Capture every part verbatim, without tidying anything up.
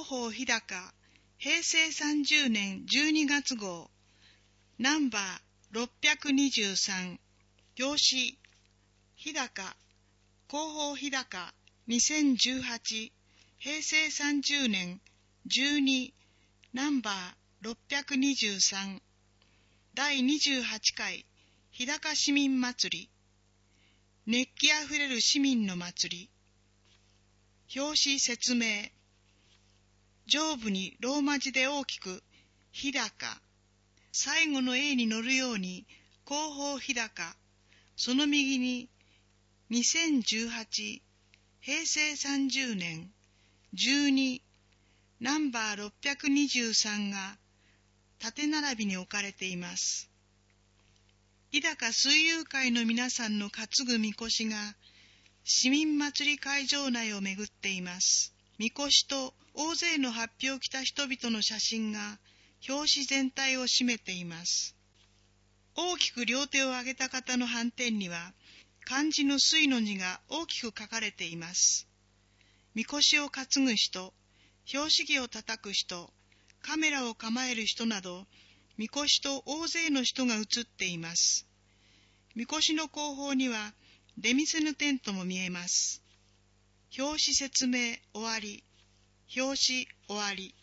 広報日高、平成さんじゅうねんじゅうにがつ号、ナンバーろっぴゃくにじゅうさん、表紙、日高、広報日高にせんじゅうはち、平成さんじゅうねんじゅうに、ナンバーろっぴゃくにじゅうさん、だいにじゅうはちかい日高市民祭り、熱気あふれる市民の祭り。表紙説明。上部にローマ字で大きく日高、最後の A に乗るように広報日高、その右ににせんじゅうはち、平成さんじゅうねんじゅうに、ナンバーろっぴゃくにじゅうさんが縦並びに置かれています。日高水遊会の皆さんの担ぐみこしが市民祭り会場内を巡っています。みこしと大勢の法被を着た人々の写真が表紙全体を占めています。大きく両手を上げた方の反転には漢字の水の字が大きく書かれています。みこしを担ぐ人、拍子木を叩く人、カメラを構える人など、みこしと大勢の人が写っています。みこしの後方には出店のテントも見えます。表紙説明終わり。表紙終わり。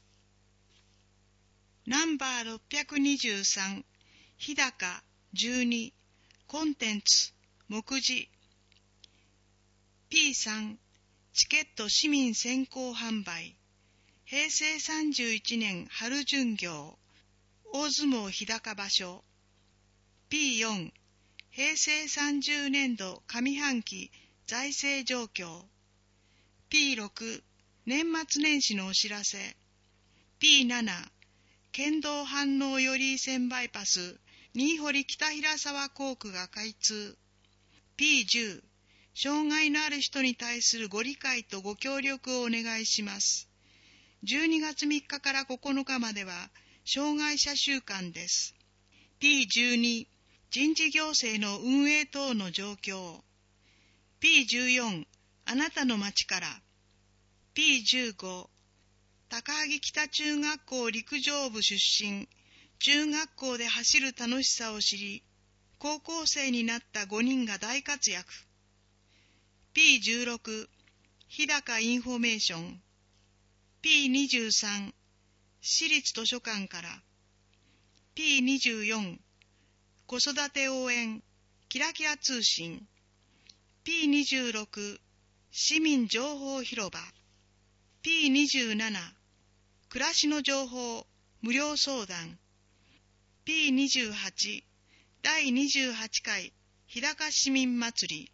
ナンバーろっぴゃくにじゅうさん、日高じゅうに、コンテンツ、目次。ピーさん、チケット市民先行販売。平成さんじゅういちねん春巡業、大相撲日高場所。ピーよん、平成さんじゅうねんど上半期財政状況。ピーろく、年末年始のお知らせ。ピーなな、県道飯能寄居線バイパス、新堀北平沢工区が開通。ピーじゅう、障害のある人に対するご理解とご協力をお願いします。じゅうにがつみっかからここのかまでは、障害者週間です。ピーじゅうに、人事行政の運営等の状況。ピーじゅうよん、あなたの町から。ピーじゅうご、高萩北中学校陸上部出身、中学校で走る楽しさを知り、高校生になったごにんが大活躍。ピーじゅうろく、日高インフォメーション。ピーにじゅうさん、市立図書館から。ピーにじゅうよん、子育て応援、キラキラ通信。ピーにじゅうろく、市民情報広場。ピーにじゅうなな、暮らしの情報、無料相談。ピーにじゅうはち、だいにじゅうはちかい日高市民祭り。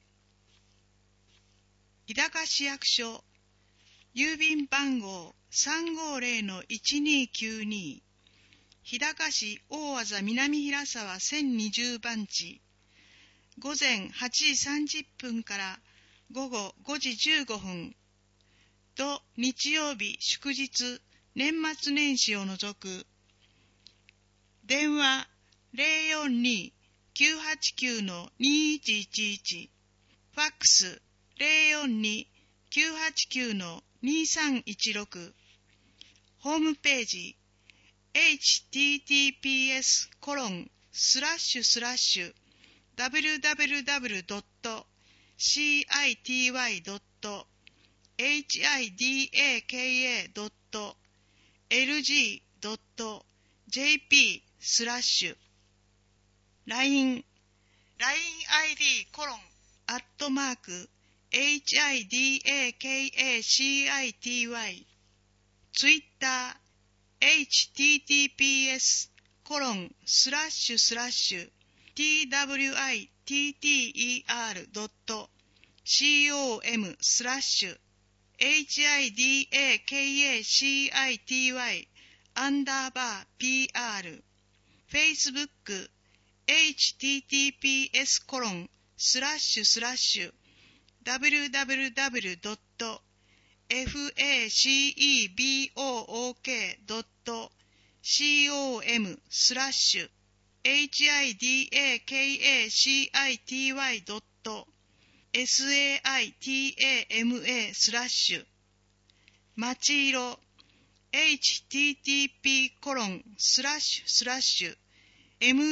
日高市役所、郵便番号 さんごーぜろのいちにーきゅうに、日高市大字南平沢せんにじゅうばんち、ごぜんはちじさんじゅっぷんからごごごじじゅうごふん、と日曜日祝日年末年始を除く。電話 ゼロよんにーきゅうはちきゅうのにいちいちいち、ファックス ゼロよんにーきゅうはちきゅうのにさんいちろく、ホームページ エイチティーティーピーエスコロンスラッシュスラッシュダブリューダブリューダブリュードットシーアイティーワイドットエイチアイディーエーケーエードットエルジードットジェーピースラッシュ ライン ライン アイディー コロンアットマーク エイチアイディーエーケーエーシーアイティーワイ ツイッター エイチティーティーピーエスコロンスラッシュスラッシュ ティーダブリューアイティーティーイーアールドットシーオーエムスラッシュ エイチアイディーエーケーエーシーアイティーワイ アンダーバー ピーアール Facebook エイチティーティーピーエスコロンスラッシュスラッシュ ダブリューダブリューダブリュードットフェイスブックドットコムスラッシュ エイチアイディーエーケーエーシーアイティーワイ ドット サイタマ スラッシュまちいろエイチティーティーピーコロンスラッシュスラッシュマチ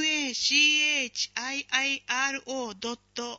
ロドット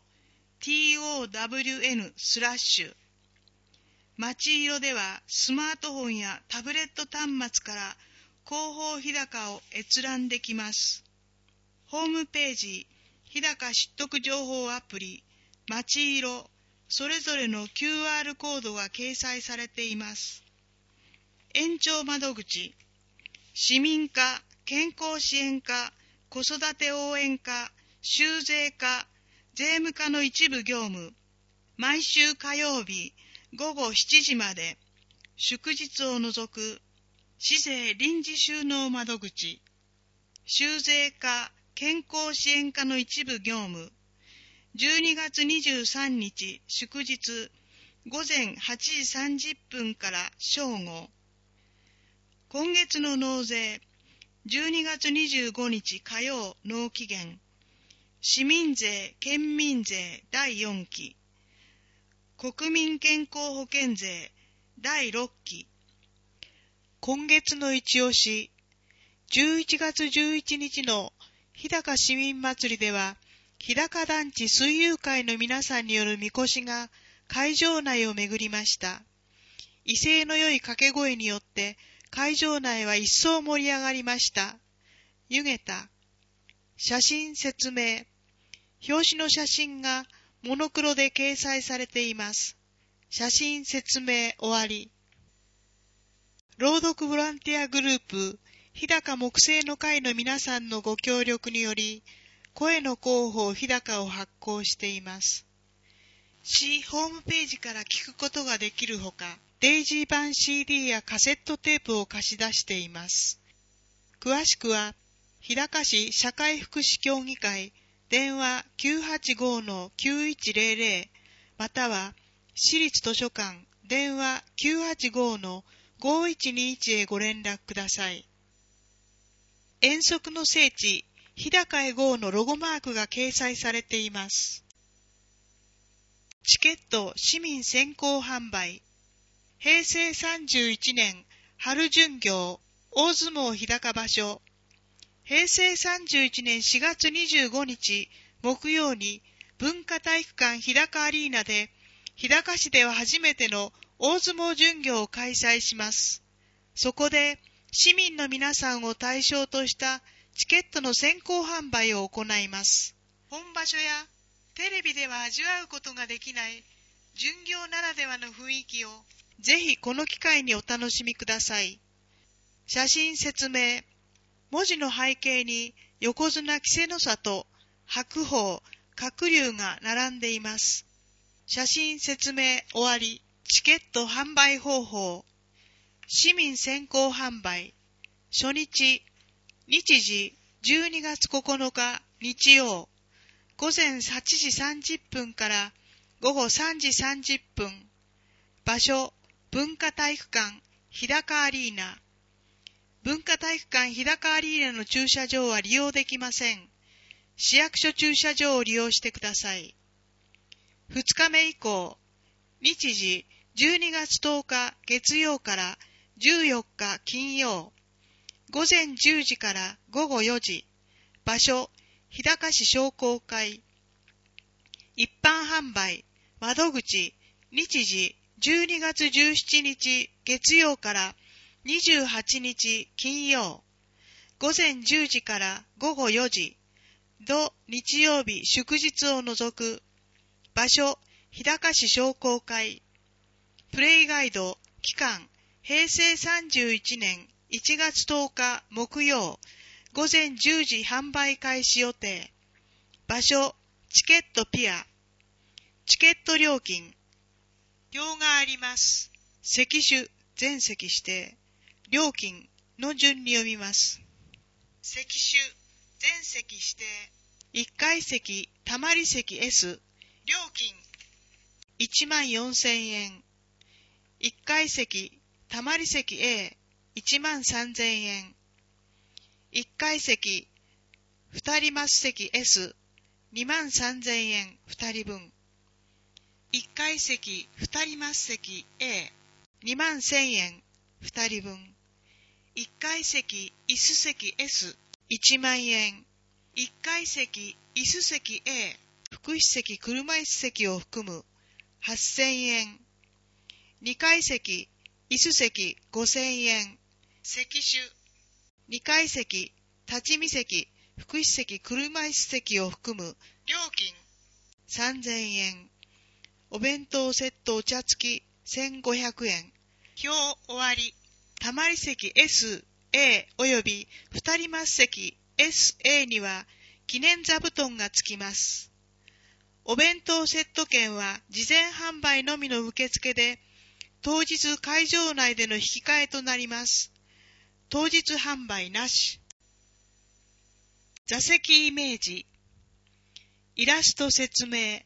トウスラッシュまちいろではスマートフォンやタブレット端末から広報日高を閲覧できます。ホームページ日高知得情報アプリまちいろそれぞれの キューアール コードが掲載されています。延長窓口市民課、健康支援課、子育て応援課、収税課、税務課の一部業務、毎週火曜日午後しちじまで、祝日を除く、市税臨時収納窓口、収税課、健康支援課の一部業務、じゅうにがつにじゅうさんにち祝日、午前はちじさんじゅっぷんから正午、今月の納税、じゅうにがつにじゅうごにち火曜納期限、市民税・県民税だいよんき、国民健康保険税だいろっき、今月の一押し、じゅういちがつじゅういちにちの日高市民祭りでは、日高団地水遊会の皆さんによるみこしが会場内を巡りました。威勢の良い掛け声によって、会場内は一層盛り上がりました。湯桁、写真説明、表紙の写真がモノクロで掲載されています。写真説明終わり。朗読ボランティアグループ、日高木星の会の皆さんのご協力により、声の広報日高を発行しています。市ホームページから聞くことができるほか、デイジー版 シーディー やカセットテープを貸し出しています。詳しくは、日高市社会福祉協議会電話 きゅうはちごのきゅういちゼロゼロ または市立図書館電話 きゅうはちごのごいちにいち へご連絡ください。遠足の聖地、日高へ ゴー のロゴマークが掲載されています。チケット市民先行販売。へいせいさんじゅういちねん春巡業大相撲日高場所。へいせいさんじゅういちねんしがつにじゅうごにち木曜に文化体育館日高アリーナで日高市では初めての大相撲巡業を開催します。そこで市民の皆さんを対象としたチケットの先行販売を行います。本場所やテレビでは味わうことができない巡業ならではの雰囲気をぜひこの機会にお楽しみください。写真説明。文字の背景に横綱稀勢の里、白鵬、鶴竜が並んでいます。写真説明終わり。チケット販売方法。市民先行販売。初日、日時じゅうにがつここのか日曜、午前はちじさんじゅっぷんから午後さんじさんじゅっぷん。場所、文化体育館日高アリーナ。文化体育館日高アリーナの駐車場は利用できません。市役所駐車場を利用してください。ふつかめ以降、日時じゅうにがつとおか月曜からじゅうよっか金曜、午前じゅうじから午後よじ。場所、日高市商工会。一般販売、窓口、日時じゅうにがつじゅうしちにち月曜からにじゅうはちにち金曜、午前じゅうじから午後よじ、土日曜日祝日を除く。場所、日高市商工会。プレイガイド、期間、へいせいさんじゅういちねんいちがつとおか木曜、午前じゅうじ販売開始予定。場所、チケットピア。チケット料金。表があります。席種、全席指定。料金の順に読みます。席種、全席指定。いっかい席、たまり席 S。料金いちまんよんせんえん。いっかい席、たまり席 A、いちまんさんぜんえん。いっかい席、ふたります席 S、にまんさんぜんえんふたりぶん。いっかい席、ふたります席 A、にまんせんえんふたりぶん。 いっかい席椅子席 エスいちまんえん、いっかい席椅子席 A 福祉席車椅子席を含むはっせんえん、にかい席椅子席ごせんえん、席種にかい席立ち見席福祉席車椅子席を含む料金さんぜんえん、お弁当セットお茶付きせんごひゃくえん、表終わり。たまり席 エスエー および二人増席 エスエー には記念座布団がつきます。お弁当セット券は事前販売のみの受付で、当日会場内での引き換えとなります。当日販売なし。座席イメージ。イラスト説明。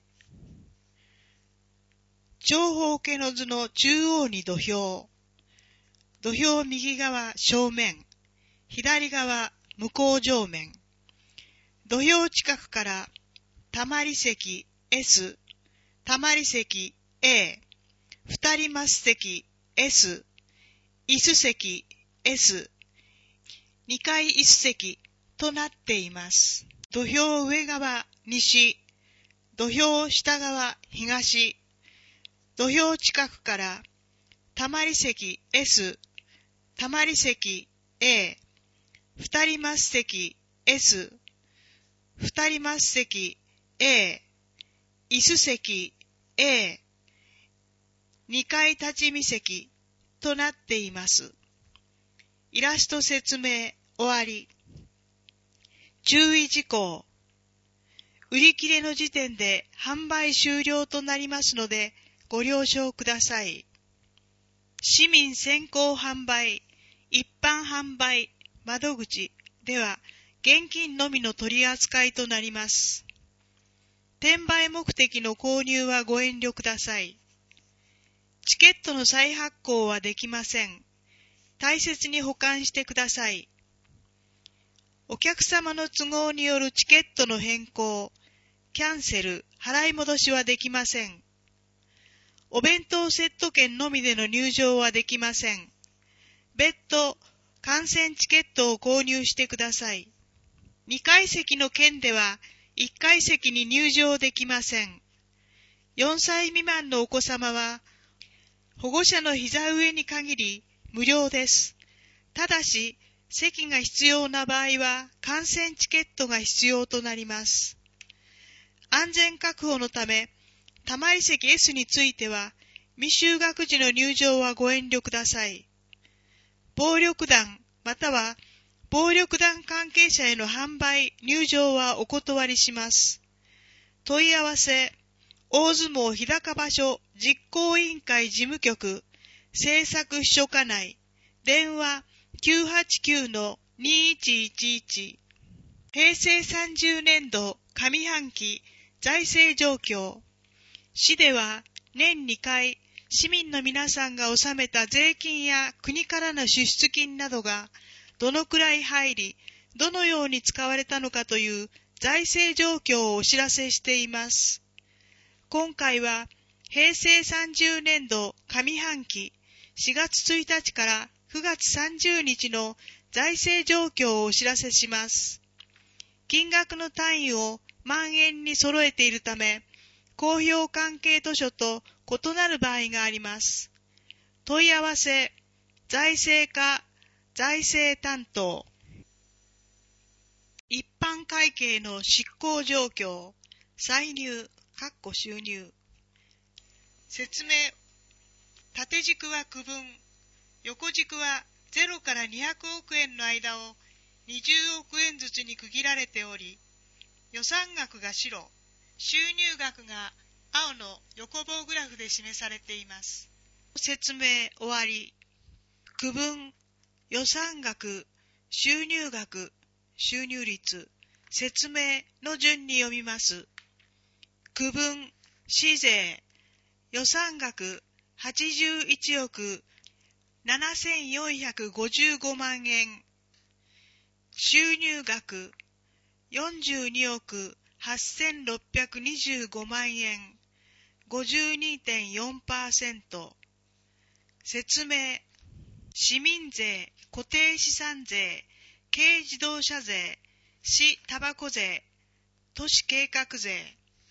長方形の図の中央に土俵。土俵右側正面。左側向こう上面。土俵近くからたまり席 エス、たまり席 エー、二人増席 エス、椅子席 エス、二階椅子席となっています。土俵上側西、土俵下側東、土俵近くからたまり席 エス、たまり席 エー、二人増席 エス、二人増席 A、椅子席 A、二階立ち見席となっています。イラスト説明終わり。注意事項。売り切れの時点で販売終了となりますのでご了承ください。市民先行販売、一般販売窓口では現金のみの取り扱いとなります。転売目的の購入はご遠慮ください。チケットの再発行はできません。大切に保管してください。お客様の都合によるチケットの変更、キャンセル、払い戻しはできません。お弁当セット券のみでの入場はできません。別途、観戦チケットを購入してください。にかい席の券ではいっかい席に入場できません。よんさい未満のお子様は、保護者の膝上に限り無料です。ただし、席が必要な場合は観戦チケットが必要となります。安全確保のため、たまり席 エス については、未就学時の入場はご遠慮ください。暴力団または暴力団関係者への販売、入場はお断りします。問い合わせ、大相撲日高場所実行委員会事務局、制作秘書課内、電話 きゅうはちきゅうのにいちいちいち。平成さんじゅうねんど上半期財政状況。市では年にかい、市民の皆さんが納めた税金や国からの支出金などがどのくらい入り、どのように使われたのかという財政状況をお知らせしています。今回は平成さんじゅうねんど上半期しがつついたちからくがつさんじゅうにちの財政状況をお知らせします。金額の単位を万円に揃えているため、公表関係図書と異なる場合があります。問い合わせ、財政課、財政担当。一般会計の執行状況、歳入、括弧収入。説明、縦軸は区分、横軸はゼロからにひゃくおくえんの間をにじゅうおくえんずつに区切られており、予算額が白、収入額が青の横棒グラフで示されています。説明終わり。区分、予算額、収入額、収入率、説明の順に読みます。区分、市税、予算額はちじゅういちおくななせんよんひゃくごじゅうごまんえん、収入額よんじゅうにおくはっせんろっぴゃくにじゅうごまんえん、ごじゅうにてんよんパーセント。説明、 市民税、固定資産税、軽自動車税、市タバコ税、都市計画税、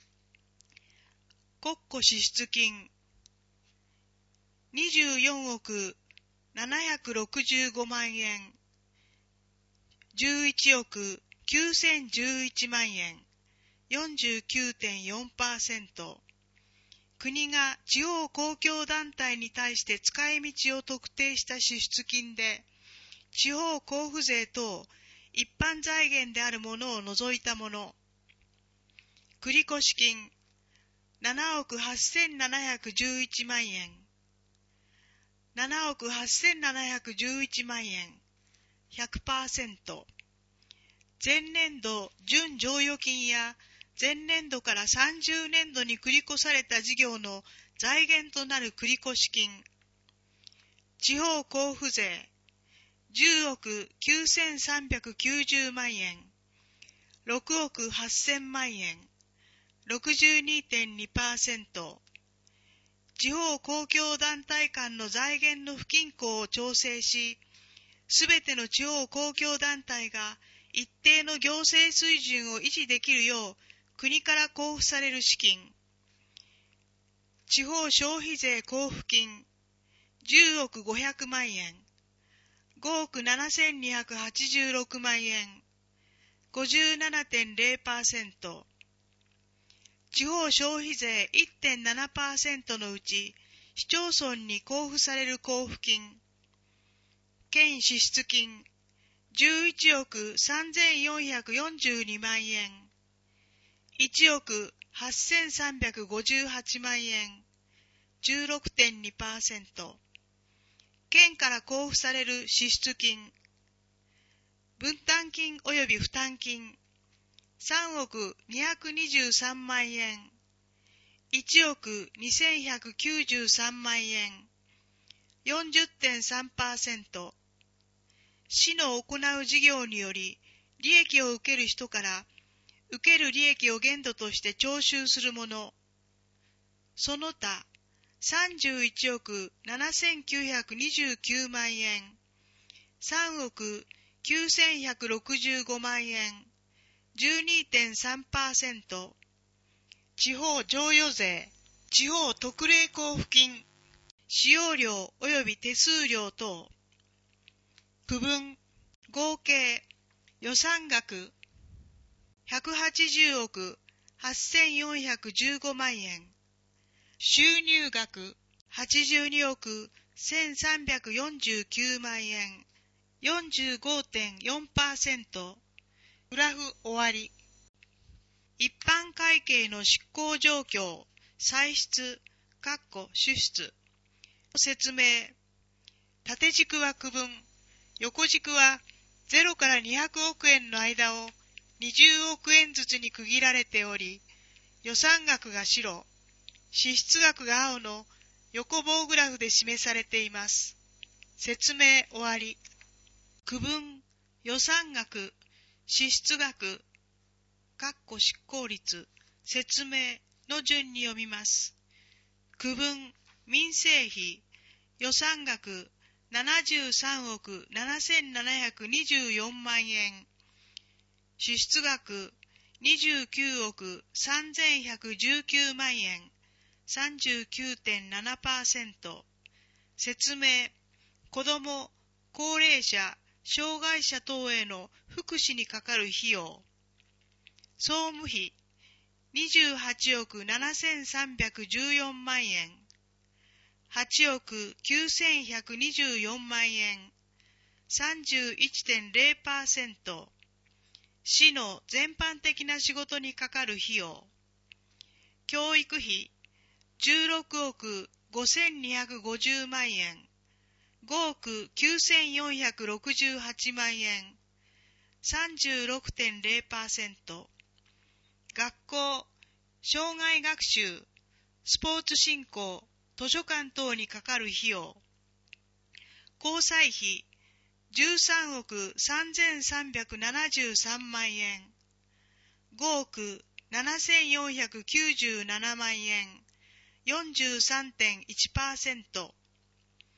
国庫支出金、にじゅうよんおくななひゃくろくじゅうごまんえん、じゅういちおくきゅうせんじゅういちまんえん、よんじゅうきゅうてんよんパーセント。国が地方公共団体に対して使い道を特定した支出金で、地方交付税等一般財源であるものを除いたもの。繰越金、ななおくはっせんななひゃくじゅういちまんえん、ななおくはっせんななひゃくじゅういちまんえん、ひゃくパーセント。前年度準剰余金や前年度からさんじゅうねんどに繰り越された事業の財源となる繰越金。地方交付税、じゅうおくきゅうせんさんびゃくきゅうじゅうまんえん、ろくおくはっせんまんえん、ろくじゅうにてんにパーセント。地方公共団体間の財源の不均衡を調整し、すべての地方公共団体が一定の行政水準を維持できるよう国から交付される資金。地方消費税交付金、じゅうおくごひゃくまんえん、ごおくななせんにひゃくはちじゅうろくまんえん、ごじゅうななてんゼロパーセント。地方消費税 いってんななパーセント のうち、市町村に交付される交付金。県支出金、じゅういちおくさんぜんよんひゃくよんじゅうにまんえん、いちおくはっせんさんびゃくごじゅうはちまんえん、じゅうろくてんにパーセント。県から交付される支出金、分担金及び負担金、さんおくにひゃくにじゅうさんまんえん、いちおくにせんひゃくきゅうじゅうさんまんえん、よんじゅってんさんパーセント。市の行う事業により利益を受ける人から受ける利益を限度として徴収するもの。その他、さんじゅういちおくななせんきゅうひゃくにじゅうきゅうまんえん、さんおくきゅうせんひゃくろくじゅうごまんえん、じゅうにてんさんパーセント。地方譲与税、地方特例交付金、使用料及び手数料等。区分、合計、予算額、ひゃくはちじゅうおくはっせんよんひゃくじゅうごまんえん。収入額、はちじゅうにおくせんさんびゃくよんじゅうきゅうまんえん。よんじゅうごてんよんパーセント。グラフ終わり。一般会計の執行状況、歳出、括弧支出。説明。縦軸は区分、横軸はゼロからにひゃくおくえんの間をにじゅうおくえんずつに区切られており、予算額が白、支出額が青の横棒グラフで示されています。説明終わり。区分、予算額、支出額、括弧執行率、説明の順に読みます。区分、民生費、予算額、ななじゅうさんおくななせんななひゃくにじゅうよんまんえん。支出額、にじゅうきゅうおくさんぜんひゃくじゅうきゅうまんえん。さんじゅうきゅうてんななパーセント。説明、子ども、高齢者、障害者等への福祉にかかる費用。総務費、にじゅうはちおくななせんさんびゃくじゅうよんまんえん。はちおくきゅうせんひゃくにじゅうよんまんえん。さんじゅういちてんゼロパーセント。市の全般的な仕事にかかる費用。教育費、じゅうろくおくごせんにひゃくごじゅうまんえん。ごおくきゅうせんよんひゃくろくじゅうはちまんえん。さんじゅうろくてんゼロパーセント。学校、障害学習、スポーツ振興、図書館等にかかる費用。交際費、じゅうさんおくさんぜんさんびゃくななじゅうさんまんえん。ごおくななせんよんひゃくきゅうじゅうななまんえん。よんじゅうさんてんいちパーセント。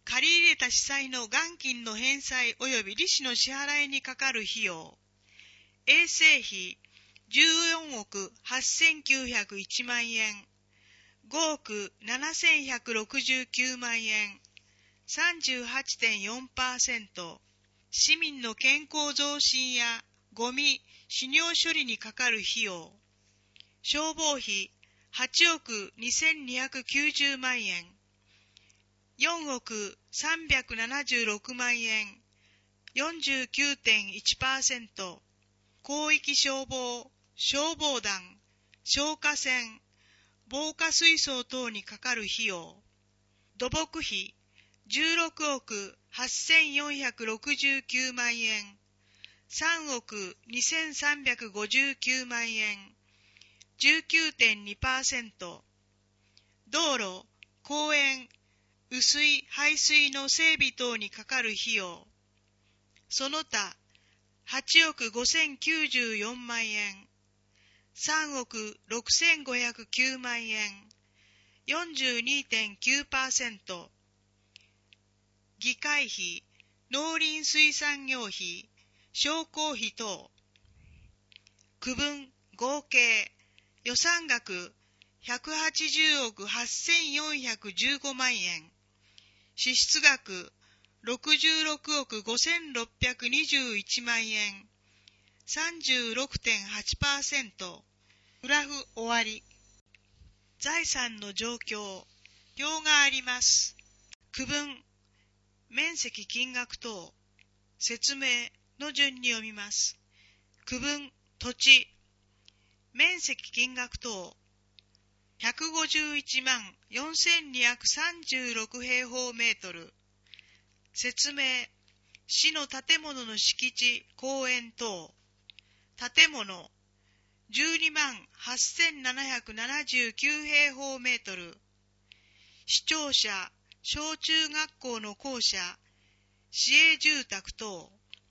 借り入れた社債の元金の返済及び利子の支払いにかかる費用。衛生費じゅうよんおくはっせんきゅうひゃくいちまんえん、ごおくななせんひゃくろくじゅうきゅうまんえん、さんじゅうはちてんよんパーセント。市民の健康増進やゴミ、死尿処理にかかる費用。消防費はちおくにせんにひゃくきゅうじゅうまんえん、よんおくさんびゃくななじゅうろくまんえん、よんじゅうきゅうてんいちパーセント。広域消防、消防団、消火栓、防火水槽等にかかる費用。土木費じゅうろくおくはっせんよんひゃくろくじゅうきゅうまんえん、さんおくにせんさんびゃくごじゅうきゅうまんえん、じゅうきゅうてんにパーセント。道路、公園、雨水、排水の整備等にかかる費用。その他、はちおくごせんきゅうじゅうよんまんえん、さんおくろくせんごひゃくきゅうまんえん、よんじゅうにてんきゅうパーセント。議会費、農林水産業費、商工費等。区分、合計、予算額ひゃくはちじゅうおくはっせんよんひゃくじゅうごまんえん、支出額ろくじゅうろくおくごせんろっぴゃくにじゅういちまんえん、さんじゅうろくてんはちパーセント。グラフ終わり。財産の状況、表があります。区分、面積金額等、説明の順に読みます。区分、土地、面積金額等、ひゃくごじゅういちまんよんせんにひゃくさんじゅうろく平方メートル。説明、市の建物の敷地、公園等。建物、じゅうにまんはっせんななひゃくななじゅうきゅう平方メートル。市庁舎、小中学校の校舎、市営住宅等。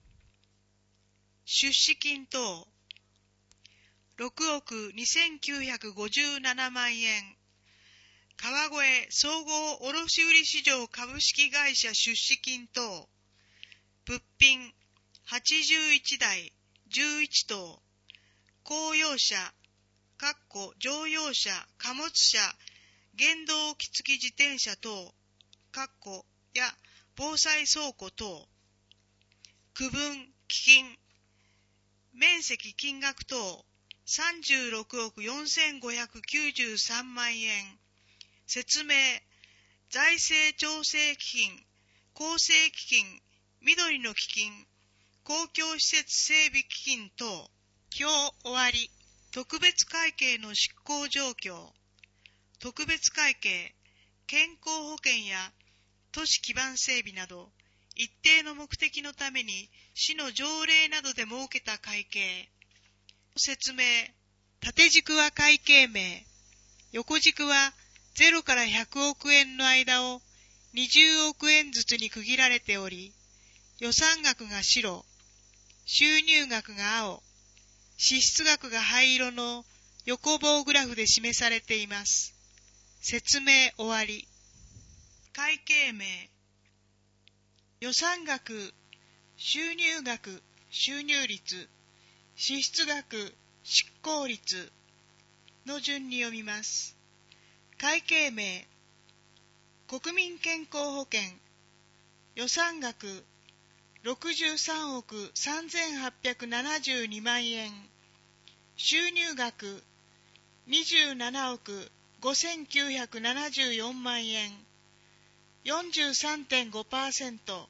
出資金等、ろくおくにせんきゅうひゃくごじゅうななまんえん。川越総合卸売市場株式会社出資金等。物品はちじゅういちだい、じゅういちとう。公用車、かっこ乗用車、貨物車、原動機付き自転車等、かっこや防災倉庫等。区分、基金、面積金額等、さんじゅうろくおくよんせんごひゃくきゅうじゅうさんまんえん。説明、財政調整基金、公正基金、緑の基金、公共施設整備基金等。表終わり。特別会計の執行状況。特別会計、健康保険や都市基盤整備など、一定の目的のために市の条例などで設けた会計。説明、縦軸は会計名、横軸はゼロからひゃくおくえんの間をにじゅうおくえんずつに区切られており、予算額が白、収入額が青、支出額が灰色の横棒グラフで示されています。説明終わり。会計名、予算額、収入額、収入率、支出額、執行率の順に読みます。会計名、国民健康保険、予算額ろくじゅうさんおくさんぜんはっぴゃくななじゅうにまんえん、収入額にじゅうななおくごせんきゅうひゃくななじゅうよんまんえん、よんじゅうさんてんごパーセント。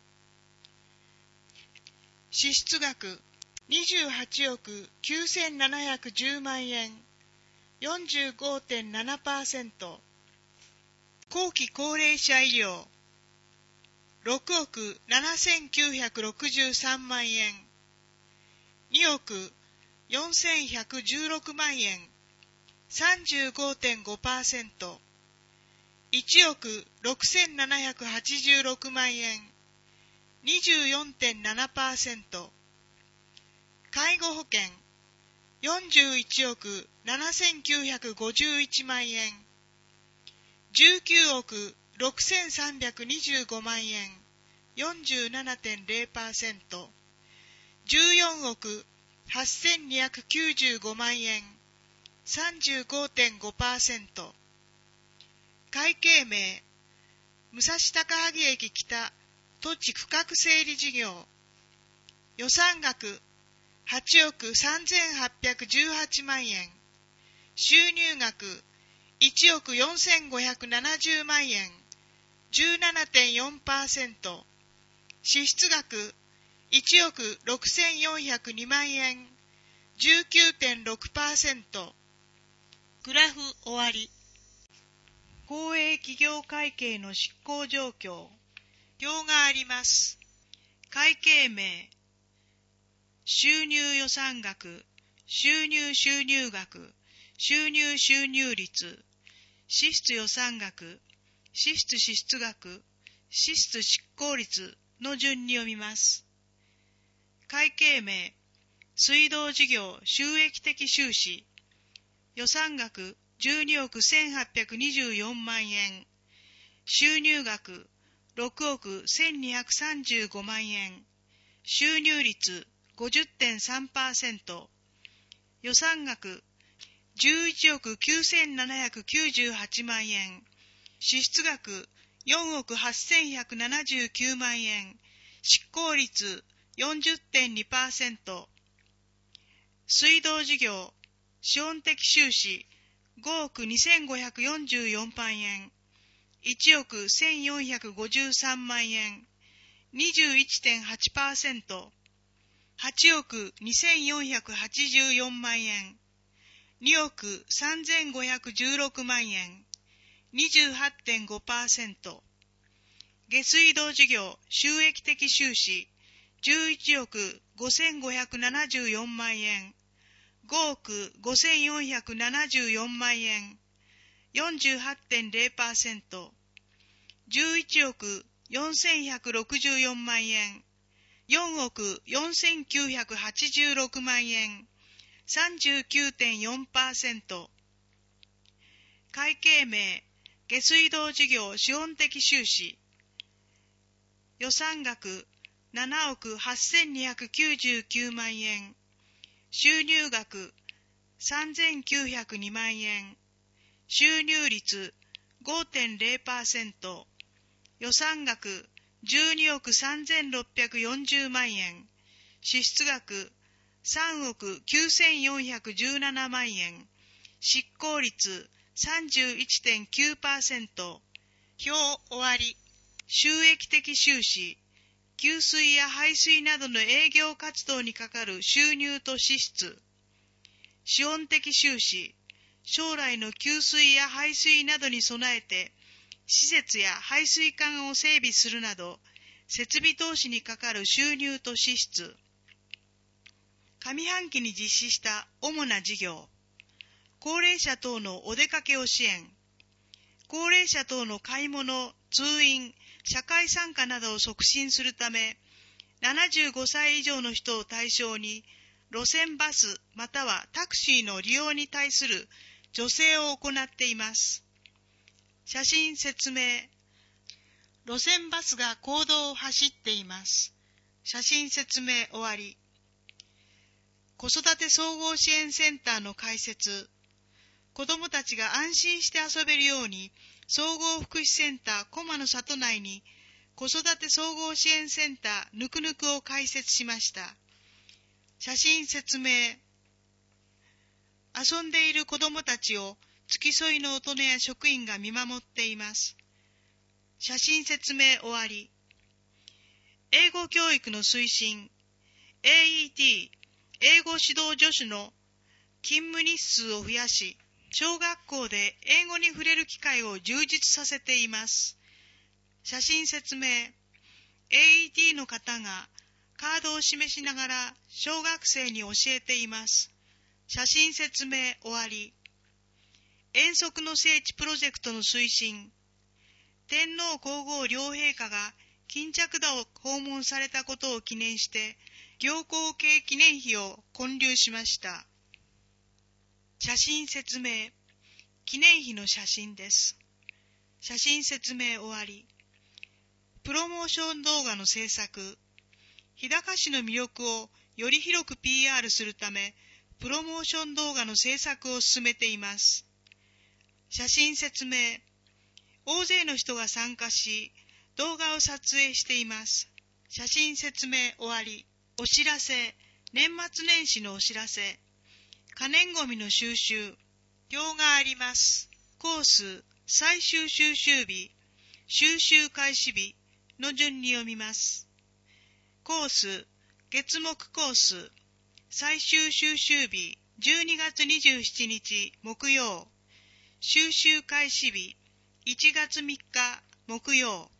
支出額にじゅうはちおくきゅうせんななひゃくじゅうまんえん、よんじゅうごてんななパーセント。後期高齢者医療ろくおくななせんきゅうひゃくろくじゅうさんまんえん、におくよんせんひゃくじゅうろくまんえん、さんじゅうごてんごパーセント。いちおくろくせんななひゃくはちじゅうろくまんえん、にじゅうよんてんななパーセント。介護保険よんじゅういちおくななせんきゅうひゃくごじゅういちまんえん、じゅうきゅうおくろくせんさんびゃくにじゅうごまんえん よんじゅうななてんゼロパーセント、じゅうよんおくはっせんにひゃくきゅうじゅうごまんえん さんじゅうごてんごパーセント、会計名武蔵高萩駅北土地区画整理事業、予算額はちおくさんぜんはっぴゃくじゅうはちまんえん、収入額いちおくよんせんごひゃくななじゅうまんえん じゅうななてんよんパーセント、支出額いちおくろくせんよんひゃくにまんえん じゅうきゅうてんろくパーセント。 グラフ終わり。公営企業会計の執行状況。表があります。会計名、収入予算額、収入収入額、収入収入率、支出予算額、支出支出額、支出執行率の順に読みます。会計名、水道事業収益的収支、予算額じゅうにおくせんはっぴゃくにじゅうよんまんえん、収入額ろくおくせんにひゃくさんじゅうごまんえん、収入率 ごじゅってんさんパーセント、予算額じゅういちおくきゅうせんななひゃくきゅうじゅうはちまんえん、支出額よんおくはっせんひゃくななじゅうきゅうまんえん、執行率 よんじゅってんにパーセント、水道事業資本的収支ごおくにせんごひゃくよんじゅうよんまんえん、いちおくせんよんひゃくごじゅうさんまんえん、にじゅういってんはちパーセント、はちおくにせんよんひゃくはちじゅうよんまんえん、におくさんぜんごひゃくじゅうろくまんえん、にじゅうはちてんごパーセント、下水道事業収益的収支じゅういちおくごせんごひゃくななじゅうよんまんえん、ごおくごせんよんひゃくななじゅうよんまんえん、よんじゅうはちてんゼロパーセント、じゅういちおくよんせんひゃくろくじゅうよんまんえん、よんおくよんせんきゅうひゃくはちじゅうろくまんえん、さんじゅうきゅうてんよんパーセント、会計名下水道事業資本的収支、予算額ななおくはっせんにひゃくきゅうじゅうきゅうまんえん、収入額さんぜんきゅうひゃくにまんえん、収入率 ごてんゼロパーセント、予算額じゅうにおくさんぜんろっぴゃくよんじゅうまんえん、支出額さんおくきゅうせんよんひゃくじゅうななまんえん、執行率 さんじゅういってんきゅうパーセント。 表終わり。収益的収支、給水や排水などの営業活動にかかる収入と支出。資本的収支、将来の給水や排水などに備えて施設や排水管を整備するなど設備投資にかかる収入と支出。上半期に実施した主な事業、高齢者等のお出かけを支援、高齢者等の買い物、通院、社会参加などを促進するため、ななじゅうごさい以上の人を対象に、路線バスまたはタクシーの利用に対する助成を行っています。写真説明。路線バスが公道を走っています。写真説明終わり。子育て総合支援センターの開設。子どもたちが安心して遊べるように、総合福祉センター駒の里内に子育て総合支援センターぬくぬくを開設しました。写真説明。遊んでいる子どもたちを付き添いの大人や職員が見守っています。写真説明終わり。英語教育の推進。エーイーティー、英語指導助手の勤務日数を増やし、小学校で英語に触れる機会を充実させています。写真説明。エーイーティー の方がカードを示しながら小学生に教えています。写真説明終わり。遠足の聖地プロジェクトの推進。天皇皇后両陛下が巾着田を訪問されたことを記念して行幸系記念碑を建立しました。写真説明。記念碑の写真です。 写真説明終わり。プロモーション動画の制作。日高市の魅力をより広く ピーアール するため、プロモーション動画の制作を進めています。写真説明。大勢の人が参加し、動画を撮影しています。写真説明終わり。お知らせ。年末年始のお知らせ。可燃ごみの収集。表があります。コース、最終収集日、収集開始日の順に読みます。コース、月木コース、最終収集日、じゅうにがつにじゅうしちにち木曜。収集開始日、いちがつみっか木曜。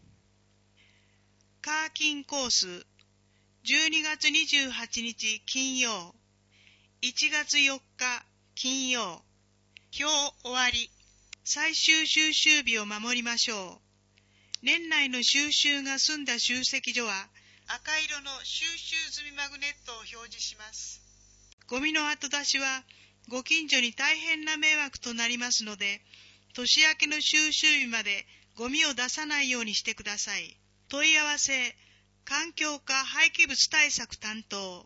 カーキンコース、じゅうにがつにじゅうはちにち金曜。いちがつよっか金曜。表終わり。最終収集日を守りましょう。年内の収集が済んだ集積所は赤色の収集済みマグネットを表示します。ゴミの後出しはご近所に大変な迷惑となりますので、年明けの収集日までゴミを出さないようにしてください。問い合わせ、環境課廃棄物対策担当。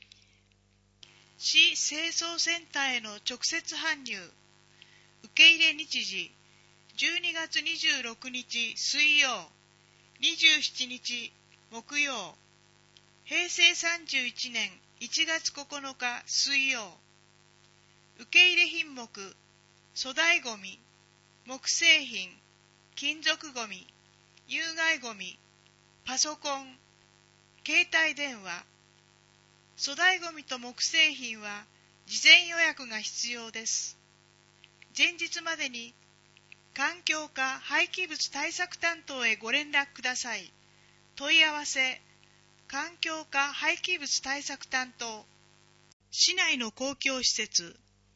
市清掃センターへの直接搬入。受け入れ日時、じゅうにがつにじゅうろくにち水曜、にじゅうしちにち木曜。へいせいさんじゅういちねんいちがつここのか水曜。受け入れ品目、粗大ごみ、木製品、金属ごみ、有害ごみ、パソコン、携帯電話。粗大ごみと木製品は事前予約が必要です。前日までに環境課廃棄物対策担当へご連絡ください。問い合わせ、環境課廃棄物対策担当。市内の公共施設。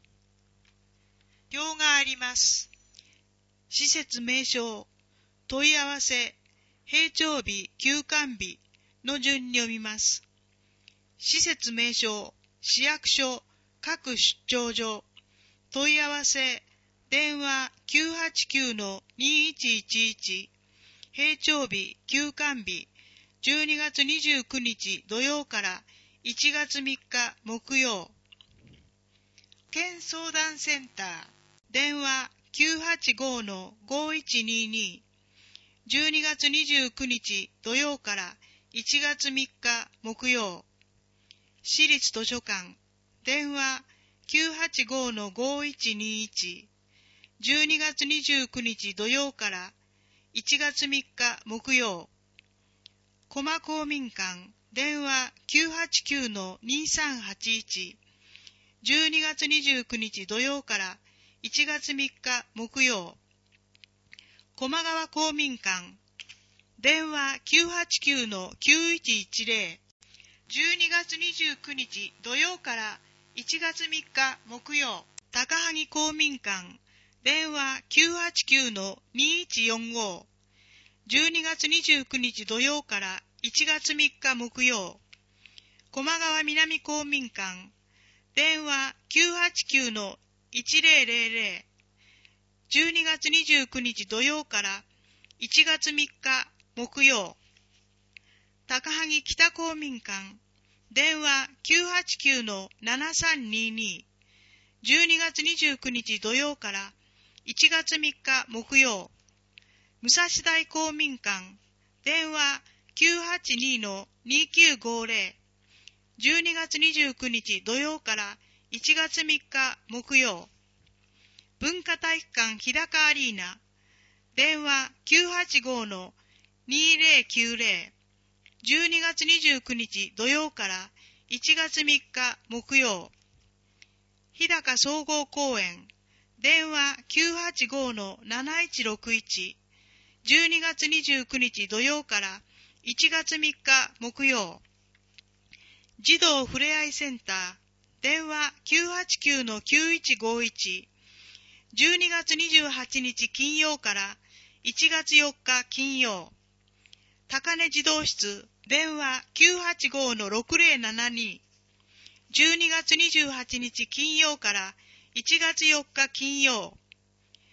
表があります。施設名称、問い合わせ、閉庁日、休館日の順に読みます。施設名称、市役所、各出張所。問い合わせ、電話 きゅうはちきゅうのにいちいちいち。閉庁日、休館日、じゅうにがつにじゅうくにち土曜からいちがつみっか木曜。県相談センター。電話 きゅうはちごのごいちにに。じゅうにがつにじゅうくにち土曜からいちがつみっか木曜。市立図書館。電話 きゅうはちごのごいちにいち。じゅうにがつにじゅうくにち土曜からいちがつみっか木曜。駒公民館。電話 きゅうはちきゅうのにさんはちいち。じゅうにがつにじゅうくにち土曜からいちがつみっか木曜。駒川公民館。電話 きゅうはちきゅうのきゅういちいちぜろ。じゅうにがつにじゅうくにち土曜からいちがつみっか木曜。高萩公民館。電話 きゅうはちきゅうのにいちよんご。じゅうにがつにじゅうくにち土曜からいちがつみっか木曜。駒川南公民館。電話 きゅうはちきゅうのいちぜろぜろぜろ。じゅうにがつにじゅうくにち土曜からいちがつみっか木曜。高萩北公民館。電話 きゅうはちきゅうのななさんにに。じゅうにがつにじゅうくにち土曜からいちがつみっか木曜。武蔵台公民館。電話 きゅうはちにのにきゅうごぜろ。じゅうにがつにじゅうくにち土曜からいちがつみっか木曜。文化体育館日高アリーナ。電話 きゅうはちごのにぜろきゅうぜろ。じゅうにがつにじゅうくにち土曜からいちがつみっか木曜。日高総合公園。電話 きゅうはちごのなないちろくいち。じゅうにがつにじゅうくにち土曜からいちがつみっか木曜。児童ふれあいセンター。電話 きゅうはちきゅうのきゅういちごいち。じゅうにがつにじゅうはちにち金曜からいちがつよっか金曜。高根児童室。電話 きゅうはちごのろくぜろななに。じゅうにがつにじゅうはちにち金曜からいちがつよっか金曜。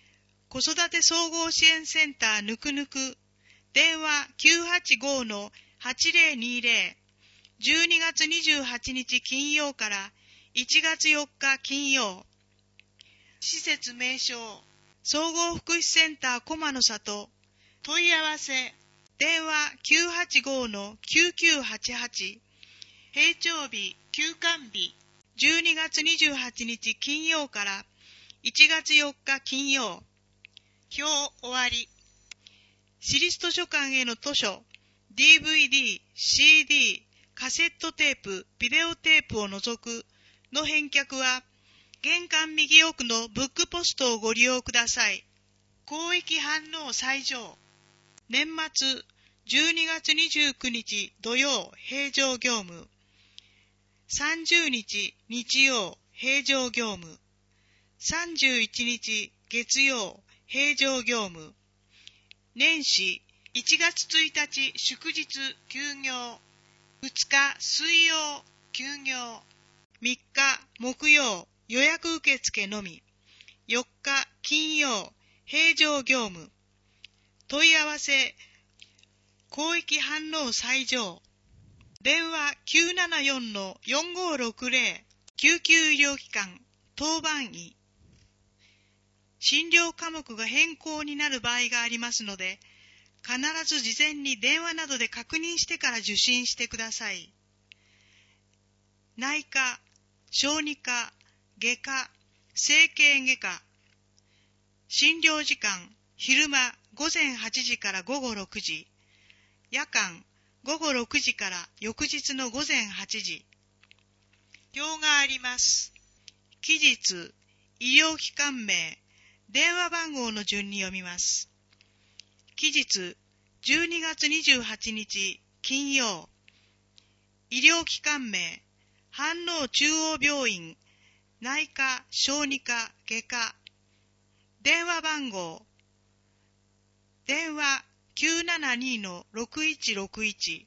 子育て総合支援センターぬくぬく、電話 きゅうはちご の はちぜろにぜろ、じゅうにがつにじゅうはちにち金曜からいちがつよっか金曜。施設名称、総合福祉センター駒の里。問い合わせ、電話 きゅうはちご の きゅうきゅうはちはち。閉庁日、休館日、じゅうにがつにじゅうはちにち金曜からいちがつよっか金曜。表終わり。私立図書館への図書、ディーブイディー、シーディー、カセットテープ、ビデオテープを除くの返却は、玄関右奥のブックポストをご利用ください。広域反応最上。年末じゅうにがつにじゅうくにち土曜平常業務。さんじゅうにち日曜平常業務。さんじゅういちにち月曜平常業務。年始いちがつついたち祝日休業。ふつか水曜休業。みっか木曜予約受付のみ。よっか金曜平常業務。問い合わせ、広域反応最上。電話 きゅうななよん の よんごろくぜろ、救急医療機関、当番医。診療科目が変更になる場合がありますので、必ず事前に電話などで確認してから受診してください。内科、小児科、外科、整形外科。診療時間、昼間ごぜんはちじからごごろくじ。夜間、ごごろくじから翌日のごぜんはちじ。表があります。期日、医療機関名、電話番号の順に読みます。期日、じゅうにがつにじゅうはちにち金曜。医療機関名、飯能中央病院、内科、小児科、外科。電話番号、電話 きゅうななに の ろくいちろくいち。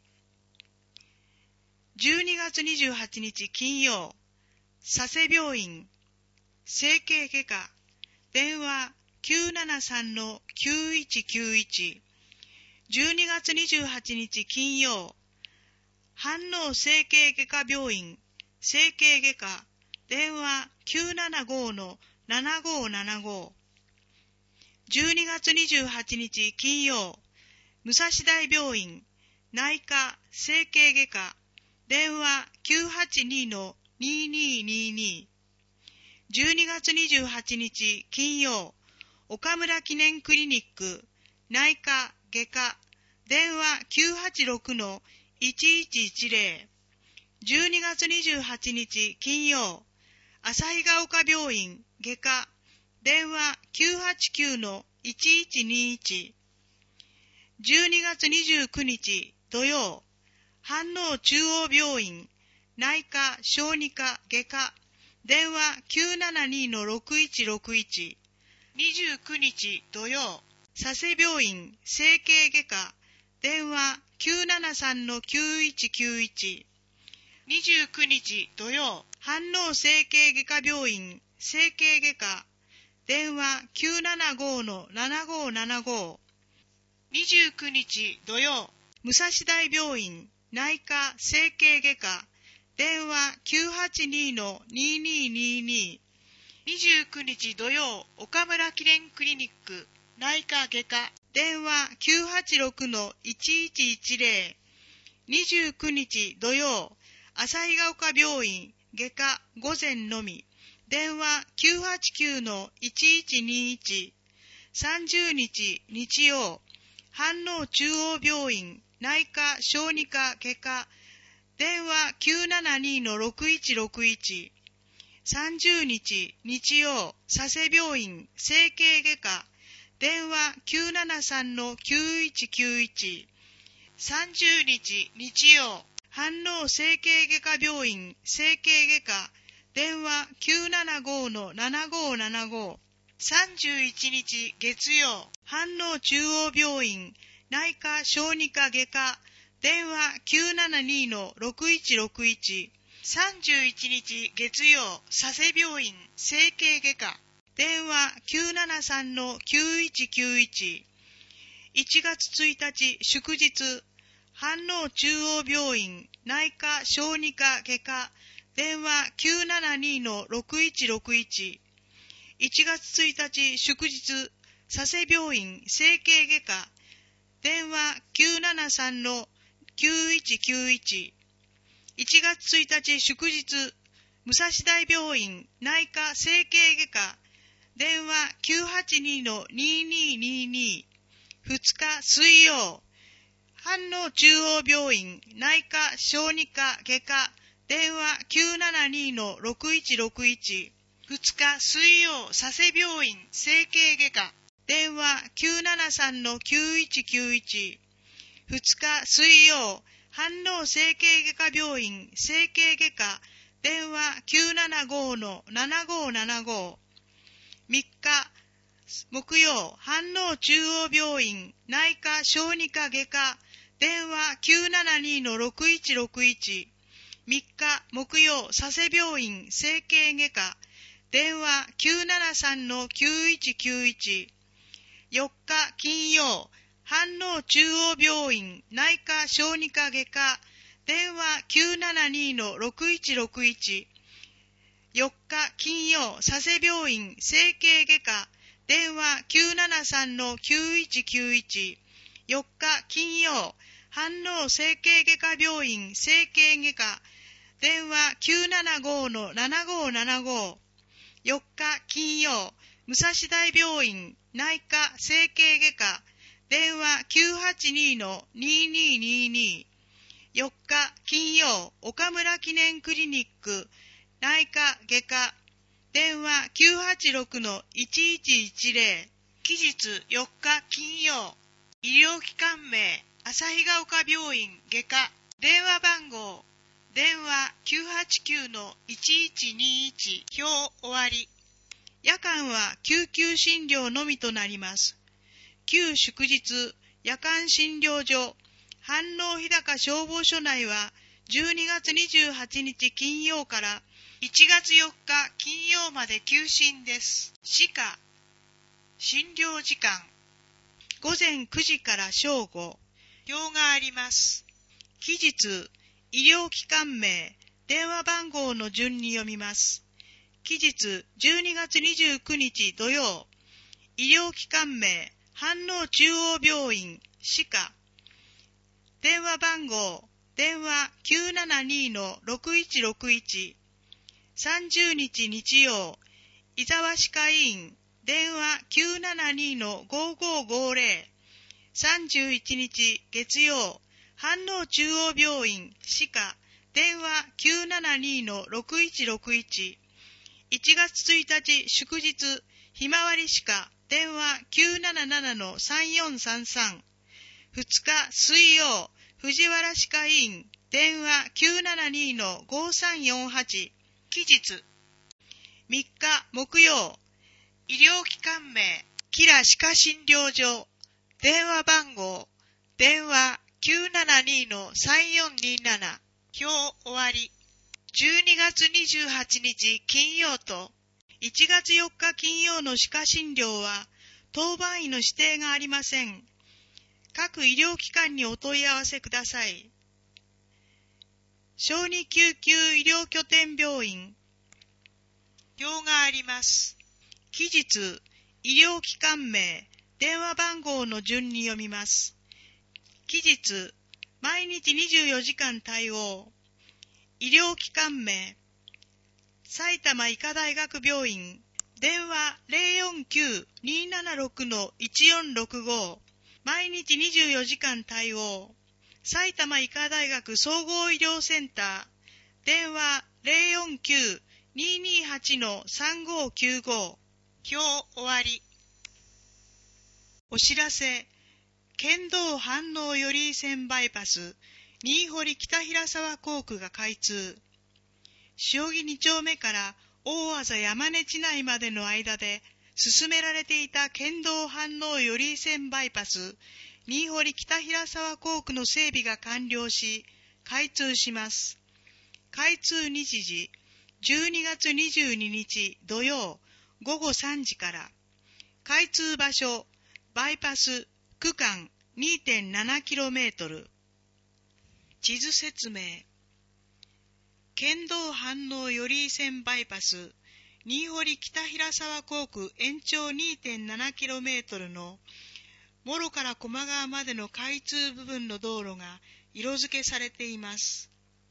じゅうにがつにじゅうはちにち金曜、佐世病院、整形外科。電話 きゅうななさん の きゅういちきゅういち。じゅうにがつにじゅうはちにち金曜、飯能整形外科病院、整形外科。電話 きゅうななご の ななごななご。じゅうにがつにじゅうはちにち金曜、武蔵大病院、内科、整形外科。電話 きゅうはちに の にににに。じゅうにがつにじゅうはちにち金曜、岡村記念クリニック、内科、外科。電話 きゅうはちろく の いちいちいちぜろ。じゅうにがつにじゅうはちにち金曜、旭ヶ丘病院、外科。電話 きゅうはちきゅう の いちいちにいち。じゅうにがつにじゅうくにち土曜、飯能中央病院、内科、小児科、外科。電話 きゅうななに の ろくいちろくいち。にじゅうくにち土曜、佐世病院、整形外科。電話 きゅうななさん の きゅういちきゅういち。にじゅうくにち土曜、飯能整形外科病院、整形外科。電話 きゅうななご の ななごななご。にじゅうくにち土曜、武蔵大病院、内科、整形外科。電話 きゅうはちに の にににに。にじゅうくにち土曜、岡村記念クリニック、内科外科。電話 きゅうはちろく の いちいちいちぜろ。にじゅうくにち土曜、旭ヶ丘病院、外科、午前のみ。電話 きゅうはちきゅう の いちいちにいち。さんじゅうにち日曜、飯能中央病院、内科、小児科、外科。電話 きゅうななに の ろくいちろくいち。さんじゅうにち日曜、佐世病院、整形外科。電話 きゅうななさん の きゅういちきゅういち。さんじゅうにち日曜、飯能整形外科病院、整形外科。電話 きゅうななご の ななごななご。さんじゅういちにち月曜、飯能中央病院、内科、小児科、外科。電話 きゅうななに の ろくいちろくいち。さんじゅういちにち月曜、佐世病院、整形外科。 電話 きゅうななさんのきゅういちきゅういち。いちがつついたち祝日、飯能中央病院内科小児科外科電話 きゅうななにのろくいちろくいち。いちがつついたち祝日、佐世病院整形外科電話 きゅうななさんのきゅういちきゅういち。いちがつついたち祝日、武蔵大病院内科整形外科電話 きゅうはちにのにににに。ふつか水曜、飯能中央病院内科小児科外科電話 きゅうななにのろくいちろくいち。ふつか水曜、佐世病院整形外科電話 きゅうななさんのきゅういちきゅういち。ふつか水曜、飯能整形外科病院整形外科電話 きゅうななごのななごななご。みっか木曜、飯能中央病院内科小児科外科電話 きゅうななにのろくいちろくいち。みっか木曜、佐世病院整形外科電話 きゅうななさんのきゅういちきゅういち。よっか金曜、飯能中央病院内科小児科外科電話 きゅうななにのろくいちろくいち。よっか金曜、佐世病院整形外科電話 きゅうななさんのきゅういちきゅういち。よっか金曜、飯能整形外科病院整形外科電話 きゅうななごのななごななご。よっか金曜、武蔵大病院内科整形外科電話 きゅうはちにのにににに。よっか金曜、岡村記念クリニック内科外科電話 きゅうはちろくのいちいちいちぜろ。期日よっか金曜、医療機関名旭ヶ丘病院外科電話番号電話 きゅうはちきゅうのいちいちにいち。表終わり。夜間は救急診療のみとなります。旧祝日夜間診療所飯能日高消防署内はじゅうにがつにじゅうはちにち金曜からいちがつよっか金曜まで休診です。歯科診療時間ごぜんくじから正午。表があります。期日医療機関名電話番号の順に読みます。期日じゅうにがつにじゅうくにち土曜、医療機関名飯能中央病院歯科電話番号電話 きゅうななにのろくいちろくいち。さんじゅうにち日曜、伊沢歯科医院電話 きゅうななにのごごごぜろ。さんじゅういちにち月曜、飯能中央病院歯科電話 きゅうななにのろくいちろくいち。いちがつついたち祝日、ひまわり歯科電話 きゅうなななのさんよんさんさん。ふつか水曜、藤原歯科医院電話 きゅうななにのごさんよんはち。期日みっか木曜、医療機関名キラ歯科診療所電話番号電話 きゅうななにのさんよんになな。表終わり。じゅうにがつにじゅうはちにち金曜といちがつよっか金曜の歯科診療は当番医の指定がありません。各医療機関にお問い合わせください。小児救急医療拠点病院。表があります。期日、医療機関名、電話番号の順に読みます。期日、毎日にじゅうよじかん対応。医療機関名、埼玉医科大学病院。電話 ゼロよんきゅうにーななろくのいちよんろくご。毎日にじゅうよじかん対応。埼玉医科大学総合医療センター。電話 ゼロよんきゅうにーにーはちのさんごきゅうご。表終わり。お知らせ。県道飯能寄居線バイパス、新堀北平沢工区が開通。塩木に丁目から大字山根地内までの間で進められていた県道飯能寄居線バイパス、新堀北平沢工区の整備が完了し、開通します。開通日時、じゅうにがつにじゅうににち土曜ごごさんじから、開通場所、バイパス、区間 にてんななキロメートル。地図説明。県道飯能寄居線バイパス、新堀北平沢工区延長 にてんななキロメートルの諸から駒川までの開通部分の道路が色付けされています。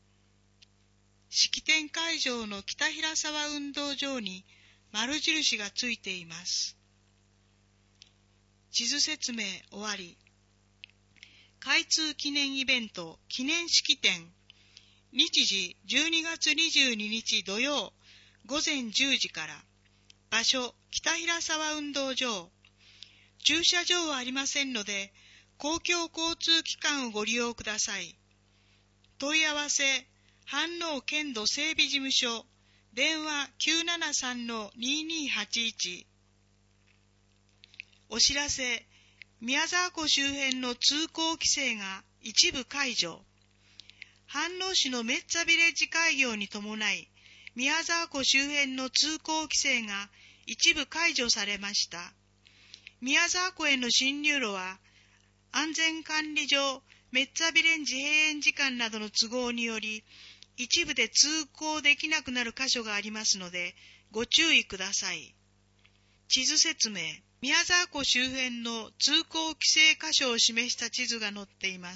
式典会場の北平沢運動場に丸印がついています。地図説明終わり。開通記念イベント記念式典。日時じゅうにがつにじゅうににち土曜ごぜんじゅうじから。場所北平沢運動場。駐車場はありませんので、公共交通機関をご利用ください。問い合わせ、飯能県土整備事務所、電話 きゅうななさんのににはちいち。お知らせ、宮沢湖周辺の通行規制が一部解除。飯能市のメッツァビレッジ開業に伴い、宮沢湖周辺の通行規制が一部解除されました。宮沢湖への進入路は、安全管理上、メッツァビレッジ閉園時間などの都合により、一部で通行できなくなる箇所がありますので、ご注意ください。地図説明。宮沢湖周辺の通行規制箇所を示した地図が載っています。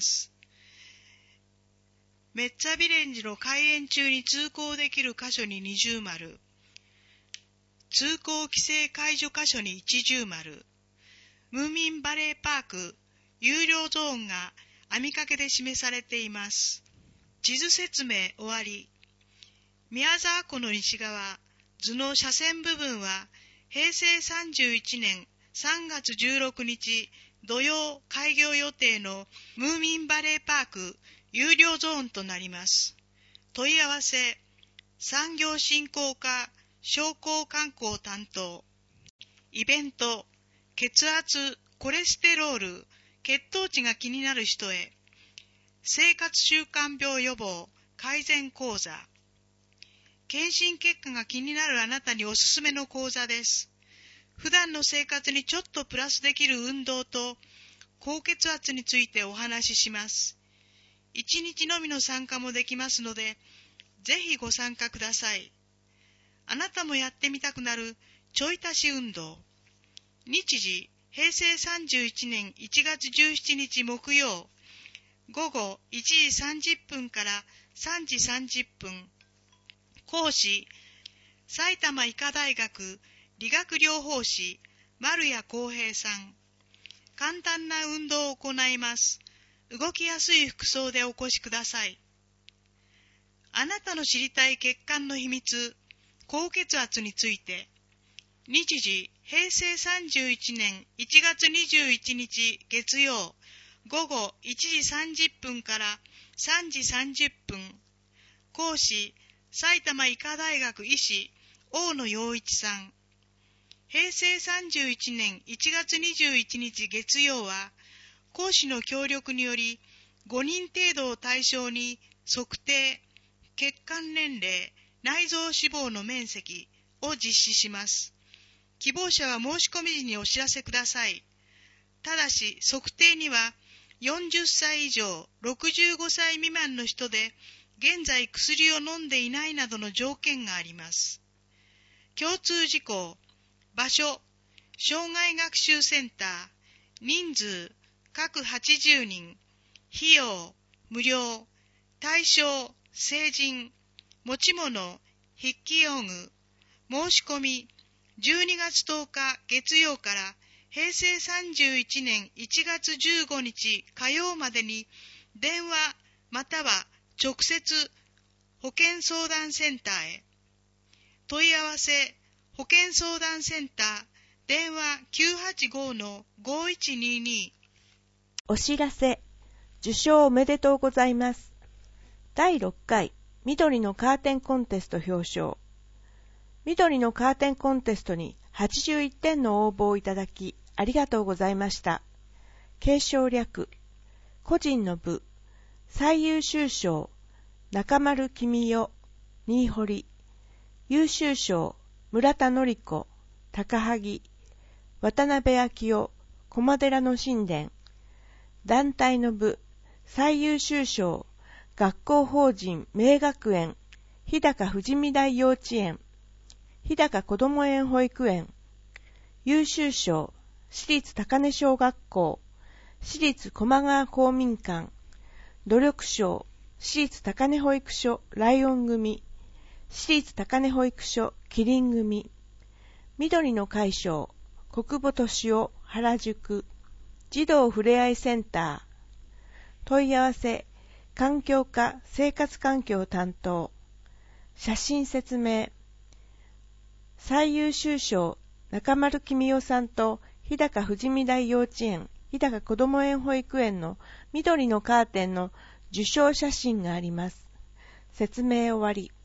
メッツァビレッジの開園中に通行できる箇所に二重丸、通行規制解除箇所に一重丸、ムーミンバレーパーク有料ゾーンが網掛けで示されています。地図説明終わり。宮沢湖の西側、図の斜線部分は、へいせいさんじゅういちねんさんがつじゅうろくにち土曜開業予定のムーミンバレーパーク有料ゾーンとなります。問い合わせ、産業振興課商工観光担当。イベント、血圧、コレステロール、血糖値が気になる人へ、生活習慣病予防改善講座。検診結果が気になるあなたにおすすめの講座です。普段の生活にちょっとプラスできる運動と高血圧についてお話しします。いちにちのみの参加もできますので、ぜひご参加ください。あなたもやってみたくなるちょい足し運動。日時、へいせいさんじゅういちねんいちがつじゅうしちにち木曜、ごごいちじさんじゅっぷんからさんじさんじゅっぷん。講師、埼玉医科大学理学療法士丸谷康平さん。簡単な運動を行います。動きやすい服装でお越しください。あなたの知りたい血管の秘密、高血圧について。日時、へいせいさんじゅういちねんいちがつにじゅういちにち月曜、ごごいちじさんじゅっぷんからさんじさんじゅっぷん。講師、埼玉医科大学医師、大野陽一さん。へいせいさんじゅういちねんいちがつにじゅういちにち月曜は、講師の協力により、ごにん程度を対象に測定、血管年齢、内臓脂肪の面積を実施します。希望者は申し込み時にお知らせください。ただし、測定には、よんじゅっさい以上、ろくじゅうごさい未満の人で、現在薬を飲んでいないなどの条件があります。共通事項、場所、障害学習センター、人数、各はちじゅうにん、費用、無料、対象、成人、持ち物、筆記用具、申し込み、じゅうにがつとおか月曜からへいせいさんじゅういちねんいちがつじゅうごにち火曜までに電話または直接保健相談センターへ。問い合わせ、保健相談センター、電話 きゅうはちごのごいちにに。 お知らせ、受賞おめでとうございます。だいろっかい緑のカーテンコンテスト表彰。緑のカーテンコンテストにはちじゅういってんの応募をいただきありがとうございました。継承略、個人の部、最優秀賞、中丸君代、新堀、優秀賞、村田典子、 高萩、渡辺昭夫、駒寺の神殿、団体の部、最優秀賞、学校法人明学園、日高富士見台幼稚園、日高こども園保育園、優秀賞、私立高根小学校、私立駒川公民館、努力賞、私立高根保育所ライオン組、私立高根保育所キリン組、緑の会賞、国母敏夫原宿、児童ふれあいセンター、問い合わせ、環境課生活環境担当、写真説明、最優秀賞、中丸公代さんと日高富士見台幼稚園、日高こども園保育園の緑のカーテンの受賞写真があります。説明終わり。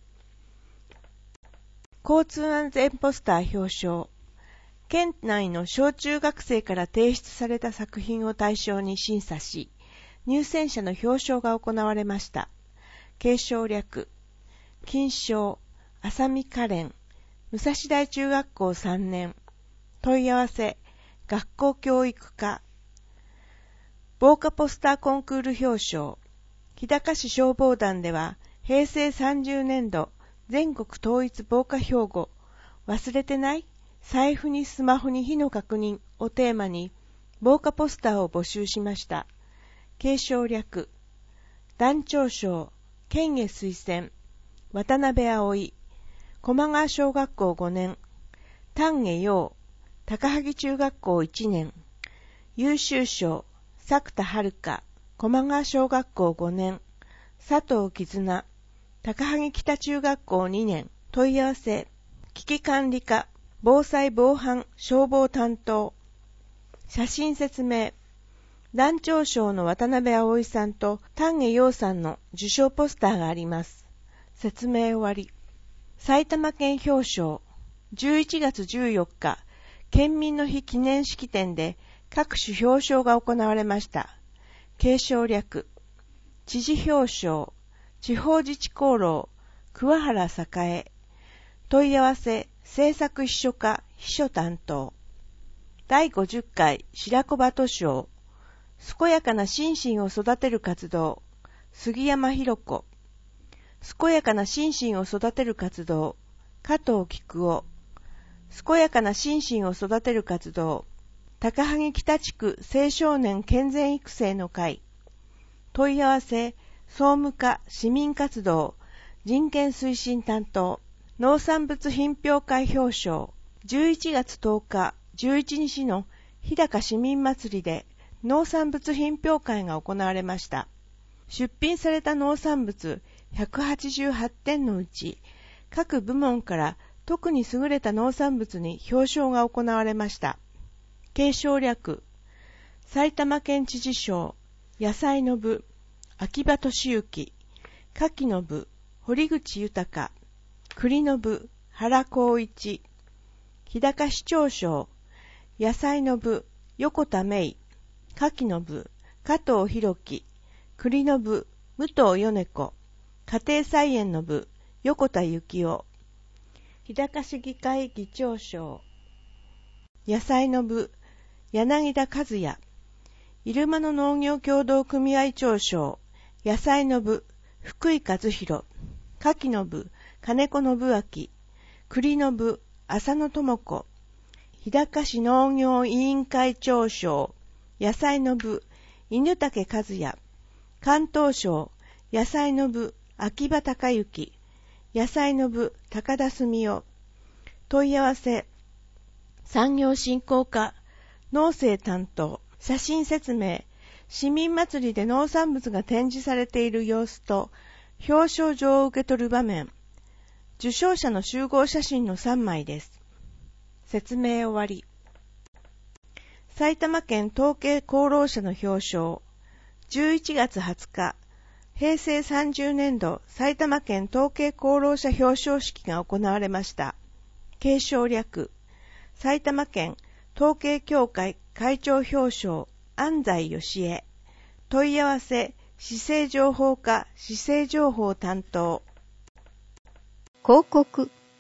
交通安全ポスター表彰。県内の小中学生から提出された作品を対象に審査し、入選者の表彰が行われました。継承略、金賞、浅見カレン、武蔵大中学校さんねん、問い合わせ、学校教育課、防火ポスターコンクール表彰、日高市消防団では、平成さんじゅうねんど全国統一防火標語、忘れてない?財布にスマホに火の確認をテーマに、防火ポスターを募集しました。継承略、団長賞、県へ推薦、渡辺葵、駒川小学校ごねん、丹下陽、高萩中学校いちねん、優秀賞、作田遥、駒川小学校ごねん、佐藤絆、高萩北中学校にねん、問い合わせ、危機管理課、防災防犯消防担当、写真説明、団長賞の渡辺葵さんと丹下陽さんの受賞ポスターがあります。説明終わり。埼玉県表彰、じゅういちがつじゅうよっか、県民の日記念式典で各種表彰が行われました。継承略、知事表彰、地方自治功労、桑原栄、問い合わせ、政策秘書課秘書担当。だいごじゅっかい白子鳩賞、健やかな心身を育てる活動、杉山博子。健やかな心身を育てる活動、加藤菊夫。健やかな心身を育てる活動、高萩北地区青少年健全育成の会。問い合わせ、総務課市民活動、人権推進担当、農産物品評会表彰。じゅういちがつとおか、じゅういちにちの日高市民祭りで農産物品評会が行われました。出品された農産物ひゃくはちじゅうはってんのうち、各部門から特に優れた農産物に表彰が行われました。継承略、埼玉県知事賞、野菜の部、秋葉俊之、牡蠣の部、堀口豊、栗の部、原光一、日高市長賞、野菜の部、横田芽衣、牡蠣の部、加藤弘樹、栗の部、武藤米子、家庭菜園の部、横田幸夫、日高市議会議長賞、野菜の部、柳田和也、入間の農業協同組合長賞、野菜の部、福井和弘、牡蠣の部、金子信明、栗の部、浅野智子、日高市農業委員会長賞、野菜の部、犬竹和也、関東賞、野菜の部、秋葉隆之、野菜の部、高田澄夫。問い合わせ、産業振興課、農政担当、写真説明、市民祭りで農産物が展示されている様子と、表彰状を受け取る場面、受賞者の集合写真のさんまいです。説明終わり。埼玉県統計功労者の表彰、じゅういちがつはつか、平成さんじゅうねんど埼玉県統計功労者表彰式が行われました。継承略、埼玉県統計協会会長表彰、安西義恵。問い合わせ、市政情報課市政情報担当。 広告。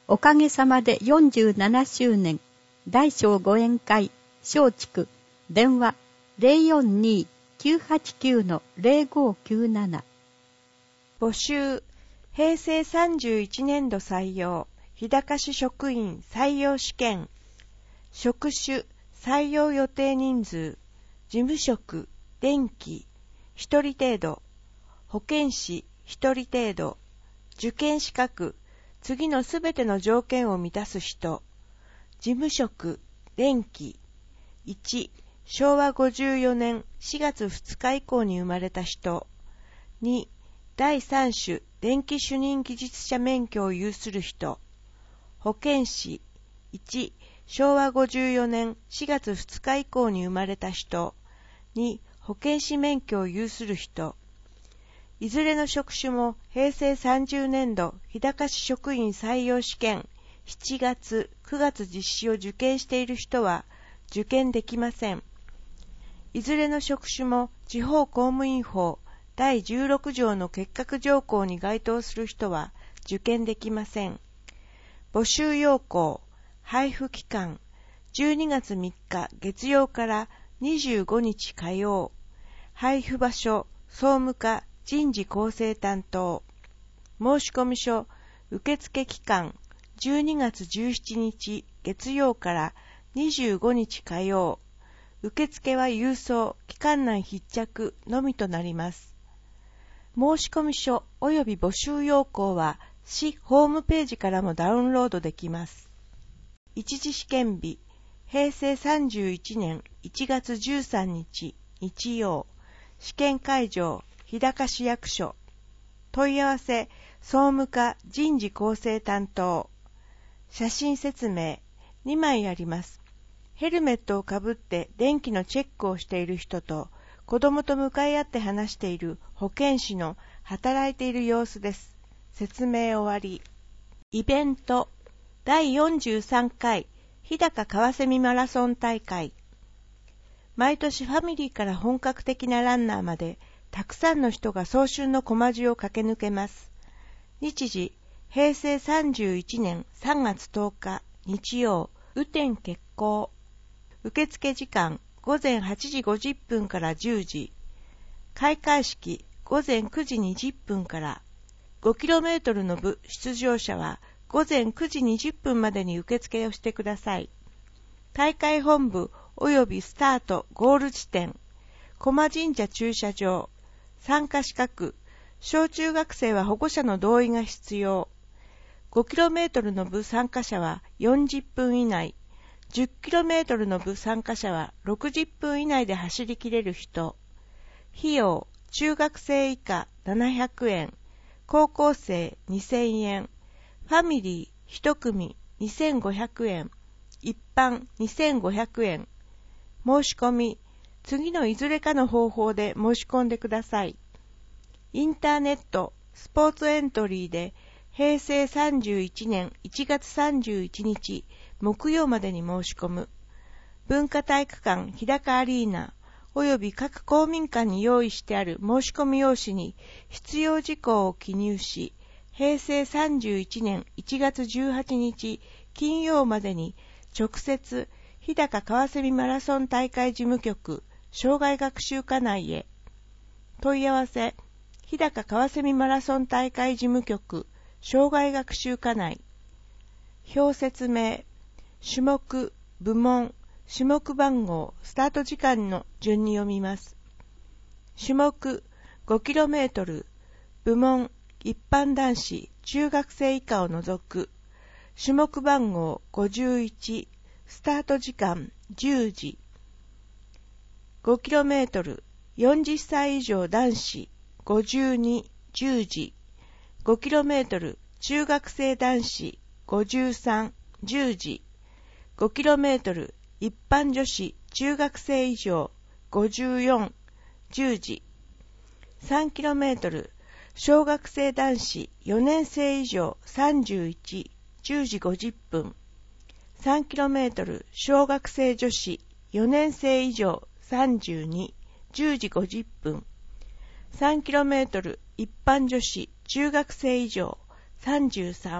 おかげさまでよんじゅうななしゅうねん大小ご宴会松竹電話 ゼロよんにーきゅうはちきゅうのゼロごきゅうなな。 募集平成さんじゅういちねんど採用日高市職員採用試験。職種採用予定人数事務職電気ひとり程度、保健師ひとり程度、受験資格次のすべての条件を満たす人。事務職電気いちしょうわごじゅうよねんしがつふつか以降に生まれた人。にだいさん種電気主任技術者免許を有する人。保健師いちしょうわごじゅうよねんしがつふつか以降に生まれた人。に保健師免許を有する人。いずれの職種も平成さんじゅうねんど日高市職員採用試験しちがつくがつ実施を受験している人は受験できません。いずれの職種も地方公務員法だいじゅうろくじょうの結核条項に該当する人は受験できません。募集要項、配布期間、じゅうにがつみっか月曜からにじゅうごにち火曜。配布場所、総務課人事構成担当。申込書、受付期間、じゅうにがつじゅうしちにち月曜からにじゅうごにち火曜。受付は郵送、期間内必着のみとなります。申込書及び募集要項は市ホームページからもダウンロードできます。一次試験日、平成さんじゅういちねんいちがつじゅうさんにち日曜。試験会場、日高市役所。問い合わせ、総務課人事構成担当。写真説明、にまいあります。ヘルメットをかぶって電気のチェックをしている人と、子供と向かい合って話している保健師の働いている様子です。説明終わり。イベント、だいよんじゅうさんかい日高川蝉マラソン大会。毎年ファミリーから本格的なランナーまで、たくさんの人が早春の小路を駆け抜けます。日時、平成さんじゅういちねんさんがつとおか日曜、雨天決行。受付時間、ごぜんはちじごじゅっぷんからじゅうじ。開会式、ごぜんくじにじゅっぷんから。ごキロメートルの部出場者は、ごぜんくじにじゅっぷんまでに受付をしてください。大会本部及びスタート・ゴール地点、駒神社駐車場、参加資格、小中学生は保護者の同意が必要。ごキロメートルの部参加者はよんじゅっぷん以内、じゅっキロメートルの部参加者はろくじゅっぷん以内で走りきれる人。費用、中学生以下ななひゃくえん、高校生にせんえん、ファミリーいち組にせんごひゃくえん、一般にせんごひゃくえん。申し込み、次のいずれかの方法で申し込んでください。インターネット、スポーツエントリーで平成さんじゅういちねんいちがつさんじゅういちにち木曜までに申し込む。文化体育館日高アリーナ及び各公民館に用意してある申し込み用紙に必要事項を記入し、平成さんじゅういちねんいちがつじゅうはちにち金曜までに直接日高川蝉マラソン大会事務局障害学習課内へ。問い合わせ、日高川蝉マラソン大会事務局障害学習課内。表説明、種目、部門、種目番号、スタート時間の順に読みます。種目、ごキロメートル、部門、一般男子、中学生以下を除く。種目番号ごじゅういち、スタート時間じゅうじ。ごキロメートル、よんじゅっさい以上男子、ごじゅうに、じゅうじ。ごキロメートル、中学生男子、ごじゅうさん、じゅうじ。ごキロメートル、一般女子、中学生以上、ごじゅうよん、じゅうじ。さんキロメートル、小学生男子よねんせい以上さんじゅういち、じゅうじごじゅっぷん。さんキロメートル、小学生女子よねんせい以上さんじゅうに、じゅうじごじゅっぷん。さんキロメートル、一般女子中学生以上さんじゅうさん、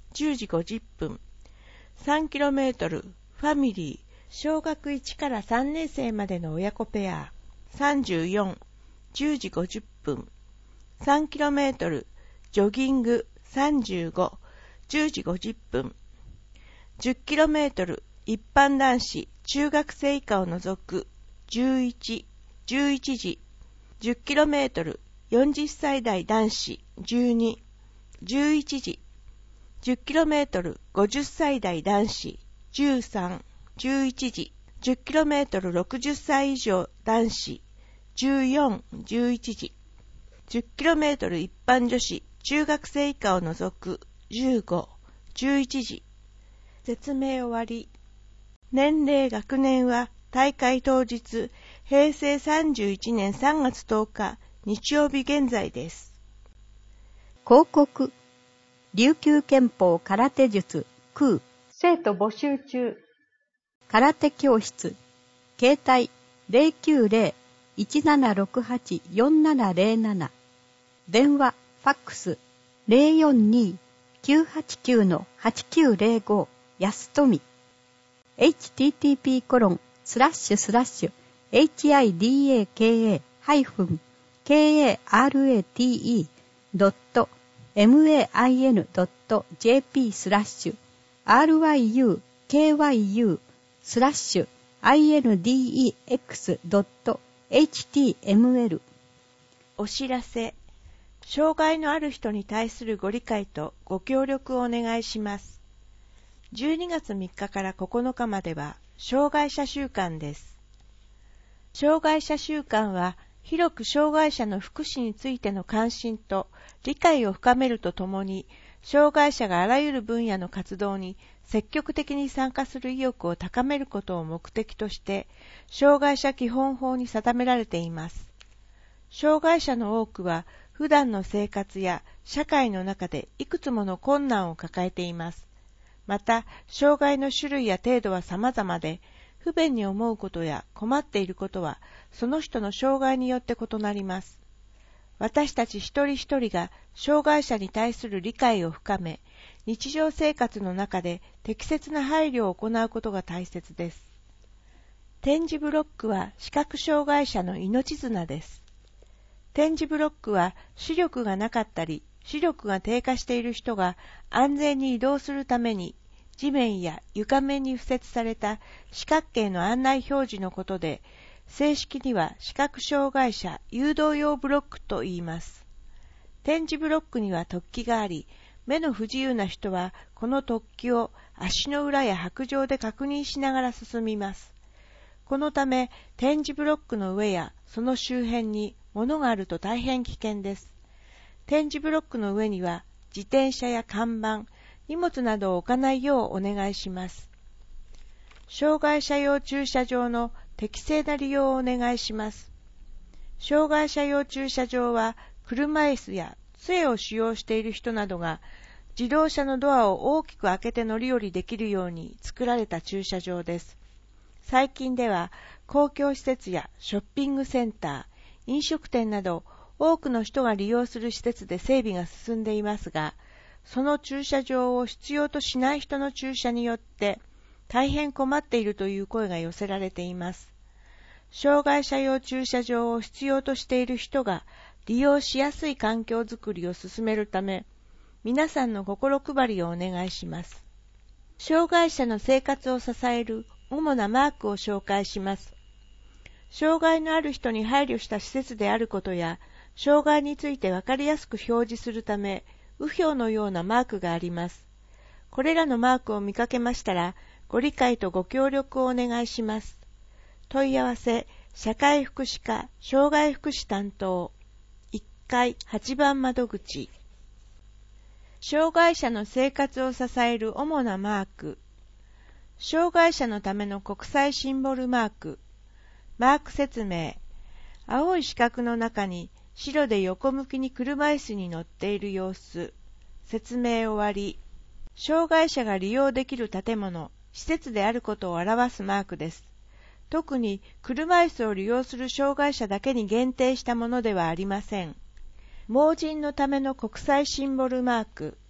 じゅうじごじゅっぷん、さんキロメートルファミリー小学いちからさんねん生までの親子ペアさんじゅうよん、じゅうじごじゅっぷん、さんキロメートルジョギングさんじゅうご、じゅうじごじゅっぷん、じゅっキロメートル一般男子中学生以下を除くじゅういち、じゅういちじ、じゅっキロメートルよんじゅっさい代男子じゅうに、じゅういちじ、じゅっキロメートルごじゅっさい代男子じゅうさん、じゅういちじ、じゅっキロメートルろくじゅっさい以上男子じゅうよん、じゅういちじ、じゅっキロメートル一般女子中学生以下を除くじゅうご、じゅういちじ。説明終わり。年齢学年は大会当日へいせいさんじゅういちねんさんがつとおか日曜日現在です。 広告。琉球拳法空手術空生徒募集中。 空手教室携帯 ゼロきゅうゼロ いちななろくはち よんななゼロなな 電話ファックス ゼロよんに きゅうはちきゅう はちきゅうゼロご 安富 エイチティーティーピーコロンスラッシュスラッシュエイチアイディーエーケーエーハイフンケーエーアールエーティーイードットエムエーアイエヌドットジェーピースラッシュアールワイユーケーワイユースラッシュアイエヌディーイーエックスドットエイチティーエムエル。 お知らせ。障害のある人に対するご理解とご協力をお願いします。じゅうにがつみっかからここのかまでは障害者週間です。障害者週間は広く障害者の福祉についての関心と理解を深めるとともに、障害者があらゆる分野の活動に積極的に参加する意欲を高めることを目的として、障害者基本法に定められています。障害者の多くは、普段の生活や社会の中でいくつもの困難を抱えています。また、障害の種類や程度は様々で、不便に思うことや困っていることは、その人の障害によって異なります。私たち一人一人が障害者に対する理解を深め、日常生活の中で適切な配慮を行うことが大切です。点字ブロックは視覚障害者の命綱です。点字ブロックは視力がなかったり、視力が低下している人が安全に移動するために、地面や床面に付設された四角形の案内表示のことで、正式には視覚障害者誘導用ブロックと言います。点字ブロックには突起があり、目の不自由な人はこの突起を足の裏や白状で確認しながら進みます。このため、点字ブロックの上やその周辺に物があると大変危険です。点字ブロックの上には自転車や看板、荷物などを置かないようお願いします。障害者用駐車場の適正な利用をお願いします。障害者用駐車場は車椅子や杖を使用している人などが自動車のドアを大きく開けて乗り降りできるように作られた駐車場です。最近では公共施設やショッピングセンター、飲食店など多くの人が利用する施設で整備が進んでいますが、その駐車場を必要としない人の駐車によって大変困っているという声が寄せられています。障害者用駐車場を必要としている人が利用しやすい環境づくりを進めるため、皆さんの心配りをお願いします。障害者の生活を支える主なマークを紹介します。障害のある人に配慮した施設であることや、障害についてわかりやすく表示するため、右表のようなマークがあります。これらのマークを見かけましたら、ご理解とご協力をお願いします。問い合わせ、社会福祉課障害福祉担当いっかいはちばん窓口。障害者の生活を支える主なマーク。障害者のための国際シンボルマーク。マーク説明。青い四角の中に白で横向きに車椅子に乗っている様子。説明終わり。障害者が利用できる建物、施設であることを表すマークです。特に車椅子を利用する障害者だけに限定したものではありません。盲人のための国際シンボルマーク。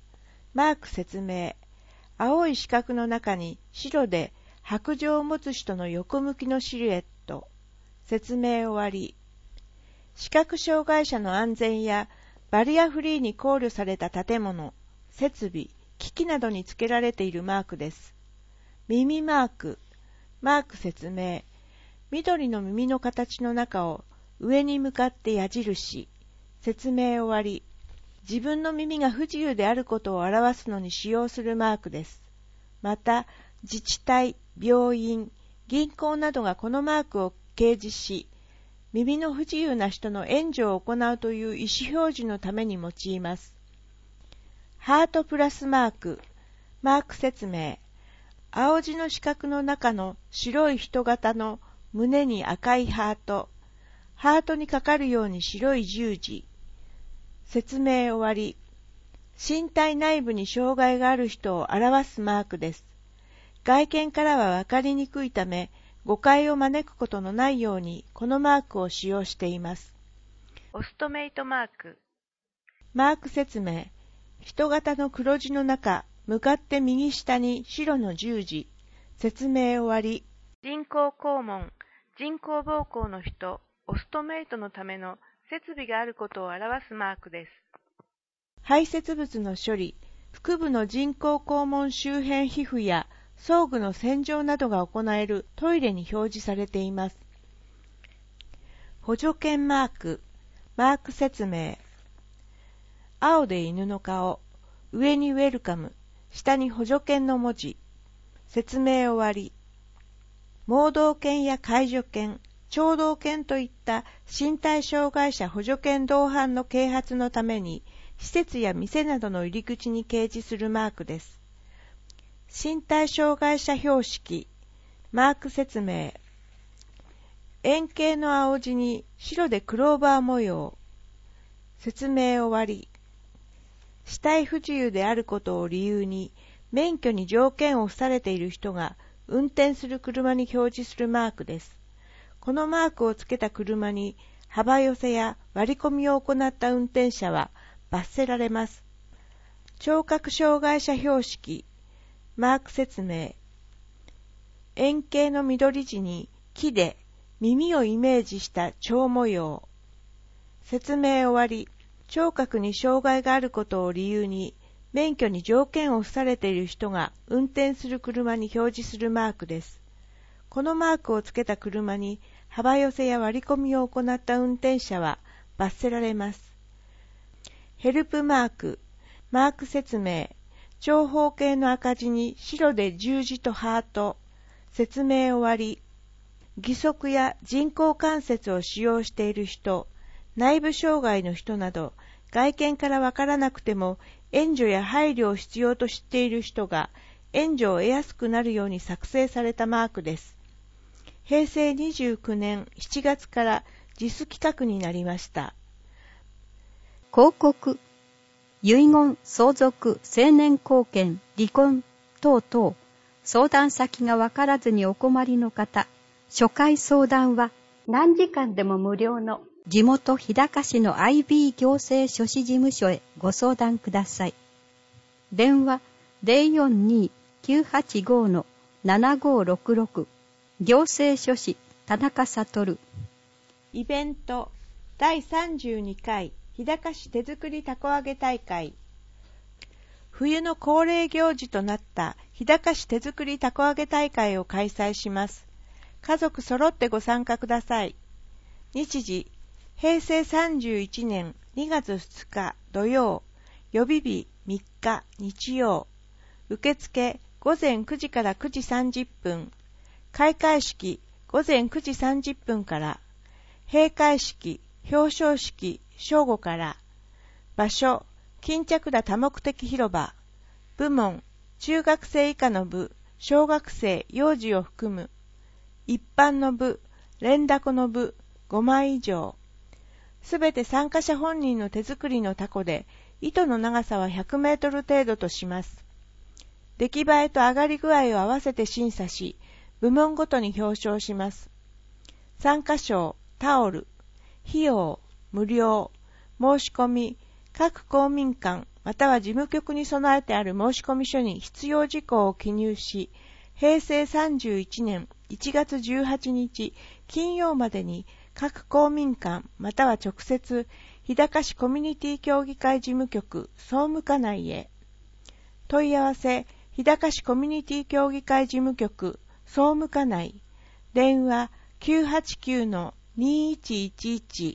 マーク説明。青い四角の中に白で白杖を持つ人の横向きのシルエット。説明終わり。視覚障害者の安全やバリアフリーに考慮された建物、設備、機器などに付けられているマークです。耳マーク。マーク説明。緑の耳の形の中を上に向かって矢印。説明終わり。自分の耳が不自由であることを表すのに使用するマークです。また、自治体、病院、銀行などがこのマークを掲示し、耳の不自由な人の援助を行うという意思表示のために用います。ハートプラスマーク。マーク説明。青字の四角の中の白い人型の胸に赤いハート。ハートにかかるように白い十字。説明終わり。身体内部に障害がある人を表すマークです。外見からはわかりにくいため、誤解を招くことのないようにこのマークを使用しています。オストメイトマーク。マーク説明。人型の黒字の中、向かって右下に白の十字。説明終わり。人工肛門、人工膀胱の人、オストメイトのための設備があることを表すマークです。排泄物の処理、腹部の人工肛門周辺皮膚や装具の洗浄などが行えるトイレに表示されています。補助犬マーク、マーク説明。青で犬の顔、上にウェルカム、下に補助犬の文字。説明終わり。盲導犬や介助犬、聴導犬といった身体障害者補助犬同伴の啓発のために施設や店などの入り口に掲示するマークです。身体障害者標識。マーク説明。円形の青字に白でクローバー模様。説明終わり。肢体不自由であることを理由に免許に条件を付されている人が運転する車に表示するマークです。このマークをつけた車に幅寄せや割り込みを行った運転者は罰せられます。聴覚障害者標識。マーク説明。円形の緑地に木で耳をイメージした蝶模様。説明終わり。聴覚に障害があることを理由に免許に条件を付されている人が運転する車に表示するマークです。このマークをつけた車に幅寄せや割り込みを行った運転者は罰せられます。ヘルプマーク。マーク説明。長方形の赤字に白で十字とハート。説明終わり。義足や人工関節を使用している人、内部障害の人など、外見からわからなくても援助や配慮を必要と知っている人が援助を得やすくなるように作成されたマークです。へいせいにじゅうきゅうねんしちがつから実施規格になりました。 広告、遺言、相続、成年後見、離婚等々、相談先がわからずにお困りの方、初回相談は何時間でも無料の地元日高市の アイビー 行政書士事務所へご相談ください。電話 ゼロよんにーきゅうはちご ななごろくろく 行政書士田中悟。 イベントだいさんじゅうにかい日高市手作りたこ揚げ大会。冬の恒例行事となった日高市手作りたこ揚げ大会を開催します。家族揃ってご参加ください。日時へいせいさんじゅういちねんにがつふつか土曜、予備日みっか日曜。受付ごぜんくじからくじさんじゅっぷん。開会式ごぜんくじさんじゅっぷんから。閉会式、表彰式正午から。場所、巾着田多目的広場。部門、中学生以下の部、小学生、幼児を含む。一般の部、連凧の部、ごまい以上。すべて参加者本人の手作りのタコで、糸の長さはひゃくメートル程度とします。出来栄えと上がり具合を合わせて審査し、部門ごとに表彰します。参加賞、タオル、費用、無料、申し込み、各公民館または事務局に備えてある申込書に必要事項を記入し、平成さんじゅういちねんいちがつじゅうはちにち金曜までに各公民館または直接日高市コミュニティ協議会事務局総務課内へ。問い合わせ日高市コミュニティ協議会事務局総務課内、電話 きゅうはちきゅうのにいちいちいち。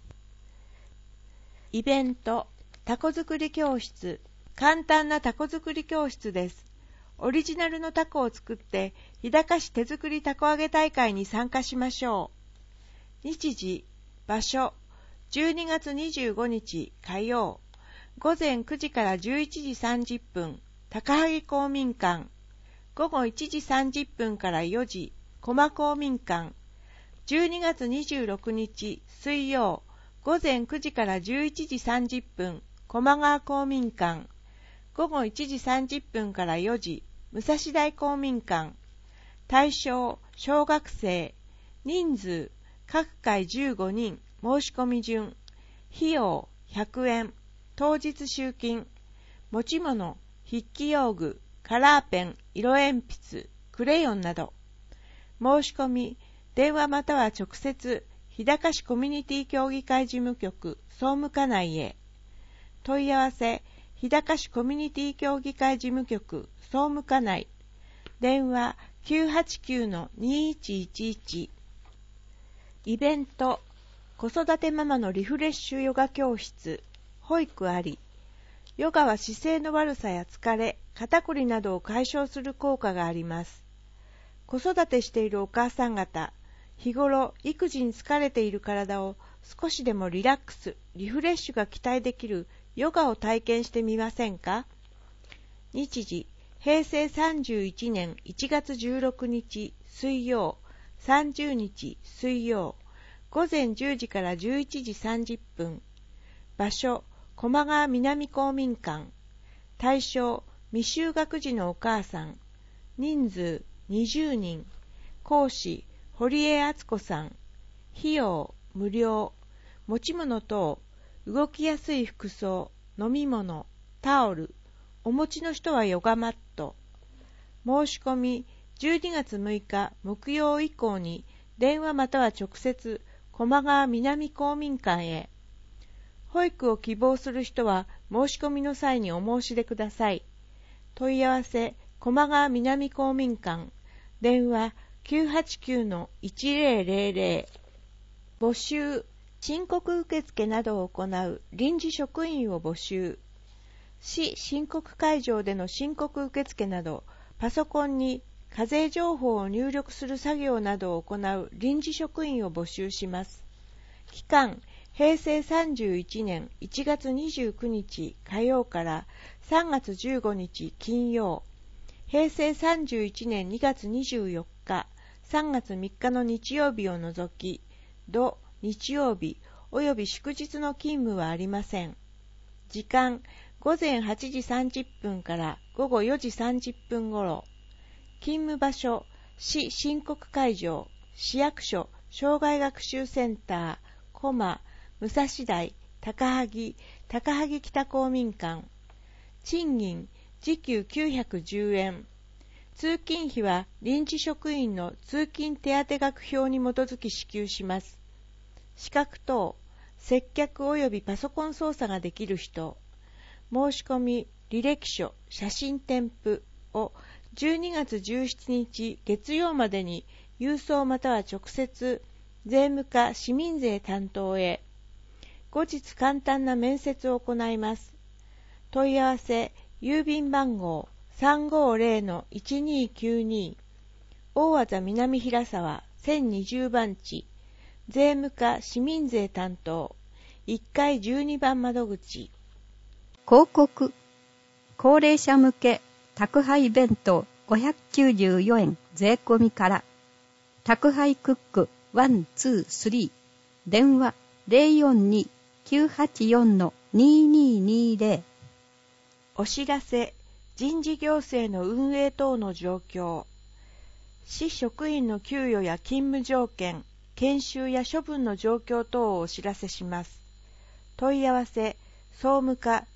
イベントタコ作り教室、簡単なタコ作り教室です。オリジナルのタコを作って日高市手作りタコ揚げ大会に参加しましょう。日時、場所、じゅうにがつにじゅうごにち火曜、ごぜんくじからじゅういちじさんじゅっぷん、高萩公民館、ごごいちじさんじゅっぷんからよじ、駒公民館、じゅうにがつにじゅうろくにち水曜、ごぜんくじからじゅういちじさんじゅっぷん、駒川公民館、ごごいちじさんじゅっぷんからよじ、武蔵台公民館。対象、小学生。人数、各回じゅうごにん。申し込み順。費用、ひゃくえん。当日集金。持ち物、筆記用具、カラーペン、色鉛筆、クレヨンなど。申し込み、電話または直接、日高市コミュニティ協議会事務局総務課内へ。問い合わせ、日高市コミュニティ協議会事務局総務課内、電話 きゅうはちきゅうのにいちいちいち。イベント子育てママのリフレッシュヨガ教室、保育あり。ヨガは姿勢の悪さや疲れ、肩こりなどを解消する効果があります。子育てしているお母さん方、日頃育児に疲れている体を少しでもリラックス、リフレッシュが期待できるヨガを体験してみませんか？日時、平成さんじゅういちねんいちがつじゅうろくにち水曜、さんじゅうにち水曜、ごぜんじゅうじからじゅういちじさんじゅっぷん。場所、駒川南公民館。対象、未就学児のお母さん。人数、にじゅうにん。講師、堀江敦子さん。費用、無料。持ち物等、動きやすい服装、飲み物、タオル、お持ちの人はヨガマット。申し込み、じゅうにがつむいか木曜以降に電話または直接、駒川南公民館へ。保育を希望する人は申し込みの際にお申し出ください。問い合わせ、駒川南公民館、電話 きゅうはちきゅうのいちぜろぜろぜろ。募集、申告受付などを行う臨時職員を募集。市申告会場での申告受付など、パソコンに課税情報を入力する作業などを行う臨時職員を募集します。期間、平成さんじゅういちねんいちがつにじゅうくにち火曜からさんがつじゅうごにち金曜、平成さんじゅういちねんにがつにじゅうよっか、さんがつみっかの日曜日を除き、土日曜日および祝日の勤務はありません。時間、ごぜんはちじさんじゅっぷんからごごよじさんじゅっぷんごろ。勤務場所、市申告会場、市役所、障害学習センター、駒、武蔵台、高萩、高萩北公民館。賃金、時給きゅうひゃくじゅうえん。通勤費は臨時職員の通勤手当額表に基づき支給します。資格等、接客及びパソコン操作ができる人。申し込み、履歴書、写真添付をじゅうにがつじゅうしちにち月曜までに郵送または直接、税務課市民税担当へ。後日簡単な面接を行います。問い合わせ、郵便番号 さんごぜろのいちにきゅうに、大字南平沢せんにじゅうばんち、税務課市民税担当、いっかいじゅうにばん窓口。 広告、高齢者向け宅配弁当ごひゃくきゅうじゅうよえん税込みから、宅配クックいち、に、さん、電話 ゼロよんに きゅうはちよん のにににぜろ。 お知らせ、人事行政の運営等の状況。市職員の給与や勤務条件、研修や処分の状況等をお知らせします。問い合わせ、総務課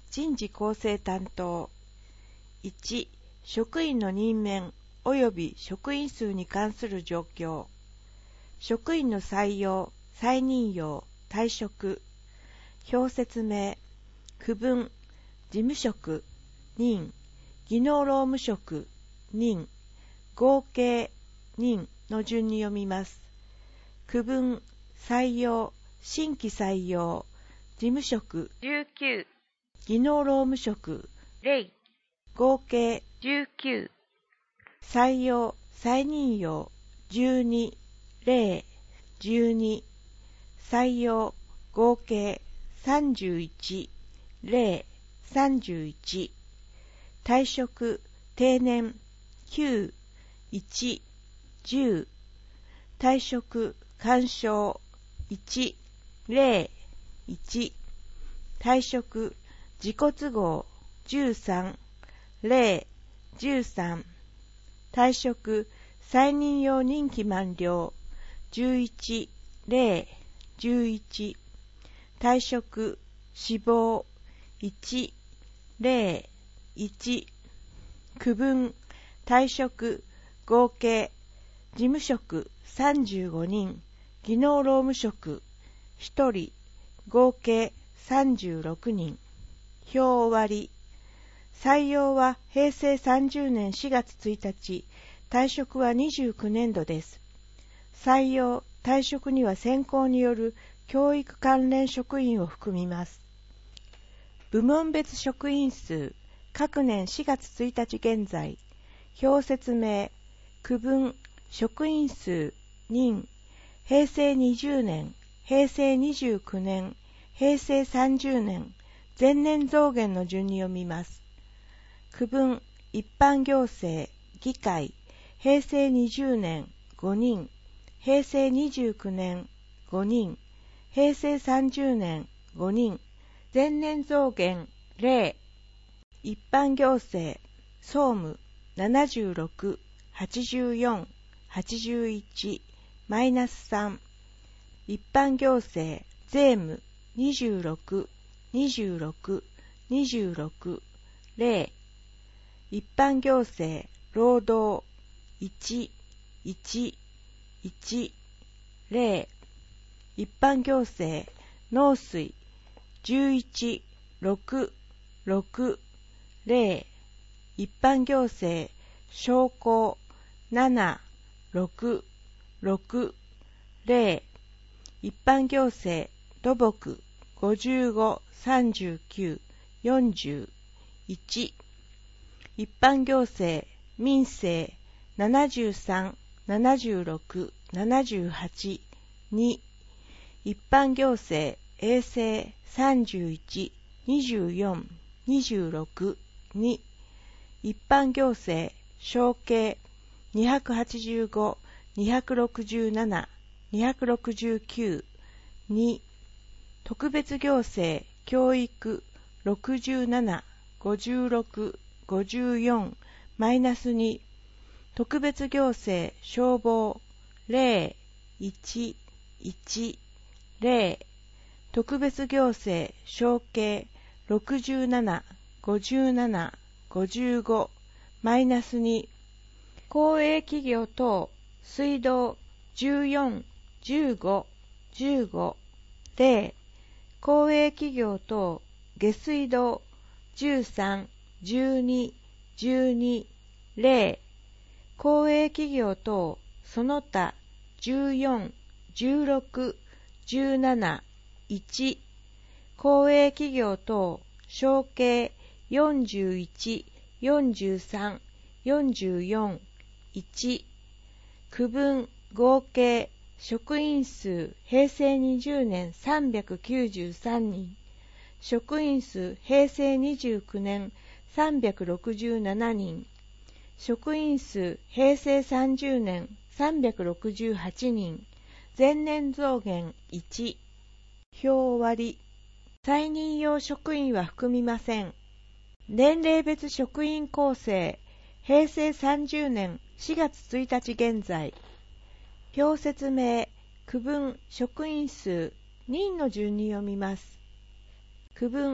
人事構成担当。いち、職員の任命及び職員数に関する状況。職員の採用、再任用、退職。表説明。区分、事務職、任、技能労務職、任、合計、任の順に読みます。区分、採用、新規採用、事務職じゅうきゅう、 技能労務職例合計じゅうきゅう、 採用再任用じゅうに例じゅうに採用合計さんじゅういち例さんじゅういち退職定年きゅう、いち、じゅう退職勧奨いち例いち退職自己都合じゅうさん例じゅうさん退職再任用任期満了じゅういち例じゅういち退職死亡いち例いち区分退職合計事務職さんじゅうごにん技能労務職ひとり合計さんじゅうろくにん表終わり採用はへいせいさんじゅうねんしがつついたち退職はにじゅうきゅうねんどです。採用退職には選考による教育関連職員を含みます。部門別職員数各年しがつついたち現在表説明区分職員数任へいせいにじゅうねんへいせいにじゅうきゅうねんへいせいさんじゅうねん前年増減の順に読みます。区分一般行政議会へいせいにじゅうねんごにんへいせいにじゅうきゅうねんごにんへいせいさんじゅうねんごにん前年増減例一般行政総務ななじゅうろく、はちじゅうよん、はちじゅういちマイナスさん一般行政税務にじゅうろく、にじゅうろく、にじゅうろく例一般行政労働いち、いち、いち例一般行政農水じゅういち、ろく、ろく例一般行政商工なな、ろく、ろく例一般行政土木ごじゅうご、さんじゅうきゅう、よんじゅういち一般行政民生ななじゅうさん、ななじゅうろく、ななじゅうはち、に一般行政衛生さんじゅういち、にじゅうよん、にじゅうろく、に一般行政承継にひゃくはちじゅうご、にひゃくろくじゅうなな、にひゃくろくじゅうきゅう、に特別行政教育ろくじゅうなな、ごじゅうろく、ごじゅうよんマイナスに特別行政消防ゼロ、いち、いちゼロ特別行政承継ろくじゅうなな、ごじゅうなな、ごじゅうごマイナスに公営企業等水道じゅうよん、じゅうご、じゅうごゼロ公営企業等下水道じゅうさん、じゅうに、じゅうにゼロ公営企業等その他じゅうよん、じゅうろく、じゅうなな、いち公営企業等承継よんじゅういち、よんじゅうさん、よんじゅうよん、いち区分合計職員数へいせいにじゅうねんさんびゃくきゅうじゅうさんにん職員数へいせいにじゅうきゅうねんさんびゃくろくじゅうななにん職員数へいせいさんじゅうねんさんびゃくろくじゅうはちにん前年増減いち表終わり再任用職員は含みません。年齢別職員構成へいせいさんじゅうねんしがつついたち現在表説明区分職員数任の順に読みます。区分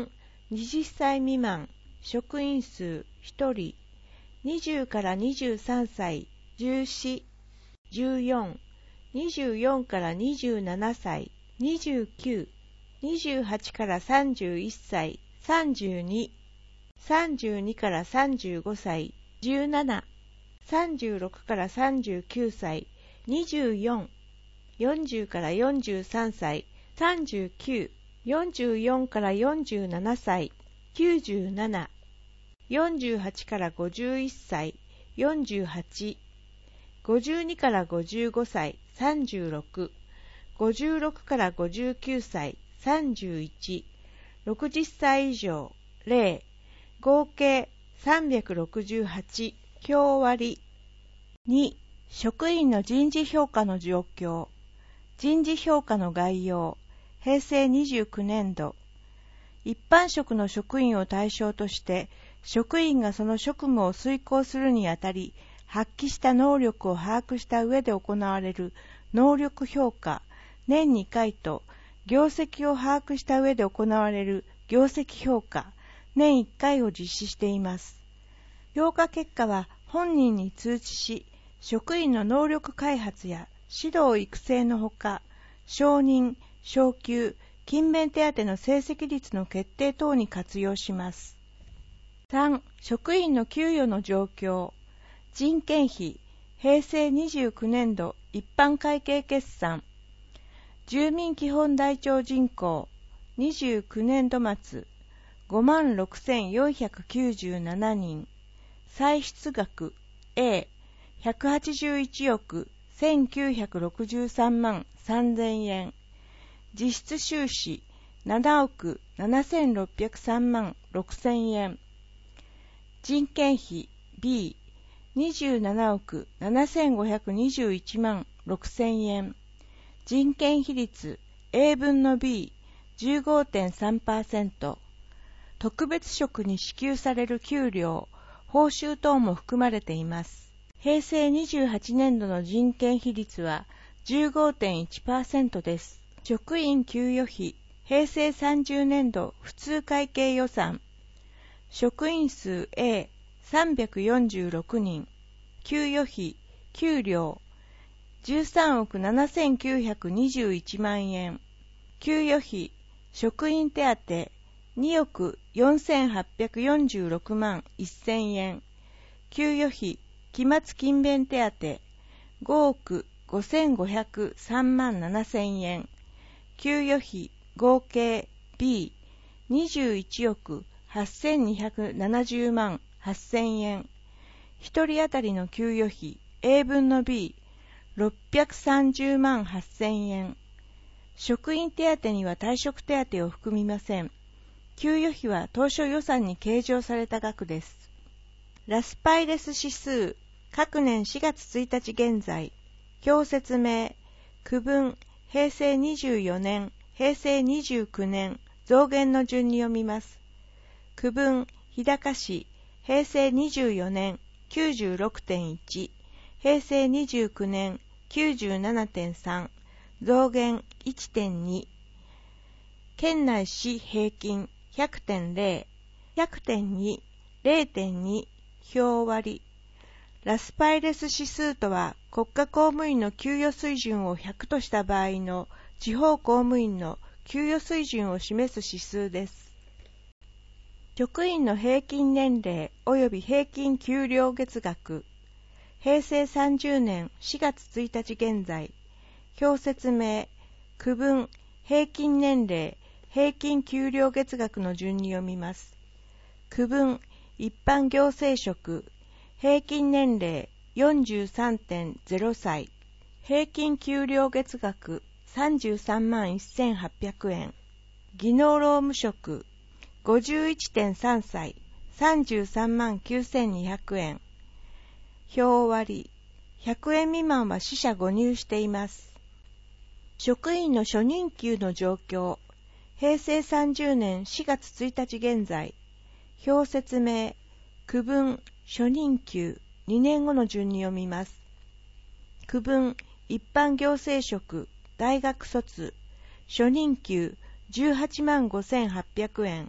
はたち未満、職員数ひとり、にじゅうからにじゅうさんさい、じゅうよん、じゅうよん、にじゅうよんからにじゅうななさい、にじゅうきゅう、にじゅうはちからさんじゅういっさい、さんじゅうに、さんじゅうにからさんじゅうごさい、じゅうなな、さんじゅうろくからさんじゅうきゅうさい、にじゅうよん、よんじゅうからよんじゅうさんさい、さんじゅうきゅう、よんじゅうよんからよんじゅうななさい、きゅうじゅうなな、よんじゅうはちからごじゅういっさい、よんじゅうはち、ごじゅうにからごじゅうごさい、さんじゅうろく、ごじゅうろくからごじゅうきゅうさい、さんじゅういち、ろくじゅっさい以上、ゼロ、合計さんびゃくろくじゅうはち、票割。に、職員の人事評価の状況。人事評価の概要。へいせいにじゅうきゅうねんど。一般職の職員を対象として、職員がその職務を遂行するにあたり、発揮した能力を把握した上で行われる能力評価、年にかいと、業績を把握した上で行われる業績評価、年いっかいを実施しています。評価結果は本人に通知し、職員の能力開発や指導育成のほか、承認、昇給、勤勉手当の成績率の決定等に活用します。さん、職員の給与の状況。人件費、へいせいにじゅうきゅうねんど一般会計決算。住民基本台帳人口、にじゅうきゅうねんど末、ごまんろくせんよんひゃくきゅうじゅうななにん。歳出額 A、ひゃくはちじゅういちおくせんきゅうひゃくろくじゅうさんまんさんぜんえん。実質収支ななおくななせんろっぴゃくさんまんろくせんえん。人件費 B、にじゅうななおくななせんごひゃくにじゅういちまんろくせんえん。人件費率 A 分の ビーじゅうごてんさんパーセント。特別職に支給される給料、報酬等も含まれています。へいせいにじゅうはちねんどの人件費率は じゅうごてんいちパーセント です。職員給与費、へいせいさんじゅうねんど普通会計予算。職員数 A、さんびゃくよんじゅうろくにん。給与費、給料、じゅうさんおくななせんきゅうひゃくにじゅういちまんえん。給与費、職員手当、におくよんせんはっぴゃくよんじゅうろくまんせんえん。給与費、期末勤勉手当、ごおくごせんごひゃくさんまんななせんえん。給与費、合計 B、にじゅういちおくはっせんにひゃくななじゅうまんはっせんえん。ひとり当たりの給与費 A 分の ビーろっぴゃくさんじゅうまんはっせんえん。職員手当には退職手当を含みません。給与費は当初予算に計上された額です。ラスパイレス指数、各年しがつついたち現在。表説明、区分、へいせいにじゅうよねん、へいせいにじゅうきゅうねん、増減の順に読みます。区分、日高市、へいせいにじゅうよねん、きゅうじゅうろくてんいち、へいせいにじゅうきゅうねん、きゅうじゅうななてんさん、増減 いってんに。県内市平均 ひゃくてんゼロ、ひゃくてんに、ゼロてんに、票割。ラスパイレス指数とは国家公務員の給与水準をひゃくとした場合の地方公務員の給与水準を示す指数です。職員の平均年齢及び平均給料月額。へいせいさんじゅうねんしがつついたち現在。表説明、区分、平均年齢、平均給料月額の順に読みます。区分、一般行政職、平均年齢 よんじゅうさんてんゼロさい、平均給料月額さんじゅうさんまんせんはっぴゃくえん。技能労務職、ごじゅういってんさんさい、さんじゅうさんまんきゅうせんにひゃくえん。票割、ひゃくえん未満は四捨五入しています。職員の初任給の状況。へいせいさんじゅうねんしがつついたち現在。表説明、区分、初任給、にねんごの順に読みます。区分、一般行政職、大学卒、初任給じゅうはちまんごせんはっぴゃくえん、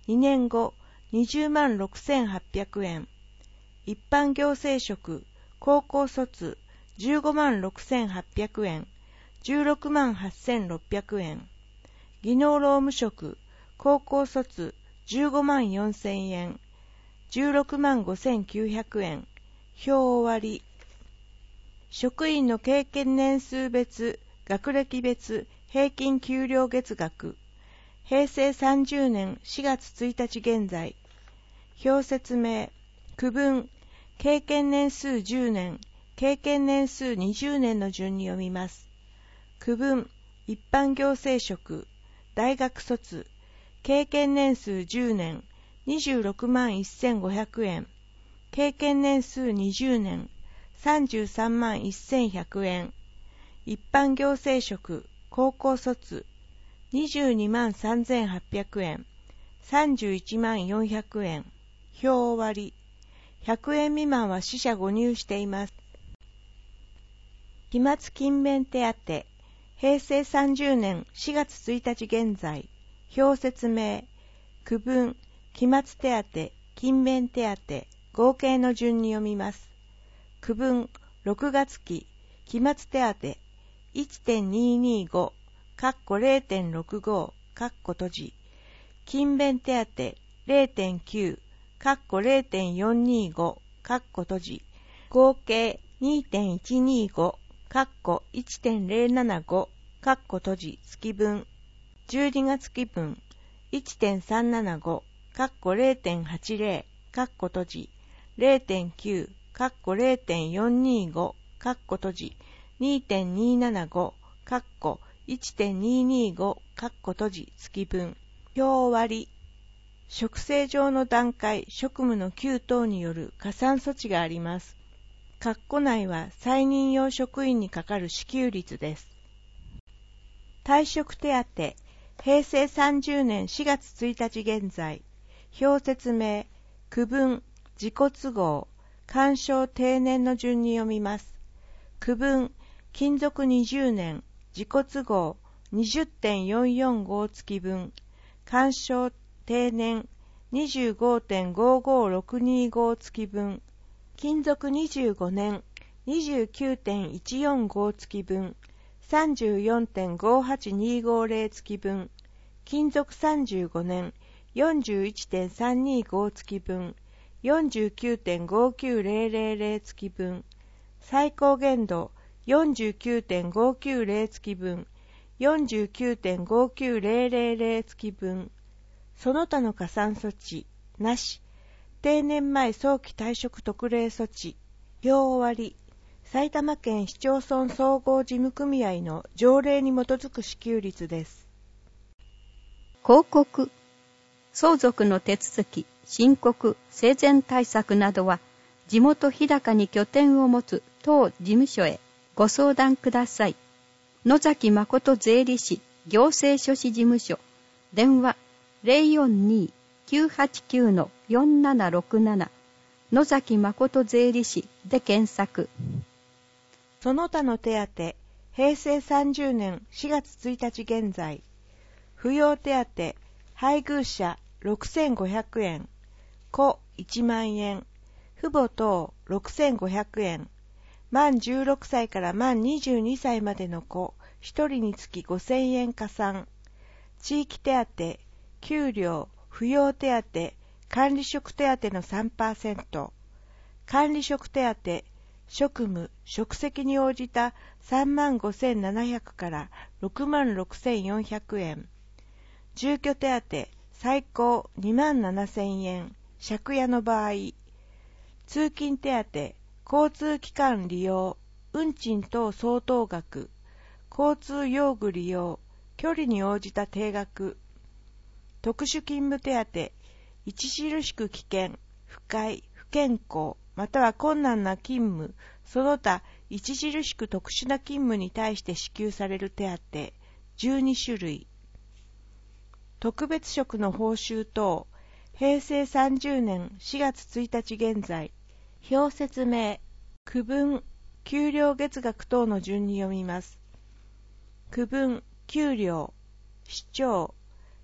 にねんごにじゅうまんろくせんはっぴゃくえん、一般行政職、高校卒じゅうごまんろくせんはっぴゃくえん、じゅうろくまんはっせんろっぴゃくえん、技能労務職、高校卒じゅうごまんよんせんえん、じゅうろくまんごせんきゅうひゃくえん、票終わり。職員の経験年数別、学歴別、平均給料月額、平成さんじゅうねんしがつついたち現在、表説明、区分、経験年数じゅうねん、経験年数にじゅうねんの順に読みます。区分、一般行政職、大学卒、経験年数じゅうねん、にじゅうろくまんせんごひゃくえん、経験年数にじゅうねん、さんじゅうさんまんせんひゃくえん、一般行政職、高校卒、にじゅうにまんさんぜんはっぴゃくえん、さんじゅういちまんよんひゃくえん、票終わり。ひゃくえん未満は四捨五入しています。期末勤勉手当、平成さんじゅうねんしがつついたち現在、表説明、区分、期末手当、勤勉手当、合計の順に読みます。区分、ろくがつ期、期末手当、いってんにーにーご、れいてんろくご、閉じ、勤勉手当 れいてんきゅう、れいてんよんにーご、閉じ、合計 にてんいちにーご、いってんぜろななご、閉じ、月分、じゅうにがつ期分 いってんさんななご、れいてんはちぜろ、閉じ、れいてんきゅう、れいてんよんにーご、閉じ、にてんにーななご、いってんにーにーご、閉じ、月分、票終わり。職制上の段階、職務の級等による加算措置があります。括弧内は再任用職員にかかる支給率です。退職手当、平成さんじゅうねんしがつついたち現在、表説明、区分、自己都合、干渉定年の順に読みます。区分、勤続にじゅうねん、自己都合 にじゅってんよんよんご 月分、干渉定年 にじゅうごてんごごろくにーご 月分、勤続にじゅうごねん にじゅうきゅうてんいちよんご 月分、さんじゅうよんてんごはちにーごぜろ 月分、勤続さんじゅうごねん よんじゅういちてんさんにーご 月分、よんじゅうきゅうてんごきゅうぜろぜろぜろ 月分、最高限度 よんじゅうきゅうてんごきゅうぜろ 月分、よんじゅうきゅうてんごきゅうぜろぜろぜろ 月分、その他の加算措置、なし、定年前早期退職特例措置、票終わり。埼玉県市町村総合事務組合の条例に基づく支給率です。 広告、相続の手続き、申告、生前対策などは、地元日高に拠点を持つ当事務所へご相談ください。野崎誠税理士行政書士事務所、電話 ゼロよんにーきゅうはちきゅうのよんななろくなな 野崎誠税理士で検索。 その他の手当、平成さんじゅうねんしがつついたち現在、扶養手当、配偶者ろくせんごひゃくえん、子いちまんえん、父母等ろくせんごひゃくえん、満じゅうろくさいから満にじゅうにさいまでの子ひとりにつきごせんえん加算、地域手当、給料、扶養手当、管理職手当の さんパーセント、管理職手当、職務、職責に応じたさんまんごせんななひゃくからろくまんろくせんよんひゃくえん、住居手当、最高にまんななせんえん、借家の場合、通勤手当、交通機関利用、運賃等相当額、交通用具利用、距離に応じた定額、特殊勤務手当、著しく危険、不快、不健康、または困難な勤務、その他著しく特殊な勤務に対して支給される手当、じゅうにしゅるい。特別職の報酬等、平成さんじゅうねんしがつついたち現在、表説明、区分、給料月額等の順に読みます。区分、給料、市長、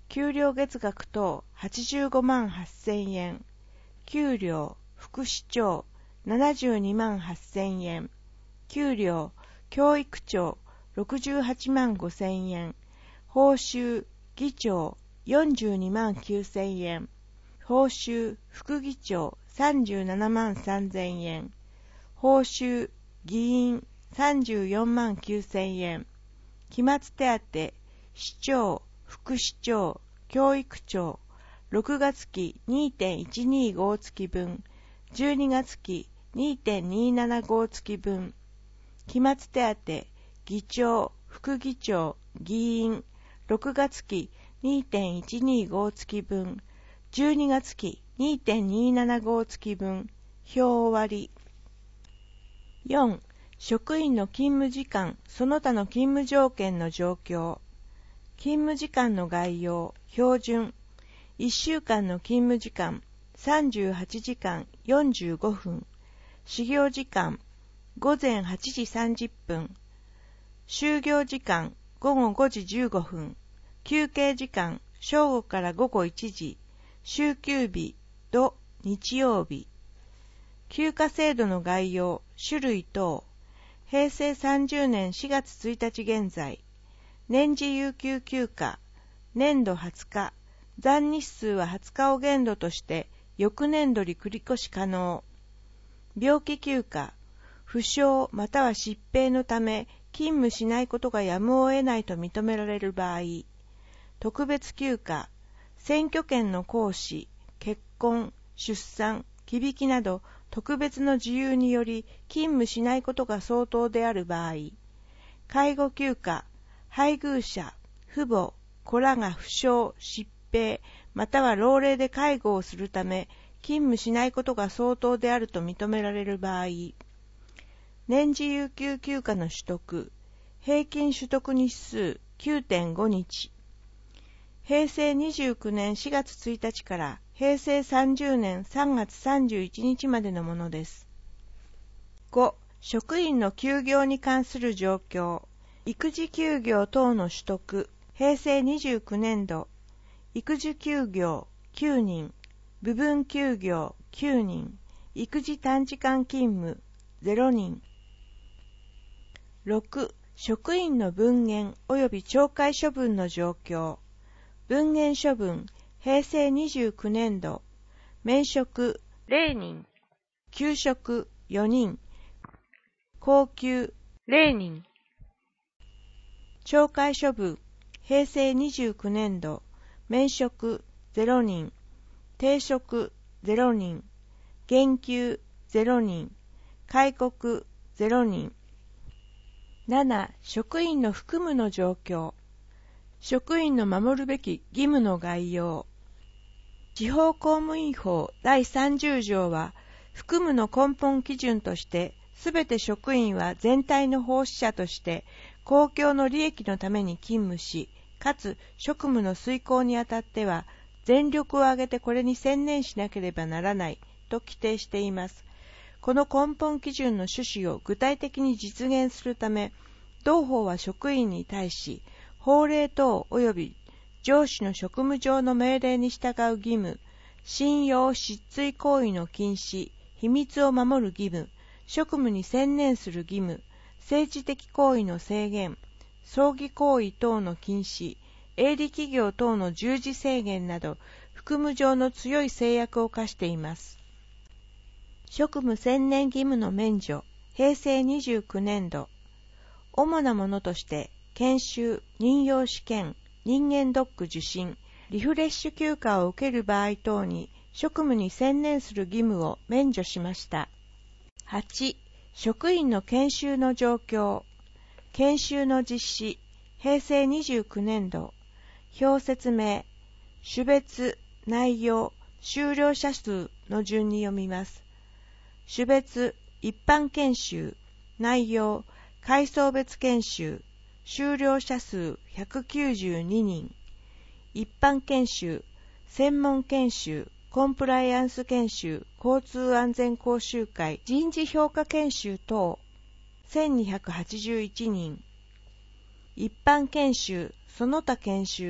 給料月額等はちじゅうごまんはっせんえん、給料副市長ななじゅうにまんはっせんえん、給料教育長ろくじゅうはちまんごせんえん、報酬議長よんじゅうにまんきゅうせんえん、報酬副議長さんじゅうななまんさんぜんえん、報酬議員さんじゅうよんまんきゅうせんえん、期末手当市長副市長教育長ろくがつ期 にてんいちにご 月分、じゅうにがつ期 にてんにななご 月分、期末手当議長副議長議員ろくがつ期 にてんいちにご 月分、じゅうにがつ期 にてんにななご 月分、表終わり。よん. 職員の勤務時間その他の勤務条件の状況。勤務時間の概要、標準。いっしゅうかんの勤務時間さんじゅうはちじかんよんじゅうごふん、始業時間ごぜんはちじさんじゅっぷん、就業時間ごごごじじゅうごふん、休憩時間正午からごごいちじ、週休日、土、日曜日。休暇制度の概要、種類等。へいせいさんじゅうねんしがつついたち現在、年次有給休暇、年度はつか、残日数ははつかを限度として翌年度に繰り越し可能。病気休暇、負傷または疾病のため勤務しないことがやむを得ないと認められる場合。特別休暇、選挙権の行使、結婚、出産、忌引きなど特別の事由により勤務しないことが相当である場合。介護休暇、配偶者、父母、子らが負傷、疾病、または老齢で介護をするため勤務しないことが相当であると認められる場合。年次有給休暇の取得、平均取得日数 きゅうてんごにち。へいせいにじゅうきゅうねんしがつついたちからへいせいさんじゅうねんさんがつさんじゅういちにちまでのものです。ご. 職員の休業に関する状況。育児休業等の取得、へいせいにじゅうきゅうねんど、育児休業きゅうにん、部分休業きゅうにん、育児短時間勤務ゼロにん。ろく. 職員の分減及び懲戒処分の状況。分減処分、へいせいにじゅうきゅうねんど、免職れいにん、休職よにん、降給れいにん。懲戒処分、へいせいにじゅうきゅうねんど、免職ゼロにん、停職ゼロにん、減給ゼロにん、戒告ゼロにん。なな. 職員の服務の状況。職員の守るべき義務の概要。地方公務員法だいさんじゅうじょうは、服務の根本基準として、すべて職員は全体の奉仕者として、公共の利益のために勤務し、かつ職務の遂行にあたっては、全力を挙げてこれに専念しなければならないと規定しています。この根本基準の趣旨を具体的に実現するため、同法は職員に対し、法令等及び上司の職務上の命令に従う義務、信用失墜行為の禁止、秘密を守る義務、職務に専念する義務、政治的行為の制限、葬儀行為等の禁止、営利企業等の従事制限など、服務上の強い制約を課しています。職務専念義務の免除、へいせいにじゅうきゅうねんど。主なものとして、研修、任用試験、人間ドック受診、リフレッシュ休暇を受ける場合等に、職務に専念する義務を免除しました。はち. 職員の研修の状況。研修の実施、へいせいにじゅうきゅうねんど。表説明、種別、内容、修了者数の順に読みます。種別、一般研修、内容、階層別研修、修了者数ひゃくきゅうじゅうににん。一般研修、専門研修、コンプライアンス研修、交通安全講習会、人事評価研修等、せんにひゃくはちじゅういちにん。一般研修、その他研修、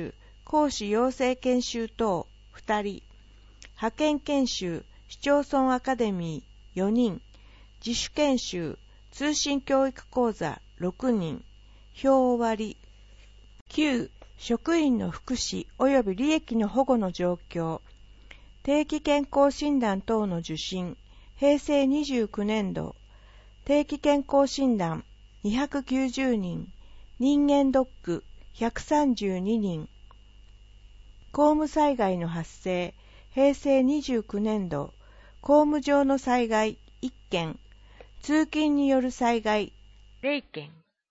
講師養成研修等ふたり、派遣研修市町村アカデミーよにん、自主研修通信教育講座ろくにん、表割。きゅう、職員の福祉及び利益の保護の状況、定期健康診断等の受診、へいせいにじゅうきゅうねんど、定期健康診断にひゃくきゅうじゅうにん、人間ドックひゃくさんじゅうににん、公務災害の発生、へいせいにじゅうきゅうねんど、公務上の災害いっけん、通勤による災害れいけん、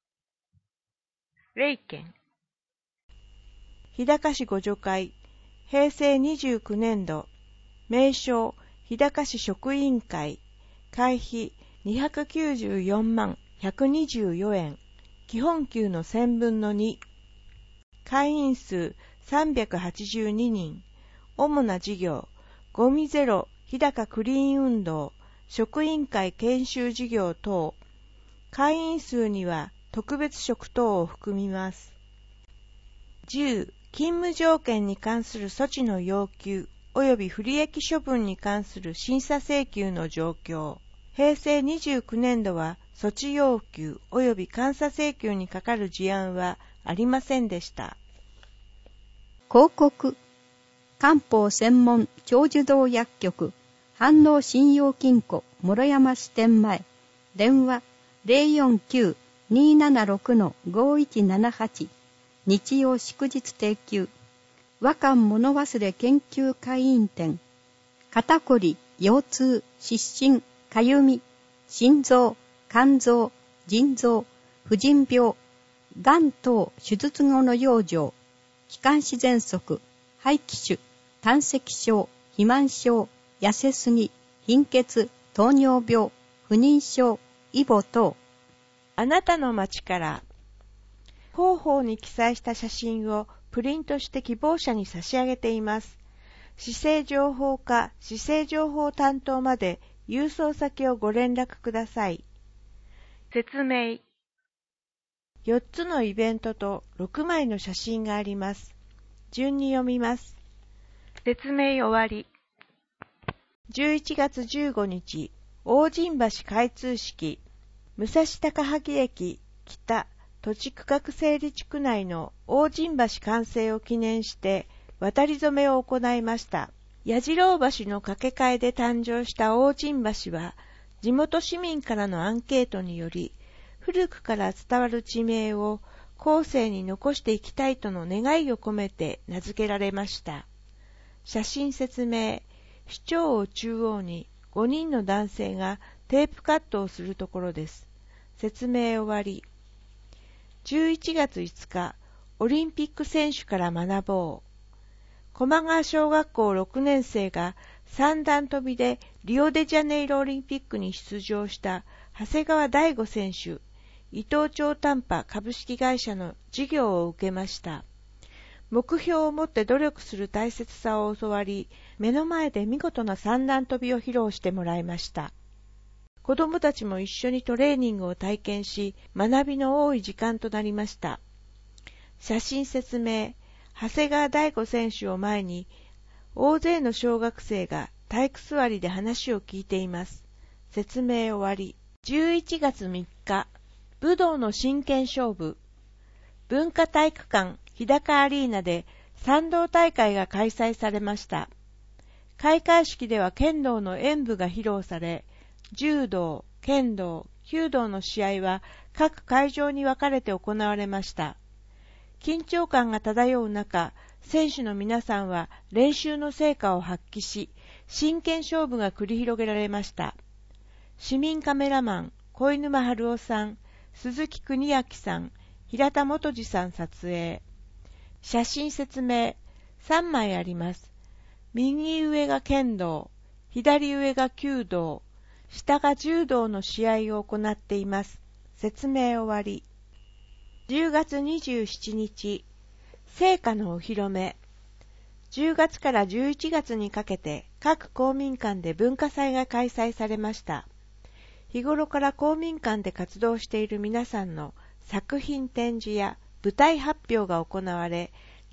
れいけん。日高市互助会、へいせいにじゅうきゅうねんど、名称、日高市職員会、会費にひゃくきゅうじゅうよんまんひゃくにじゅうよえん、基本給のせんぶんのに、会員数さんびゃくはちじゅうににん、主な事業、ゴミゼロ日高クリーン運動、職員会研修事業等、会員数には特別職等を含みます。じゅう、勤務条件に関する措置の要求及び不利益処分に関する審査請求の状況。へいせいにじゅうきゅうねんどは措置要求及び監査請求にかかる事案はありませんでした。 広告。官報専門長寿堂薬局飯能信用金庫諸山支店前、電話 ゼロよんきゅう にーななろく ごいちななはち、日曜祝日定休、和漢物忘れ研究会員店、肩こり、腰痛、失神、かゆみ、心臓、肝臓、腎臓、婦人病、がん等手術後の養生、気管支喘息、肺気腫、胆石症、肥満症、痩せすぎ、貧血、糖尿病、不妊症、イボ等。 あなたの町から広報に記載した写真をプリントして希望者に差し上げています。市政情報課市政情報担当まで郵送先をご連絡ください。説明。よっつのイベントとろくまいの写真があります。順に読みます。説明終わり。じゅういちがつじゅうごにち、大神橋開通式、武蔵高萩駅北土地区画整理地区内の大神橋完成を記念して渡り初めを行いました。矢次郎橋の架け替えで誕生した大神橋は、地元市民からのアンケートにより、古くから伝わる地名を後世に残していきたいとの願いを込めて名付けられました。写真説明。市長を中央にごにんの男性がテープカットをするところです。説明終わり。じゅういちがついつか、オリンピック選手から学ぼう。駒川小学校ろくねんせいが三段跳びでリオデジャネイロオリンピックに出場した長谷川大吾選手、伊東町短波株式会社の授業を受けました。目標を持って努力する大切さを教わり、目の前で見事な三段跳びを披露してもらいました。子どもたちも一緒にトレーニングを体験し、学びの多い時間となりました。写真説明。長谷川大吾選手を前に、大勢の小学生が体育座りで話を聞いています。説明終わり。じゅういちがつみっか、武道の真剣勝負。文化体育館日高アリーナで賛同大会が開催されました。開会式では剣道の演舞が披露され、柔道、剣道、弓道の試合は各会場に分かれて行われました。緊張感が漂う中、選手の皆さんは練習の成果を発揮し、真剣勝負が繰り広げられました。市民カメラマン、小沼春夫さん、鈴木邦明さん、平田元次さん撮影。写真説明。さんまいあります。右上が剣道、左上が弓道、下が柔道の試合を行っています。説明終わり。じゅうがつにじゅうしちにち、聖火のお披露目。じゅうがつからじゅういちがつにかけて各公民館で文化祭が開催されました。日頃から公民館で活動している皆さんの作品展示や舞台発表が行われ、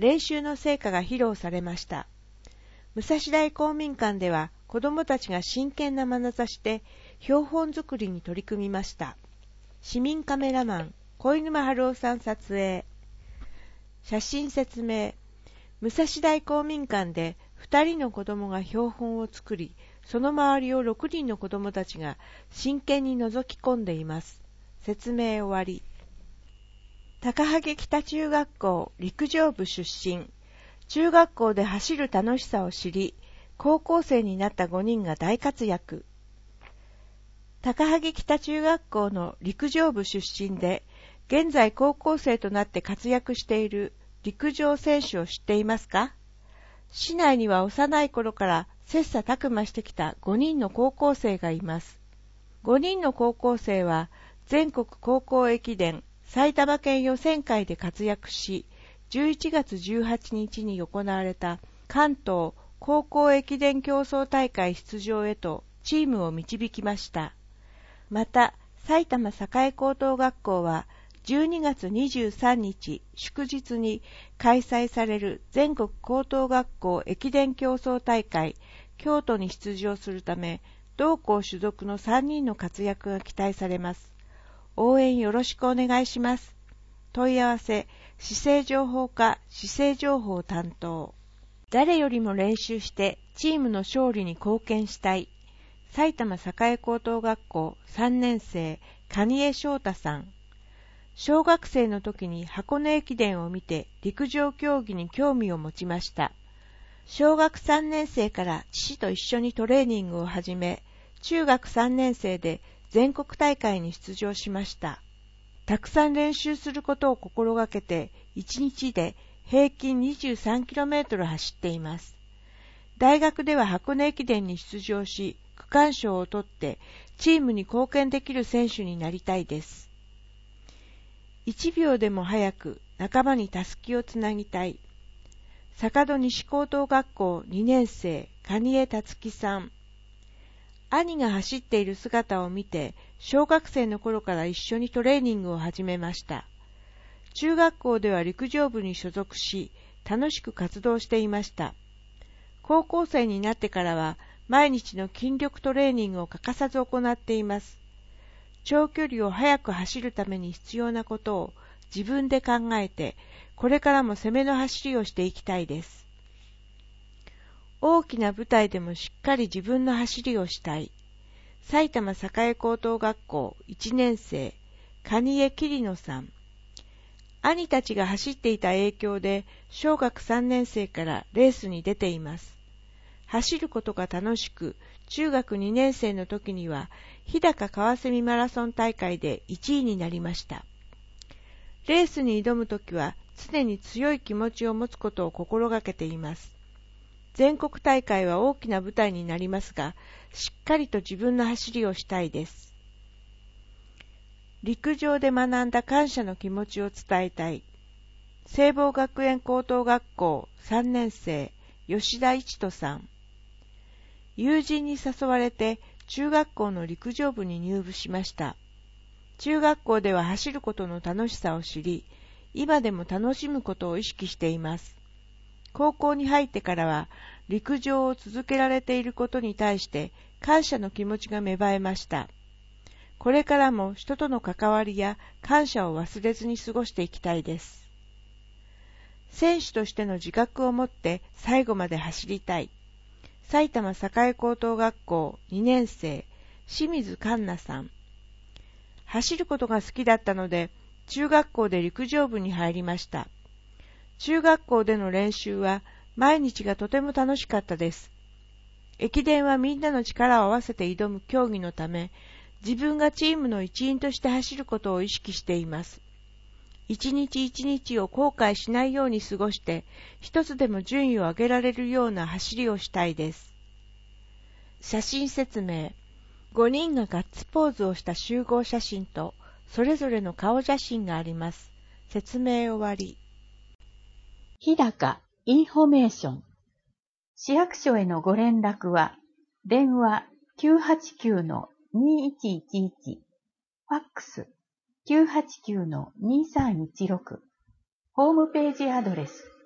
練習の成果が披露されました。武蔵大公民館では子どもたちが真剣な眼差しで標本作りに取り組みました。市民カメラマン小沼春夫さん撮影。写真説明。武蔵大公民館でふたりの子どもが標本を作り、その周りをろくにんの子どもたちが真剣に覗き込んでいます。説明終わり。高萩北中学校陸上部出身。中学校で走る楽しさを知り、高校生になったごにんが大活躍。高萩北中学校の陸上部出身で、現在高校生となって活躍している陸上選手を知っていますか？市内には幼い頃から切磋琢磨してきたごにんの高校生がいます。ごにんの高校生は全国高校駅伝埼玉県予選会で活躍し、じゅういちがつじゅうはちにちに行われた関東高校駅伝競争大会出場へとチームを導きました。また、埼玉栄高等学校はじゅうにがつにじゅうさんにち祝日に開催される全国高等学校駅伝競争大会京都に出場するため、同校所属のさんにんの活躍が期待されます。応援よろしくお願いします。問い合わせ、市政情報課市政情報担当。誰よりも練習してチームの勝利に貢献したい。埼玉栄高等学校さんねんせい蟹江翔太さん。小学生の時に箱根駅伝を見て陸上競技に興味を持ちました。小学さんねんせいから父と一緒にトレーニングを始め、中学さんねんせいで全国大会に出場しました。たくさん練習することを心がけて、いちにちで平均 にじゅうさんキロメートル 走っています。大学では箱根駅伝に出場し、区間賞を取ってチームに貢献できる選手になりたいです。いちびょうでも早く仲間にたすきをつなぎたい。坂戸西高等学校にねんせい蟹江達樹さん。兄が走っている姿を見て、小学生の頃から一緒にトレーニングを始めました。中学校では陸上部に所属し、楽しく活動していました。高校生になってからは、毎日の筋力トレーニングを欠かさず行っています。長距離を速く走るために必要なことを自分で考えて、これからも攻めの走りをしていきたいです。大きな舞台でもしっかり自分の走りをしたい。埼玉栄高等学校いちねんせい蟹江桐野さん。兄たちが走っていた影響で小学さんねんせいからレースに出ています。走ることが楽しく、中学にねんせいの時には日高川蝉マラソン大会でいちいになりました。レースに挑むときは常に強い気持ちを持つことを心がけています。全国大会は大きな舞台になりますが、しっかりと自分の走りをしたいです。陸上で学んだ感謝の気持ちを伝えたい。聖望学園高等学校さんねんせい吉田一人さん。友人に誘われて中学校の陸上部に入部しました。中学校では走ることの楽しさを知り、今でも楽しむことを意識しています。高校に入ってからは陸上を続けられていることに対して感謝の気持ちが芽生えました。これからも人との関わりや感謝を忘れずに過ごしていきたいです。選手としての自覚を持って最後まで走りたい。埼玉栄高等学校にねんせい清水環奈さん。走ることが好きだったので中学校で陸上部に入りました。中学校での練習は毎日がとても楽しかったです。駅伝はみんなの力を合わせて挑む競技のため、自分がチームの一員として走ることを意識しています。一日一日を後悔しないように過ごして、一つでも順位を上げられるような走りをしたいです。写真説明。ごにんがガッツポーズをした集合写真と、それぞれの顔写真があります。説明終わり。 日高インフォメーション。市役所へのご連絡は、電話 きゅうはちきゅうのにいちいちいち、ファックス きゅうはちきゅうのにさんいちろく、ホームページアドレス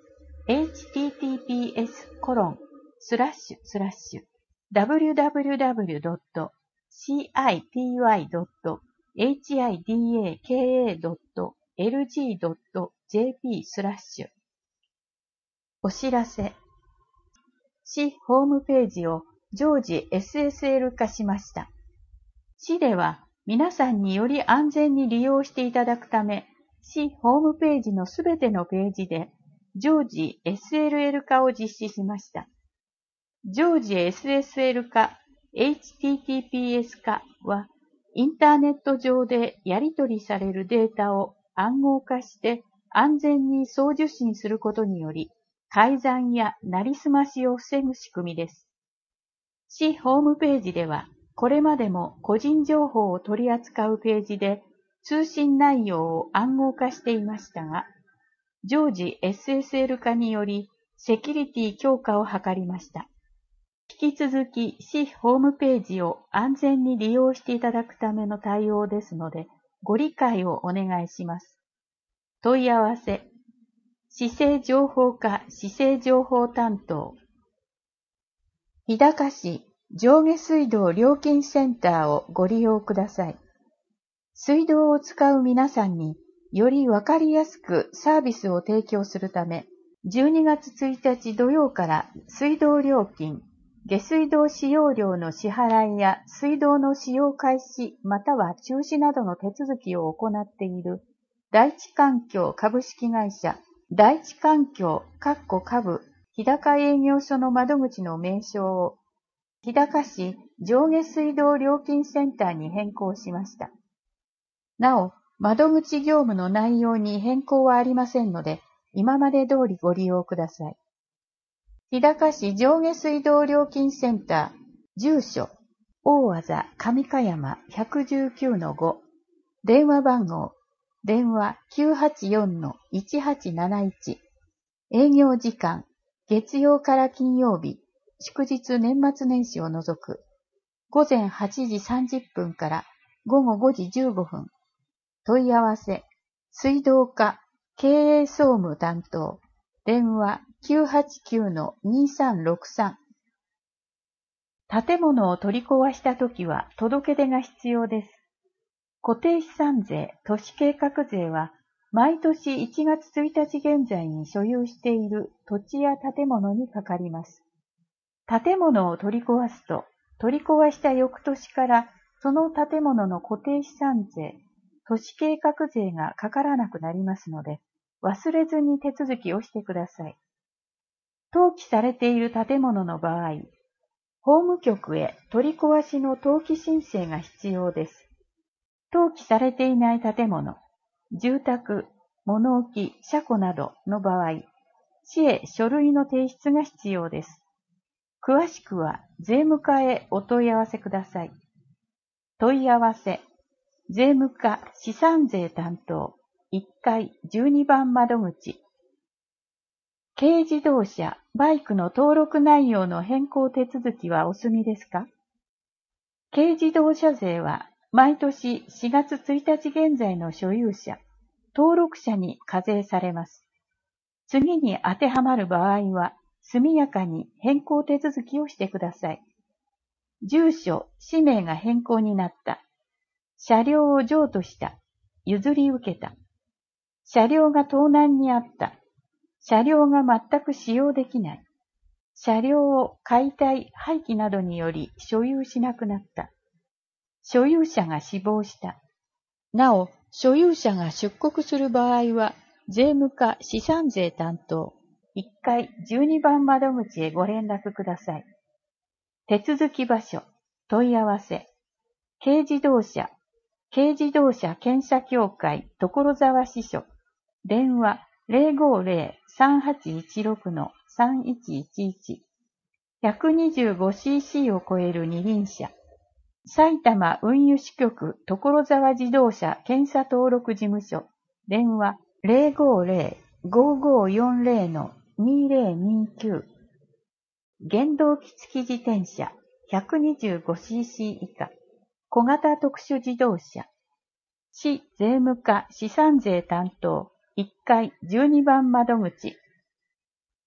エイチティーティーピーエスコロンスラッシュスラッシュダブリュダブリュダブリュドットシーアイティーワイドットエイチアイディーエーケーエードットエルジードットジェーピースラッシュお知らせ。市ホームページを常時 エスエスエル 化しました。市では皆さんにより安全に利用していただくため、市ホームページのすべてのページで常時 エスエルエル 化を実施しました。常時 エスエスエル 化、エイチティーティーピーエス 化は、インターネット上でやり取りされるデータを暗号化して安全に送受信することにより、改ざんやなりすましを防ぐ仕組みです。市ホームページでは、これまでも個人情報を取り扱うページで通信内容を暗号化していましたが、常時 エスエスエル 化によりセキュリティ強化を図りました。引き続き市ホームページを安全に利用していただくための対応ですので、ご理解をお願いします。問い合わせ、市政情報課市政情報担当、日高市上下水道料金センターをご利用ください。水道を使う皆さんによりわかりやすくサービスを提供するため、じゅうにがつついたち土曜から水道料金、下水道使用料の支払いや水道の使用開始または中止などの手続きを行っている第一環境株式会社第一環境株日高営業所の窓口の名称を日高市上下水道料金センターに変更しました。なお、窓口業務の内容に変更はありませんので、今まで通りご利用ください。日高市上下水道料金センター、住所、大字上香山 ひゃくじゅうきゅうのご、電話番号、電話 きゅうはちよんのいちはちなないち、営業時間、月曜から金曜日、祝日年末年始を除く、ごぜんはちじさんじゅっぷんからごごごじじゅうごふん、問い合わせ、水道課、経営総務担当、電話 きゅうはちきゅうのにさんろくさん。建物を取り壊したときは届け出が必要です。固定資産税、都市計画税は、毎年いちがつついたち現在に所有している土地や建物にかかります。建物を取り壊すと、取り壊した翌年からその建物の固定資産税、都市計画税がかからなくなりますので、忘れずに手続きをしてください。登記されている建物の場合、法務局へ取り壊しの登記申請が必要です。登記されていない建物、住宅、物置、車庫などの場合、市へ書類の提出が必要です。詳しくは税務課へお問い合わせください。問い合わせ、税務課資産税担当いっかいじゅうにばん窓口。軽自動車、バイクの登録内容の変更手続きはお済みですか？軽自動車税は毎年しがつついたち現在の所有者、登録者に課税されます。次に当てはまる場合は、速やかに変更手続きをしてください。住所、氏名が変更になった。車両を譲渡した。譲り受けた。車両が盗難にあった。車両が全く使用できない。車両を解体、廃棄などにより所有しなくなった。所有者が死亡した。なお、所有者が出国する場合は、税務課資産税担当いっかいじゅうにばん窓口へご連絡ください。手続き場所、問い合わせ、軽自動車、軽自動車検査協会所沢支所、電話 ゼロごゼロ さんはちいちろく さんいちいちいち、ひゃくにじゅうごシーシー を超える二輪車、埼玉運輸支局所沢自動車検査登録事務所、電話 ゼロごゼロ ごごよんゼロ にゼロにきゅう、原動機付き自転車 ひゃくにじゅうごシーシー 以下、小型特殊自動車、市税務課資産税担当いっかいじゅうにばん窓口、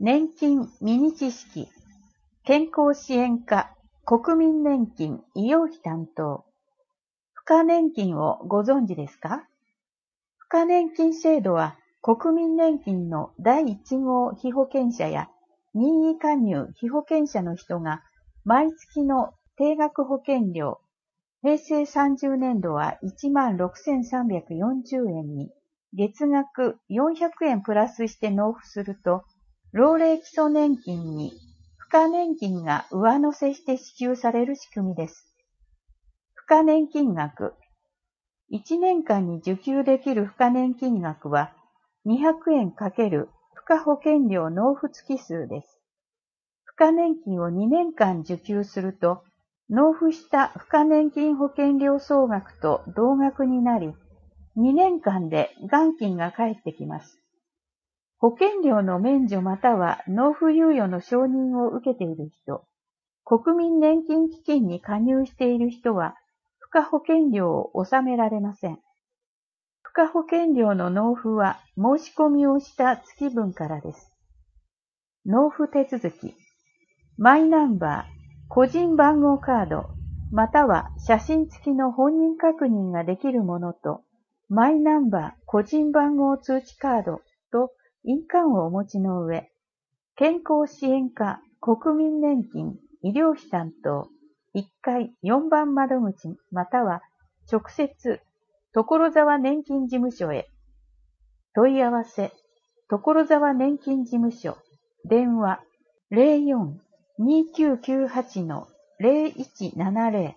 年金ミニ知識、健康支援課、国民年金医療費担当。付加年金をご存知ですか？付加年金制度は国民年金のだいいち号被保険者や任意加入被保険者の人が毎月の定額保険料、平成さんじゅうねんどはいちまんろくせんさんびゃくよんじゅうえんに月額よんひゃくえんプラスして納付すると、老齢基礎年金に付加年金が上乗せして支給される仕組みです。付加年金額。いちねんかんに受給できる付加年金額はにひゃくえんかける付加保険料納付月数です。付加年金をにねんかん受給すると、納付した付加年金保険料総額と同額になり、にねんかんで元金が返ってきます。保険料の免除または納付猶予の承認を受けている人、国民年金基金に加入している人は、付加保険料を納められません。付加保険料の納付は申し込みをした月分からです。納付手続き。マイナンバー、個人番号カード、または写真付きの本人確認ができるものと、マイナンバー、個人番号通知カードと印鑑をお持ちの上、健康支援課、国民年金、医療費担当、いっかいよんばん窓口または直接、所沢年金事務所へ。問い合わせ、所沢年金事務所、電話 ゼロよん にきゅうきゅうはち ゼロいちななゼロ。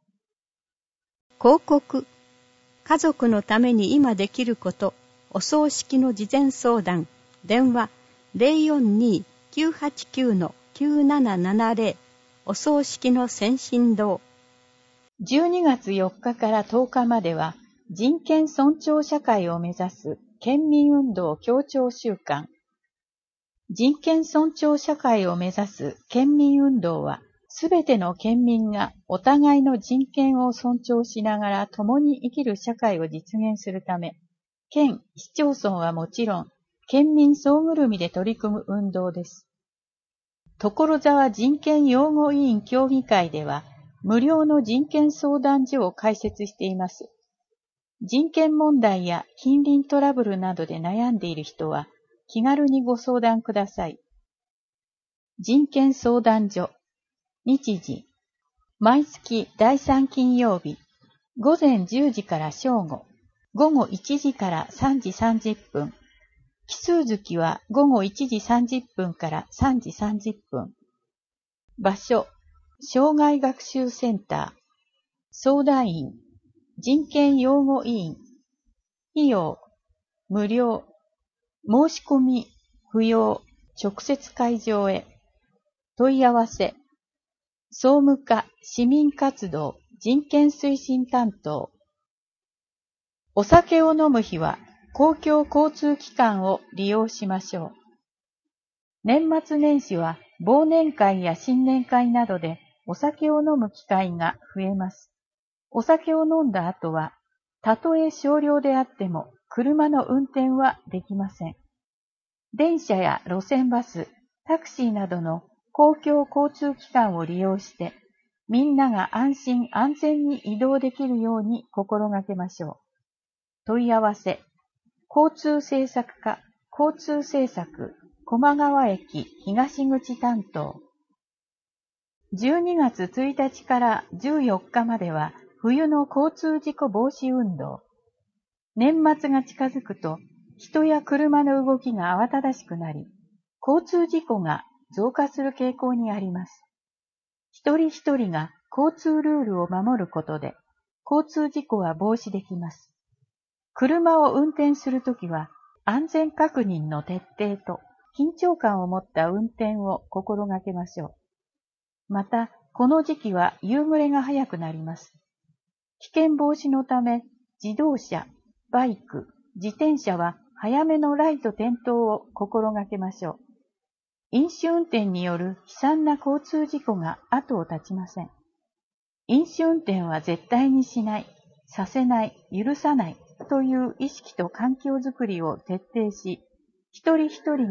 広告。家族のために今できること、お葬式の事前相談、電話 ゼロよんに きゅうはちきゅう きゅうななななゼロ。お葬式の先進堂。 じゅうにがつよっかからとおかまでは、人権尊重社会を目指す県民運動協調週間。人権尊重社会を目指す県民運動は、すべての県民がお互いの人権を尊重しながら共に生きる社会を実現するため、県、市町村はもちろん、県民総ぐるみで取り組む運動です。所沢人権擁護委員協議会では、無料の人権相談所を開設しています。人権問題や近隣トラブルなどで悩んでいる人は、気軽にご相談ください。人権相談所。日時。毎月だいさん金曜日。午前じゅうじから正午。午後いちじからさんじさんじゅっぷん。奇数月は午後いちじさんじゅっぷんからさんじさんじゅっぷん。場所。障害学習センター。相談員。人権擁護委員。費用。無料。申し込み。不要。直接会場へ。問い合わせ。総務課市民活動人権推進担当。お酒を飲む日は公共交通機関を利用しましょう。年末年始は忘年会や新年会などでお酒を飲む機会が増えます。お酒を飲んだ後は、たとえ少量であっても車の運転はできません。電車や路線バス、タクシーなどの公共交通機関を利用して、みんなが安心安全に移動できるように心がけましょう。問い合わせ、交通政策課、交通政策、駒川駅東口担当。じゅうにがつついたちからじゅうよっかまでは冬の交通事故防止運動。年末が近づくと人や車の動きが慌ただしくなり、交通事故が増加する傾向にあります。一人一人が交通ルールを守ることで、交通事故は防止できます。車を運転するときは、安全確認の徹底と緊張感を持った運転を心がけましょう。また、この時期は夕暮れが早くなります。危険防止のため、自動車、バイク、自転車は早めのライト点灯を心がけましょう。飲酒運転による悲惨な交通事故が後を絶ちません。飲酒運転は絶対にしない、させない、許さないという意識と環境づくりを徹底し、一人一人が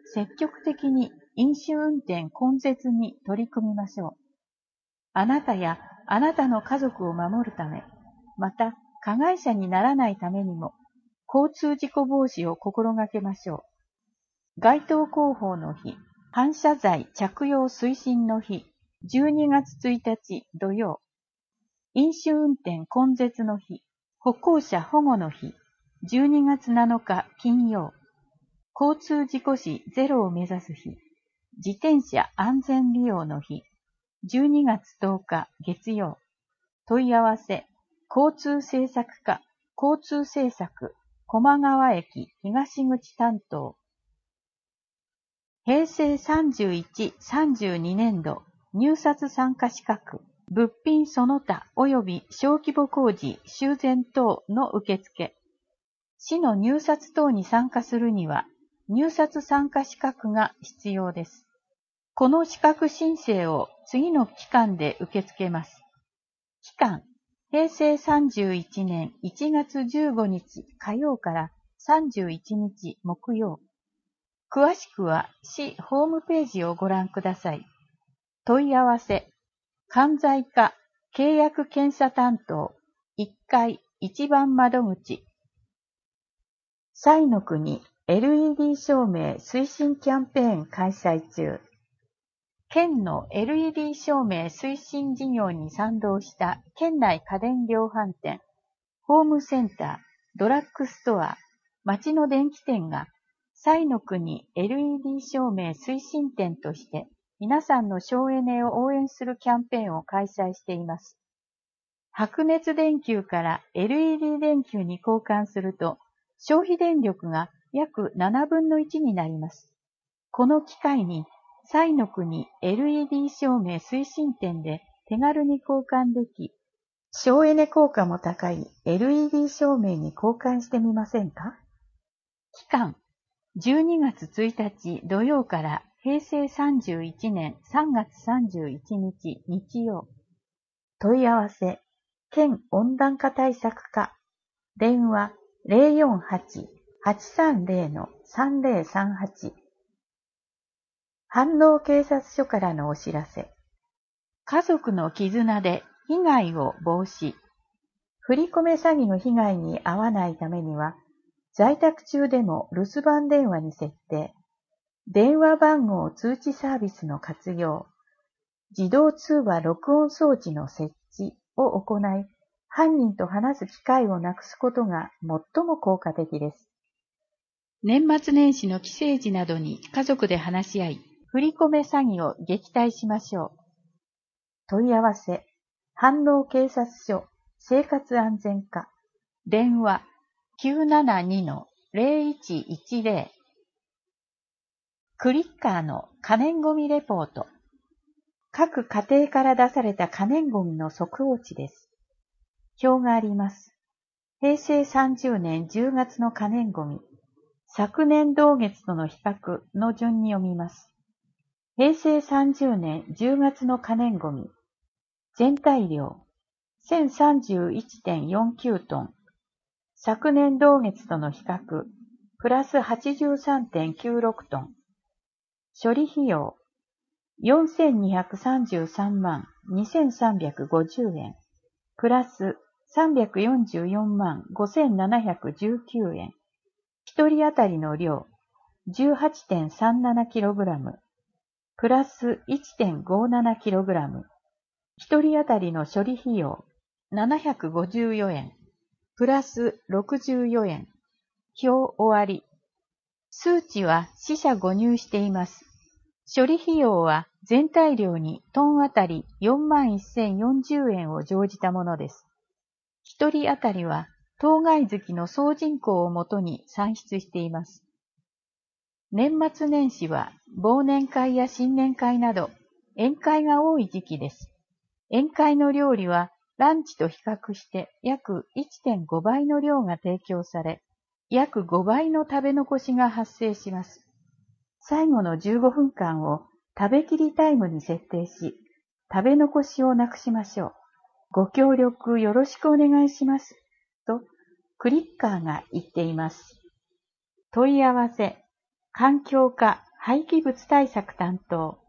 積極的に飲酒運転根絶に取り組みましょう。あなたやあなたの家族を守るため、また加害者にならないためにも、交通事故防止を心がけましょう。街頭広報の日、反射材着用推進の日、じゅうにがつついたち土曜。飲酒運転根絶の日、歩行者保護の日、じゅうにがつなのか金曜。交通事故死ゼロを目指す日、自転車安全利用の日、じゅうにがつとおか月曜。問い合わせ、交通政策課、交通政策、駒川駅東口担当。へいせいさんじゅういち、さんじゅうにねんど、入札参加資格、物品その他及び小規模工事、修繕等の受付。市の入札等に参加するには、入札参加資格が必要です。この資格申請を次の期間で受け付けます。期間、へいせいさんじゅういちねんいちがつじゅうごにち火曜からさんじゅういちにち木曜。詳しくは市ホームページをご覧ください。問い合わせ、関西課契約検査担当いっかいいちばん窓口。彩の国 エルイーディー 照明推進キャンペーン開催中。県の エルイーディー 照明推進事業に賛同した県内家電量販店、ホームセンター、ドラッグストア、町の電気店が彩の国 エルイーディー 照明推進店として皆さんの省エネを応援するキャンペーンを開催しています。白熱電球から エルイーディー 電球に交換すると消費電力が約ななぶんのいちになります。この機会に彩の国 エルイーディー 照明推進店で手軽に交換でき、省エネ効果も高い エルイーディー 照明に交換してみませんか？期間、じゅうにがつついたち土曜からへいせいさんじゅういちねんさんがつさんじゅういちにち日曜。問い合わせ、県温暖化対策課、電話 ゼロよんはち はちさんゼロ さんゼロさんはち。飯能警察署からのお知らせ。家族の絆で被害を防止。振り込め詐欺の被害に遭わないためには、在宅中でも留守番電話に設定、電話番号通知サービスの活用、自動通話録音装置の設置を行い、犯人と話す機会をなくすことが最も効果的です。年末年始の帰省時などに家族で話し合い、振り込め詐欺を撃退しましょう。問い合わせ、飯能警察署生活安全課、電話 きゅうななに ゼロいちいちゼロ。クリッカーの可燃ごみレポート。各家庭から出された可燃ごみの速報値です。表があります。へいせいさんじゅうねんじゅうがつの可燃ごみ、昨年同月との比較の順に読みます。へいせいさんじゅうねんじゅうがつの可燃ごみ、全体量 せんさんじゅういってんよんきゅう トン、昨年同月との比較、プラス はちじゅうさんてんきゅうろく トン、処理費用、よんせんにひゃくさんじゅうさんまんにせんさんびゃくごじゅうえん、プラスさんびゃくよんじゅうよんまんごせんななひゃくじゅうきゅうえん、一人当たりの量 じゅうはちてんさんななキログラム、プラス いってんごななキログラム、一人当たりの処理費用ななひゃくごじゅうよえん、プラスろくじゅうよえん、表終わり。数値は四捨五入しています。処理費用は全体量にトンあたりよんまんせんよんじゅうえんを乗じたものです。一人当たりは当該月の総人口をもとに算出しています。年末年始は忘年会や新年会など宴会が多い時期です。宴会の料理はランチと比較して約 いってんごばいの量が提供され、約ごばいの食べ残しが発生します。最後のじゅうごふんかんを食べきりタイムに設定し、食べ残しをなくしましょう。ご協力よろしくお願いします。と、クリッカーが言っています。問い合わせ、環境課廃棄物対策担当。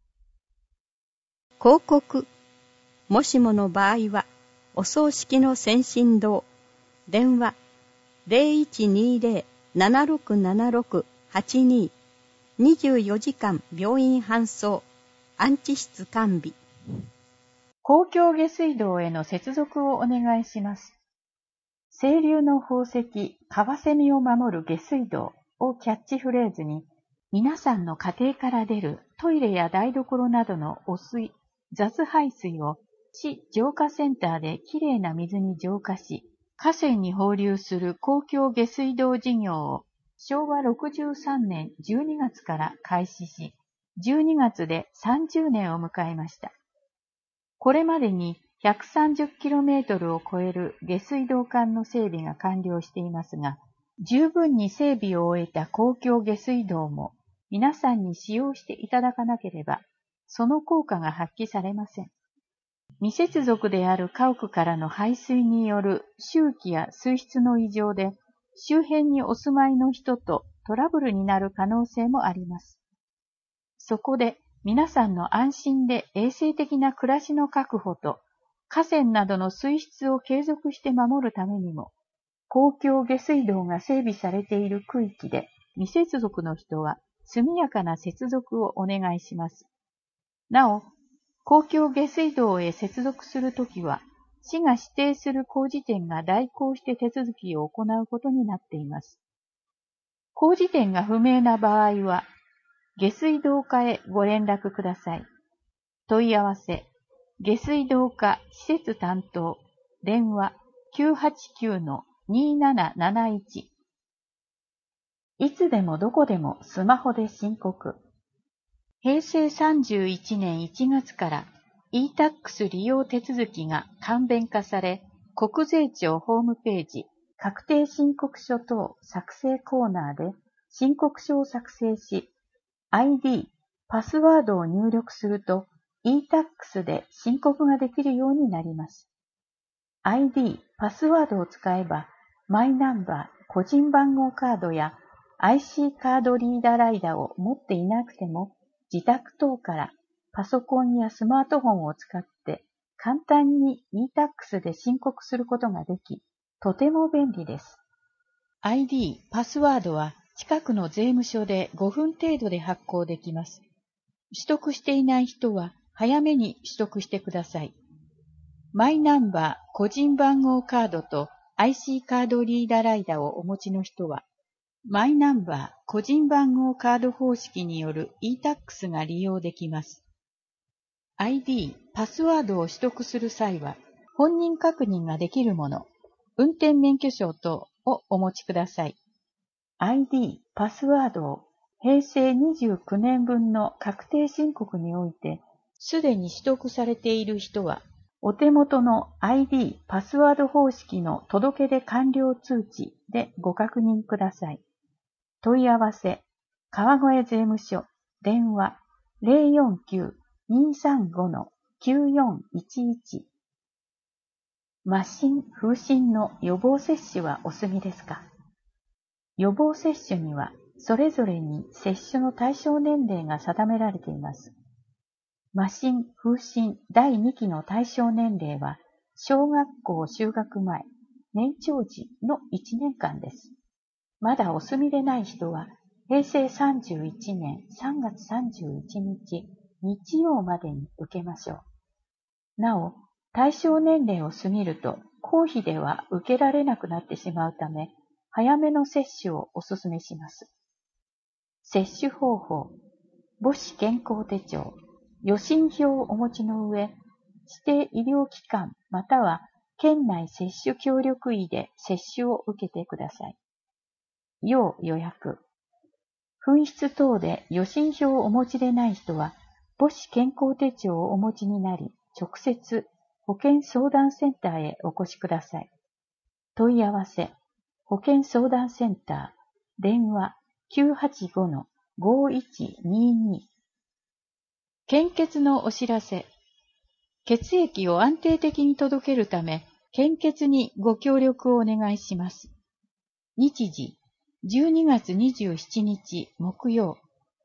広告。もしもの場合は、お葬式の先進堂。電話 ゼロいちにゼロ ななろくななろく はちに にじゅうよじかん病院搬送、安置室完備。 公共下水道への接続をお願いします。清流の宝石、カワセミを守る下水道をキャッチフレーズに、皆さんの家庭から出るトイレや台所などの汚水、雑排水を市浄化センターできれいな水に浄化し、河川に放流する公共下水道事業をしょうわろくじゅうさんねんじゅうにがつから開始し、じゅうにがつでさんじゅうねんを迎えました。これまでに ひゃくさんじゅっキロメートル を超える下水道管の整備が完了していますが、十分に整備を終えた公共下水道も皆さんに使用していただかなければ、その効果が発揮されません。未接続である家屋からの排水による臭気や水質の異常で、周辺にお住まいの人とトラブルになる可能性もあります。そこで皆さんの安心で衛生的な暮らしの確保と、河川などの水質を継続して守るためにも、公共下水道が整備されている区域で未接続の人は速やかな接続をお願いします。なお、公共下水道へ接続するときは、市が指定する工事店が代行して手続きを行うことになっています。工事店が不明な場合は、下水道課へご連絡ください。問い合わせ、下水道課施設担当、電話 きゅうはちきゅうのになななないち。いつでもどこでもスマホで申告。へいせいさんじゅういちねんいちがつから イータックス 利用手続きが簡便化され、国税庁ホームページ、確定申告書等作成コーナーで申告書を作成し、アイディー、パスワードを入力すると イータックス で申告ができるようになります。アイディー、パスワードを使えば、マイナンバー、個人番号カードや アイシー カードリーダーライダーを持っていなくても、自宅等からパソコンやスマートフォンを使って簡単に イータックス で申告することができ、とても便利です。アイディー、パスワードは近くの税務署でごふん程度で発行できます。取得していない人は早めに取得してください。マイナンバー、個人番号カードと アイシー カードリーダーライダーをお持ちの人は、マイナンバー、個人番号カード方式による イータックス が利用できます。アイディー、パスワードを取得する際は、本人確認ができるもの、運転免許証等をお持ちください。アイディー、パスワードをへいせいにじゅうきゅうねんぶんの確定申告において、すでに取得されている人は、お手元の アイディー、パスワード方式の届け出完了通知でご確認ください。問い合わせ、川越税務署、電話 ゼロよんきゅう にさんご きゅうよんいちいち。麻疹、風疹の予防接種はお済みですか？予防接種には、それぞれに接種の対象年齢が定められています。麻疹、風疹だいにきの対象年齢は、小学校就学前、年長時のいちねんかんです。まだお済みでない人は、へいせいさんじゅういちねんさんがつさんじゅういちにち日曜までに受けましょう。なお、対象年齢を過ぎると、公費では受けられなくなってしまうため、早めの接種をお勧めします。接種方法、母子健康手帳、予診票をお持ちの上、指定医療機関または県内接種協力医で接種を受けてください。要予約。紛失等で予診票をお持ちでない人は、母子健康手帳をお持ちになり、直接保健相談センターへお越しください。問い合わせ、保健相談センター、電話 きゅうはちごのごいちにに。献血のお知らせ。血液を安定的に届けるため、献血にご協力をお願いします。日時、じゅうにがつにじゅうしちにち木曜、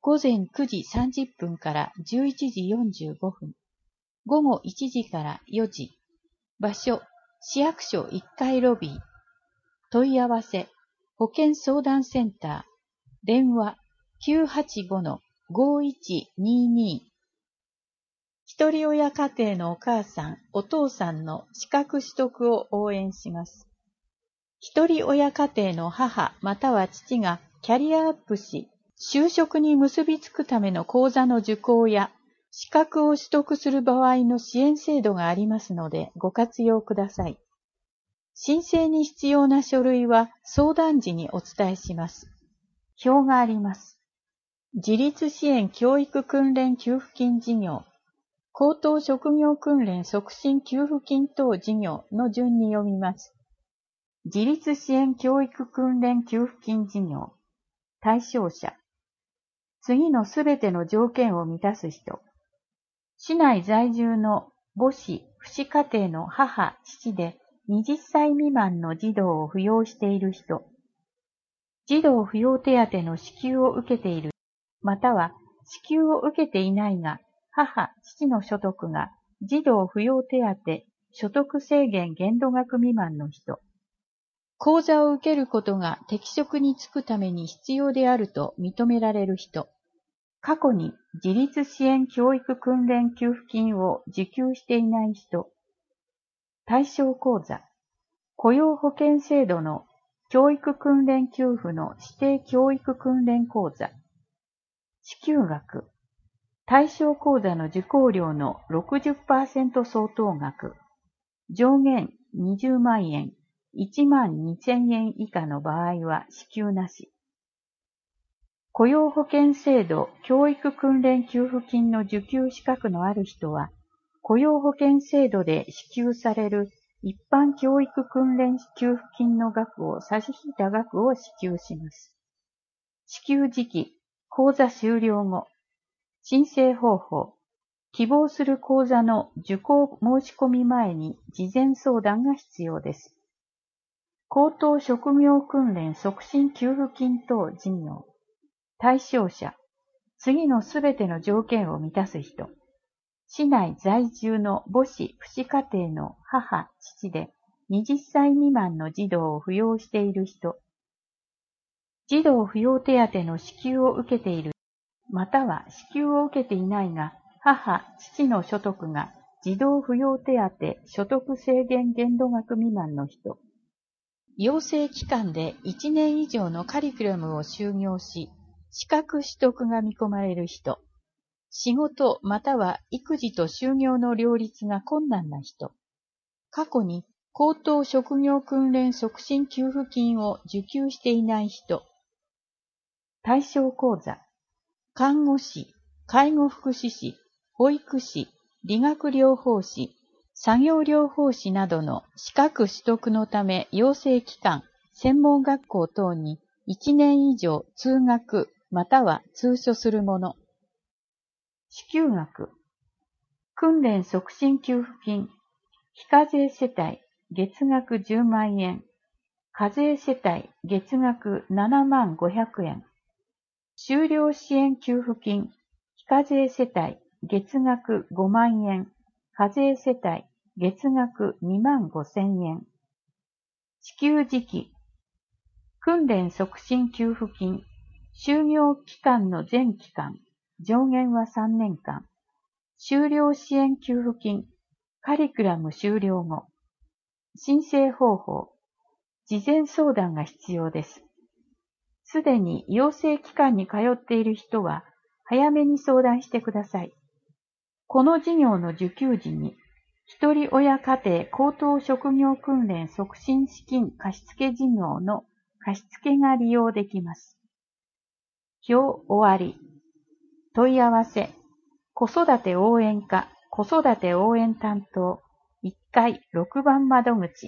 午前くじさんじゅっぷんからじゅういちじよんじゅうごふん、午後いちじからよじ。場所、市役所いっかいロビー。問い合わせ、保健相談センター。電話、きゅうはちごのごいちにに。一人親家庭のお母さん、お父さんの資格取得を応援します。一人親家庭の母または父がキャリアアップし、就職に結びつくための講座の受講や資格を取得する場合の支援制度がありますのでご活用ください。申請に必要な書類は相談時にお伝えします。表があります。自立支援教育訓練給付金事業、高等職業訓練促進給付金等事業の順に読みます。自立支援教育訓練給付金事業、対象者。次のすべての条件を満たす人。市内在住の母子、父子家庭の母、父ではたち未満の児童を扶養している人。児童扶養手当の支給を受けている、または支給を受けていないが、母、父の所得が児童扶養手当所得制限限度額未満の人。講座を受けることが適職に就くために必要であると認められる人。過去に自立支援教育訓練給付金を受給していない人。対象講座。雇用保険制度の教育訓練給付の指定教育訓練講座。支給額。対象講座の受講料の ろくじゅっパーセント 相当額。上限にじゅうまんえん。いちまんにせんえん以下の場合は支給なし。雇用保険制度教育訓練給付金の受給資格のある人は、雇用保険制度で支給される一般教育訓練給付金の額を差し引いた額を支給します。支給時期、講座終了後、申請方法、希望する講座の受講申し込み前に事前相談が必要です。高等職業訓練促進給付金等事業。対象者。次のすべての条件を満たす人。市内在住の母子、父子家庭の母、父ではたち未満の児童を扶養している人。児童扶養手当の支給を受けている、または支給を受けていないが、母、父の所得が児童扶養手当所得制限限度額未満の人。養成機関でいちねん以上のカリキュラムを修行し、資格取得が見込まれる人。仕事または育児と就業の両立が困難な人。過去に高等職業訓練促進給付金を受給していない人。対象講座。看護師、介護福祉士、保育士、理学療法士、作業療法士などの資格取得のため養成機関、専門学校等にいちねん以上通学または通所するもの。支給額。訓練促進給付金。非課税世帯月額じゅうまんえん。課税世帯月額ななまんごひゃくえん。修了支援給付金。非課税世帯月額ごまんえん。課税世帯月額にまんごせんえん。支給時期。訓練促進給付金。就業期間の全期間。上限はさんねんかん。修了支援給付金。カリキュラム終了後。申請方法。事前相談が必要です。すでに養成機関に通っている人は、早めに相談してください。この事業の受給時に、一人親家庭高等職業訓練促進資金貸付事業の貸付が利用できます。表終わり。問い合わせ。子育て応援課、子育て応援担当、いっかいろくばん窓口。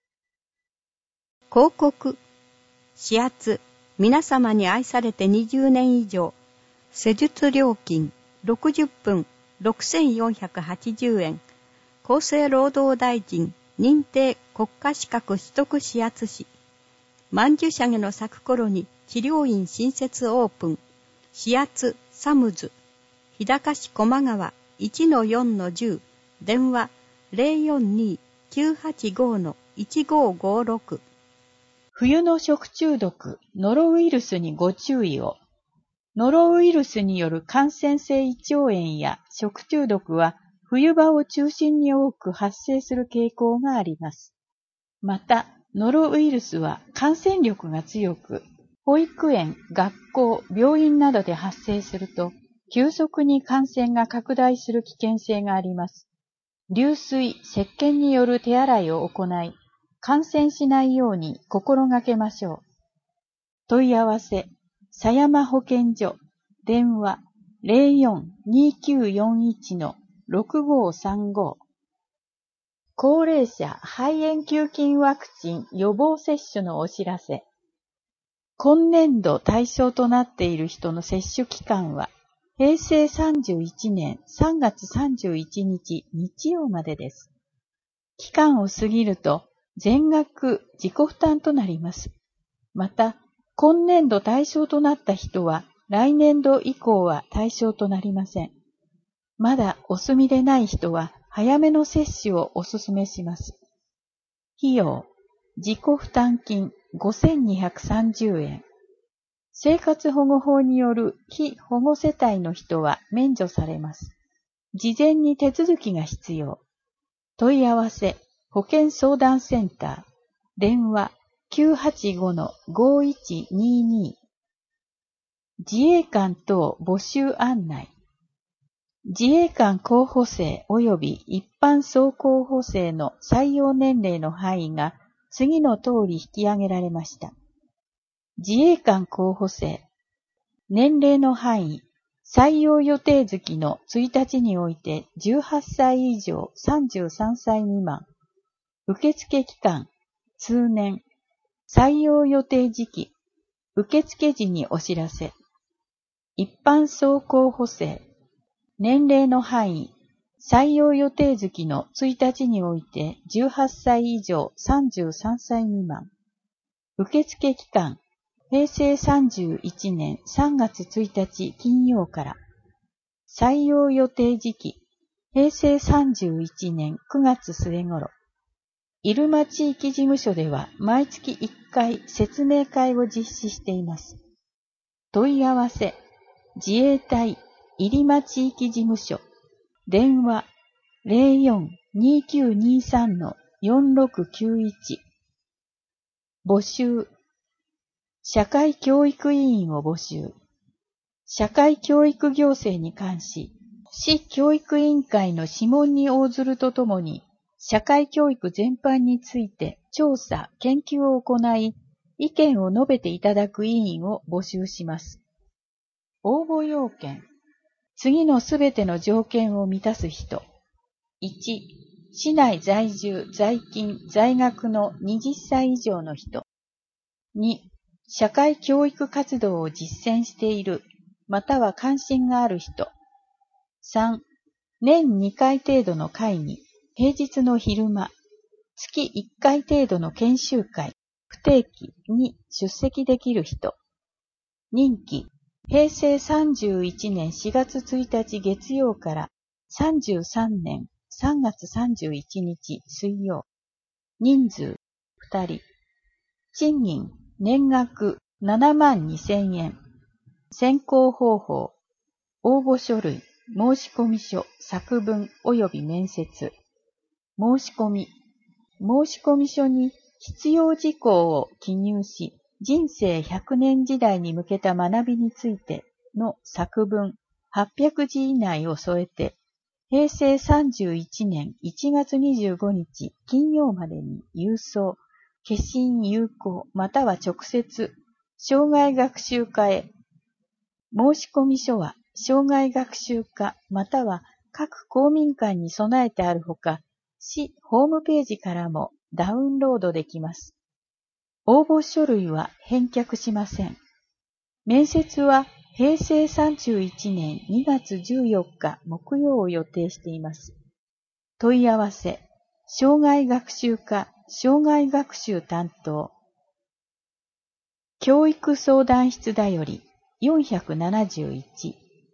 広告。指圧。皆様に愛されてにじゅうねん以上。施術料金、ろくじゅっぷん、ろくせんよんひゃくはちじゅうえん。厚生労働大臣認定国家資格取得指圧士。曼珠沙華の咲く頃に治療院新設オープン。指圧サムズ、日高市駒川 いちのよんのじゅう、電話 ゼロよんにーきゅうはちごのいちごごろく。 冬の食中毒、ノロウイルスにご注意を。ノロウイルスによる感染性胃腸炎や食中毒は冬場を中心に多く発生する傾向があります。また、ノロウイルスは感染力が強く、保育園、学校、病院などで発生すると、急速に感染が拡大する危険性があります。流水、石鹸による手洗いを行い、感染しないように心がけましょう。問い合わせ、狭山保健所、電話 ゼロよんにーきゅうよんいちのろくごさんご。高齢者肺炎球菌ワクチン予防接種のお知らせ。今年度対象となっている人の接種期間は、へいせいさんじゅういちねんさんがつさんじゅういちにち日曜までです。期間を過ぎると全額自己負担となります。また、今年度対象となった人は来年度以降は対象となりません。まだお済みでない人は早めの接種をお勧めします。費用、自己負担金ごせんにひゃくさんじゅうえん。生活保護法による被保護世帯の人は免除されます。事前に手続きが必要。問い合わせ、保健相談センター、電話 きゅうはちごのごいちにーにー。自衛官等募集案内。自衛官候補生及び一般総候補生の採用年齢の範囲が次の通り引き上げられました。自衛官候補生。年齢の範囲。採用予定月のついたちにおいてじゅうはっさい以上さんじゅうさんさい未満。受付期間。通年。採用予定時期。受付時にお知らせ。一般総候補生。年齢の範囲。採用予定月のついたちにおいてじゅうはっさい以上さんじゅうさんさい未満。受付期間。へいせいさんじゅういちねんさんがつついたち金曜から。採用予定時期。へいせいさんじゅういちねんくがつ末頃。入間地域事務所では毎月いっかい説明会を実施しています。問い合わせ。自衛隊入間地域事務所。電話 ゼロよんにーきゅうにーさんのよんろくきゅういち。募集。社会教育委員を募集。社会教育行政に関し、市教育委員会の諮問に応ずるとともに、社会教育全般について調査、研究を行い、意見を述べていただく委員を募集します。応募要件。次のすべての条件を満たす人。いち、市内在住、在勤、在学のはたち以上の人。に、社会教育活動を実践している、または関心がある人。さん、年にかい程度の会議、平日の昼間、月いっかい程度の研修会、不定期に出席できる人。任期、へいせいさんじゅういちねんしがつついたち月曜からさんじゅうさんねんさんがつさんじゅういちにち水曜。人数、ふたり。賃金、年額ななまんにせんえん。選考方法、応募書類、申込書、作文及び面接。申し込み、申込書に必要事項を記入し、人生ひゃくねん時代に向けた学びについての作文はっぴゃくじ以内を添えて、へいせいさんじゅういちねんいちがつにじゅうごにち金曜までに郵送、消印有効または直接、生涯学習課へ。申込書は、生涯学習課または各公民館に備えてあるほか、市ホームページからもダウンロードできます。応募書類は返却しません。面接はへいせいさんじゅういちねんにがつじゅうよっか木曜を予定しています。問い合わせ、生涯学習課、生涯学習担当。教育相談室だよりよんひゃくななじゅういち。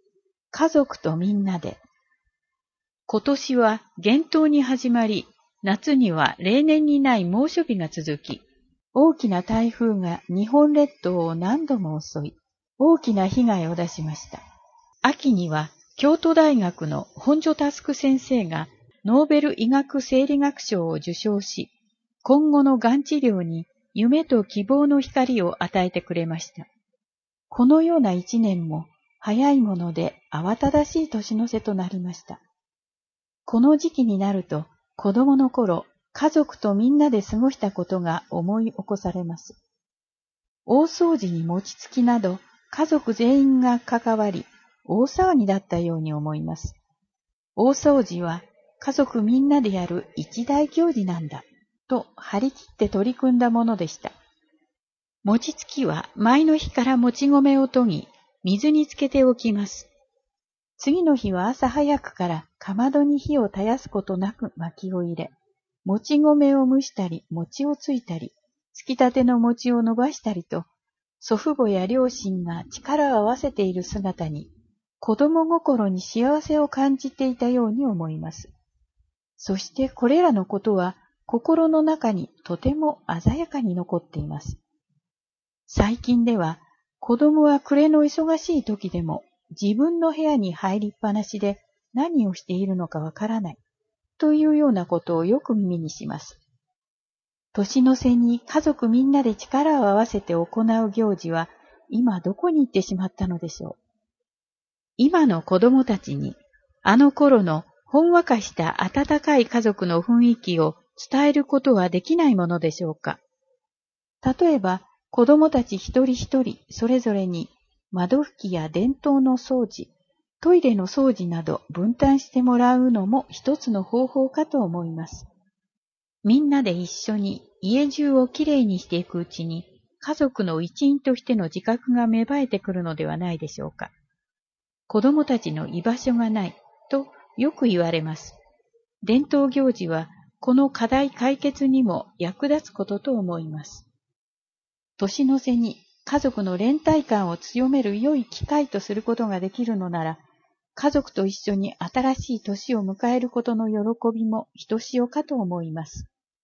家族とみんなで。今年は厳冬に始まり、夏には例年にない猛暑日が続き、大きな台風が日本列島を何度も襲い、大きな被害を出しました。秋には京都大学の本庶佑先生がノーベル医学生理学賞を受賞し、今後のがん治療に夢と希望の光を与えてくれました。このような一年も早いもので慌ただしい年の瀬となりました。この時期になると子供の頃、家族とみんなで過ごしたことが思い起こされます。大掃除に餅つきなど家族全員が関わり、大騒ぎだったように思います。大掃除は家族みんなでやる一大行事なんだと張り切って取り組んだものでした。餅つきは前の日からもち米を研ぎ、水につけておきます。次の日は朝早くからかまどに火を絶やすことなく薪を入れ、もち米を蒸したり、餅をついたり、つきたての餅を伸ばしたりと、祖父母や両親が力を合わせている姿に、子供心に幸せを感じていたように思います。そしてこれらのことは心の中にとても鮮やかに残っています。最近では子供は暮れの忙しい時でも自分の部屋に入りっぱなしで何をしているのかわからないというようなことをよく耳にします。年の瀬に家族みんなで力を合わせて行う行事は今どこに行ってしまったのでしょう。今の子供たちにあの頃のほんわかした温かい家族の雰囲気を伝えることはできないものでしょうか。例えば子供たち一人一人それぞれに窓拭きや電灯の掃除、トイレの掃除など分担してもらうのも一つの方法かと思います。みんなで一緒に家中をきれいにしていくうちに家族の一員としての自覚が芽生えてくるのではないでしょうか。子供たちの居場所がないとよく言われます。伝統行事はこの課題解決にも役立つことと思います。年の瀬に家族の連帯感を強める良い機会とすることができるのなら、家族と一緒に新しい年を迎えることの喜びもひとしおかと思います。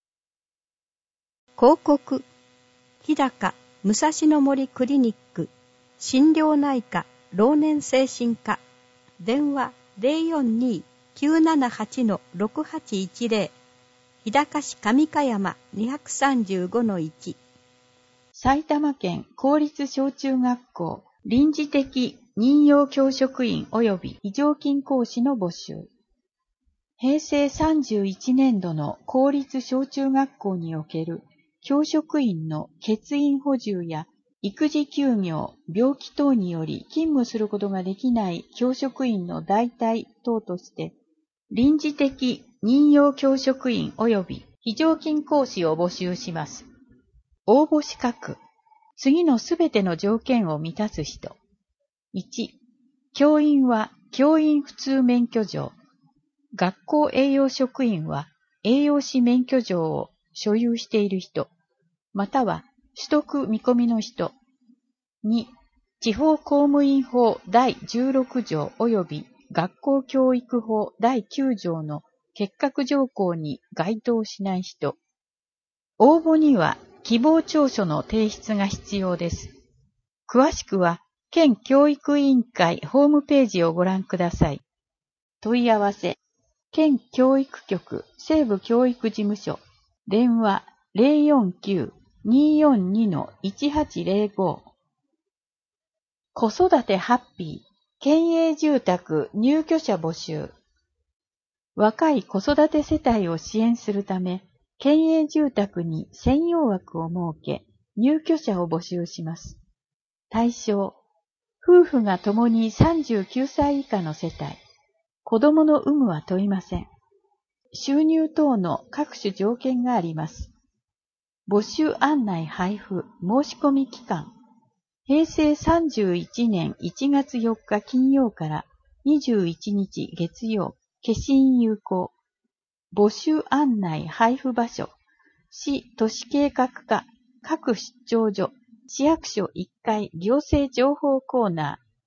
広告、日高武蔵野森クリニック心療内科老年精神科電話 ゼロよんにーきゅうななはちのろくはちいちゼロ 日高市上香山 にひゃくさんじゅうごのいち埼玉県公立小中学校臨時的任用教職員及び非常勤講師の募集。平成さんじゅういちねんどの公立小中学校における教職員の欠員補充や育児休業、病気等により勤務することができない教職員の代替等として、臨時的任用教職員及び非常勤講師を募集します。応募資格。次のすべての条件を満たす人。いち. 教員は教員普通免許状。学校栄養職員は栄養士免許状を所有している人、または取得見込みの人。に. 地方公務員法だいじゅうろく条及び学校教育法だいきゅう条の結核条項に該当しない人。応募には希望調書の提出が必要です。詳しくは県教育委員会ホームページをご覧ください。問い合わせ、県教育局西部教育事務所、電話 ゼロよんきゅう にーよんに いちはちゼロご。子育てハッピー、県営住宅入居者募集。若い子育て世帯を支援するため、県営住宅に専用枠を設け、入居者を募集します。対象、夫婦が共にさんじゅうきゅうさい以下の世帯、子供の有無は問いません。収入等の各種条件があります。募集案内配布、申し込み期間、平成さんじゅういちねんいちがつよっか金曜からにじゅういちにち月曜、消印有効。募集案内配布場所、市都市計画課各出張所、市役所いっかい行政情報コーナー、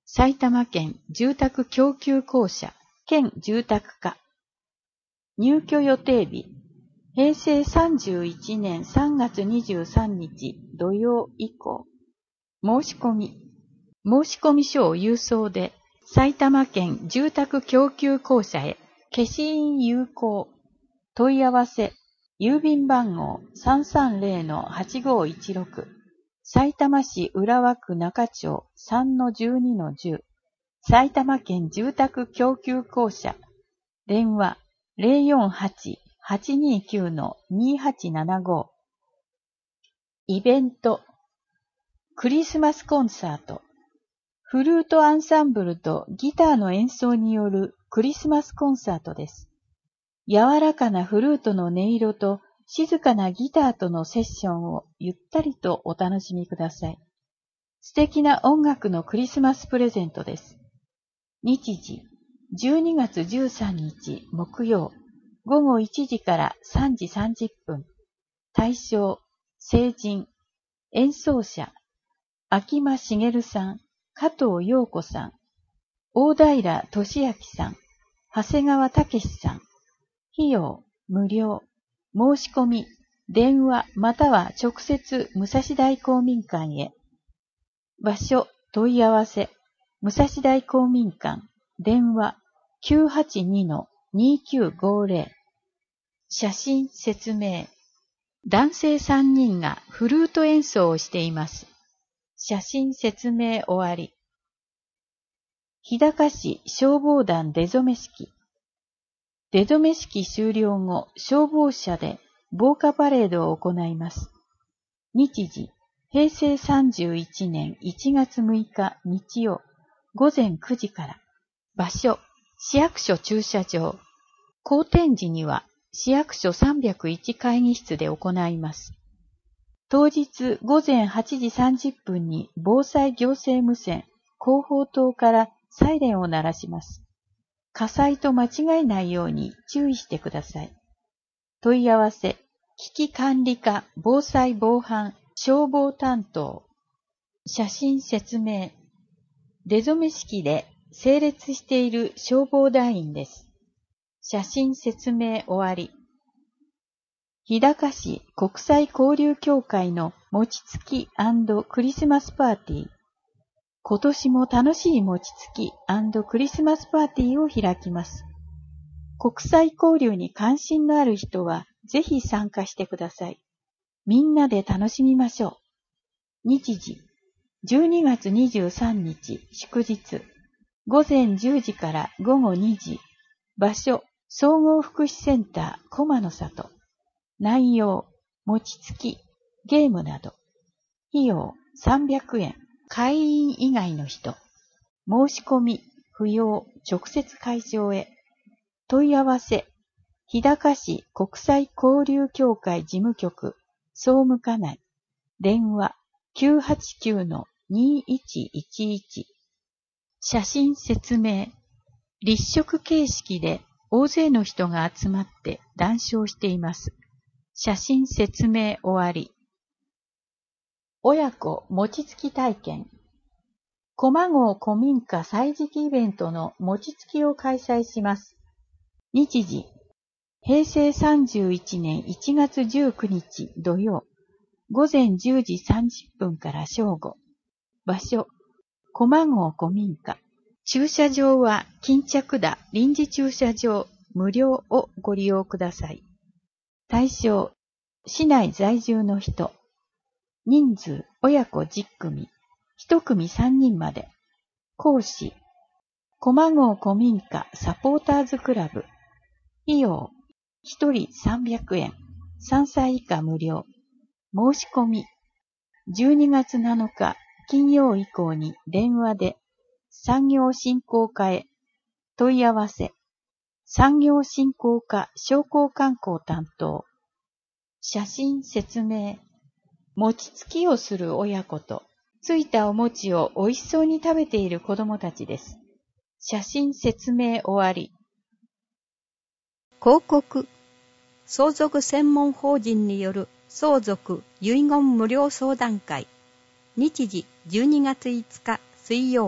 埼玉県住宅供給公社兼住宅課。入居予定日、へいせいさんじゅういちねんさんがつにじゅうさんにち土曜以降。申し込み。申し込み書を郵送で埼玉県住宅供給公社へ消印有効。問い合わせ。郵便番号 さんさんぜろのはちごいちろく。さいたま市浦和区中町 さんのじゅうにのじゅう。埼玉県住宅供給公社。電話 ゼロよんはち はちにきゅう にはちななご。イベント。クリスマスコンサート。フルートアンサンブルとギターの演奏によるクリスマスコンサートです。柔らかなフルートの音色と静かなギターとのセッションをゆったりとお楽しみください。素敵な音楽のクリスマスプレゼントです。日時、じゅうにがつじゅうさんにち木曜、ごごいちじからさんじさんじゅっぷん。対象、成人。演奏者、秋間茂さん、加藤陽子さん、大平俊明さん、長谷川武さん。費用、無料。申し込み、電話または直接武蔵大公民館へ。場所、問い合わせ、武蔵大公民館、電話 きゅうはちにのにきゅうごぜろ。写真説明。男性さんにんがフルート演奏をしています。写真説明終わり。日高市消防団出初め式。出初め式終了後、消防車で防火パレードを行います。日時、へいせいさんじゅういちねんいちがつむいか日曜、ごぜんくじから。場所、市役所駐車場。公展時には市役所さんびゃくいち会議室で行います。当日ごぜんはちじさんじゅっぷんに防災行政無線、広報塔からサイレンを鳴らします。火災と間違えないように注意してください。問い合わせ、危機管理課、防災防犯、消防担当。写真説明。出初め式で整列している消防団員です。写真説明終わり。日高市国際交流協会の餅つき&クリスマスパーティー。今年も楽しい餅つき&クリスマスパーティーを開きます。国際交流に関心のある人はぜひ参加してください。みんなで楽しみましょう。日時、じゅうにがつにじゅうさんにち祝日、ごぜんじゅうじからごごにじ。場所、総合福祉センター駒の里。内容、餅つき、ゲームなど。費用さんびゃくえん。会員以外の人。申し込み、不要、直接会場へ。問い合わせ、日高市国際交流協会事務局、総務課内。電話 きゅうはちきゅうのにいちいちいち。写真説明。立食形式で大勢の人が集まって談笑しています。写真説明終わり。親子餅つき体験。駒郷古民家歳時期イベントの餅つきを開催します。日時、へいせいさんじゅういちねんいちがつじゅうくにち土曜、ごぜんじゅうじさんじゅっぷんから正午。場所、駒郷古民家。駐車場は巾着田臨時駐車場無料をご利用ください。対象、市内在住の人。人数、親子じゅっくみ。一組さんにんまで。講師、駒郷古民家サポーターズクラブ。費用、一人さんびゃくえん。さんさい以下無料。申し込み、じゅうにがつなのか金曜以降に電話で産業振興課へ。問い合わせ、産業振興課商工観光担当。写真説明。餅つきをする親子と、ついたお餅を美味しそうに食べている子供たちです。写真説明終わり。 広告。相続専門法人による相続遺言無料相談会。日時じゅうにがついつか水曜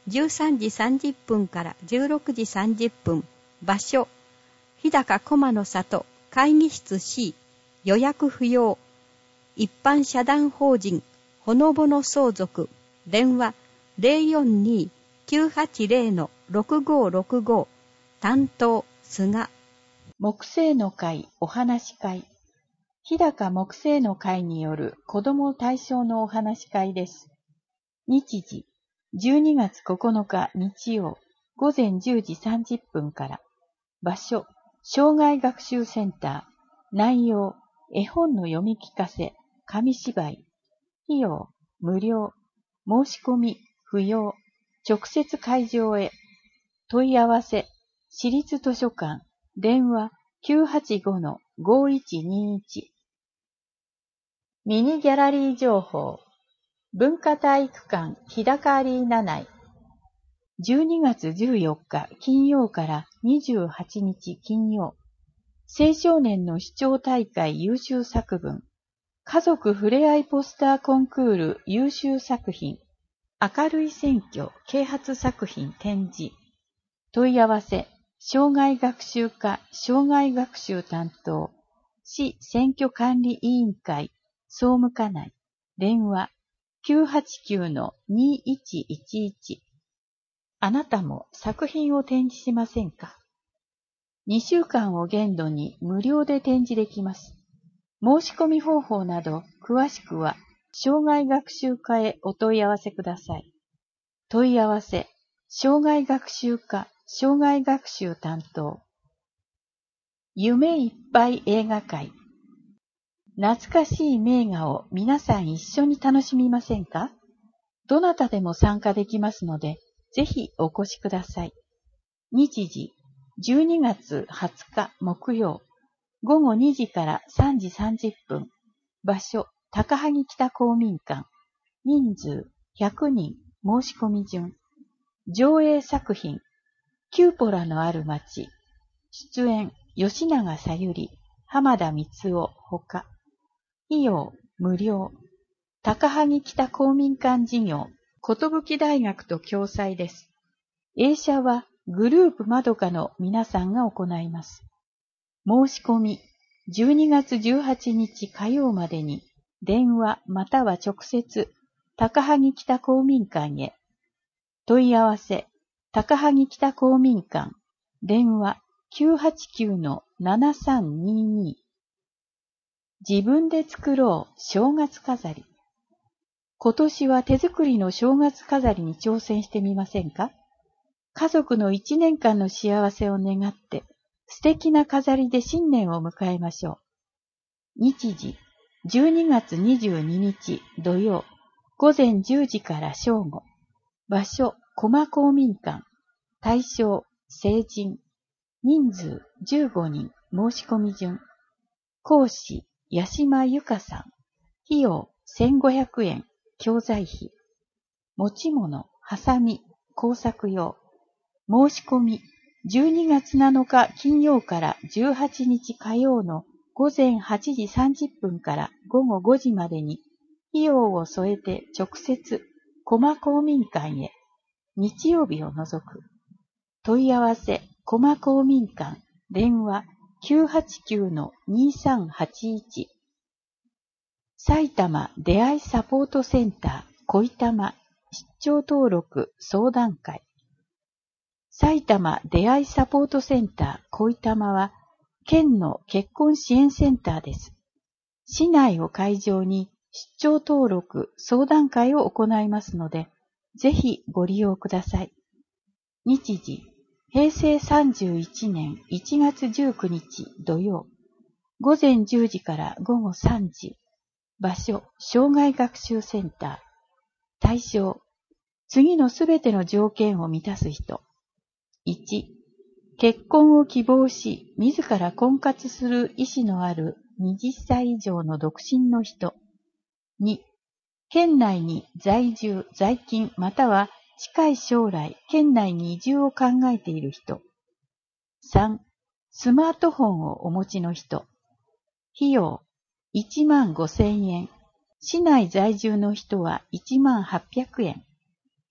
じゅうさんじさんじゅっぷんからじゅうろくじさんじゅっぷん。場所、日高駒の里会議室 C、予約不要。一般社団法人ほのぼの相続。電話 ゼロよんにーきゅうはちゼロ ろくごろくご。担当菅。 木星の会お話し会。日高木星の会による子ども対象のお話し会です。日時、じゅうにがつここのか日曜、午前じゅうじさんじゅっぷんから。場所、障害学習センター。内容、絵本の読み聞かせ、紙芝居。費用、無料。申し込み、不要。直接会場へ。問い合わせ、市立図書館、電話 きゅうはちごのごいちにいち。ミニギャラリー情報。文化体育館日高アリーナ内。じゅうにがつじゅうよっか金曜からにじゅうはちにち金曜。青少年の視聴大会優秀作文。家族ふれあいポスターコンクール優秀作品。明るい選挙啓発作品展示。問い合わせ。障害学習課障害学習担当。市選挙管理委員会総務課内。電話 きゅうはちきゅうのにいちいちいち。あなたも作品を展示しませんか？にしゅうかんを限度に無料で展示できます。申し込み方法など詳しくは障害学習課へお問い合わせください。問い合わせ、障害学習課障害学習担当。夢いっぱい映画会。懐かしい名画を皆さん一緒に楽しみませんか？どなたでも参加できますので、ぜひお越しください。日時、じゅうにがつはつか木曜、ごごにじからさんじさんじゅっぷん。場所、高萩北公民館。人数、ひゃくにん。申し込み順。上映作品、キューポラのある町。出演、吉永小百合、浜田光夫ほか。費用、無料。高萩北公民館事業、寿大学と共催です。映写はグループまどかの皆さんが行います。申し込み、じゅうにがつじゅうはちにち火曜までに、電話または直接、高萩北公民館へ。問い合わせ、高萩北公民館、電話 きゅうはちきゅうのななさんにに。自分で作ろう正月飾り。今年は手作りの正月飾りに挑戦してみませんか？家族の一年間の幸せを願って、素敵な飾りで新年を迎えましょう。日時、じゅうにがつにじゅうににち土曜、午前じゅうじから正午。場所、駒公民館。対象、成人。人数、じゅうごにん。申し込み順。講師、八島由香さん。費用、せんごひゃくえん。教材費。持ち物、ハサミ、工作用。申し込み、じゅうにがつなのか金曜からじゅうはちにち火曜の午前はちじさんじゅっぷんからごごごじまでに、費用を添えて直接、駒公民館へ。日曜日を除く。問い合わせ、駒公民館、電話 きゅうはちきゅうのにさんはちいち。埼玉出会いサポートセンター、恋玉、出張登録相談会。埼玉出会いサポートセンター、恋玉は、県の結婚支援センターです。市内を会場に出張登録相談会を行いますので、ぜひご利用ください。日時、へいせいさんじゅういちねんいちがつじゅうくにち土曜、午前じゅうじからごごさんじ。場所、障害学習センター。対象、次のすべての条件を満たす人。いち、結婚を希望し、自ら婚活する意思のあるはたち以上の独身の人。に、県内に在住、在勤または近い将来、県内に移住を考えている人。さん、スマートフォンをお持ちの人。費用、いちまんごせんえん。市内在住の人はいちまんはっぴゃくえん。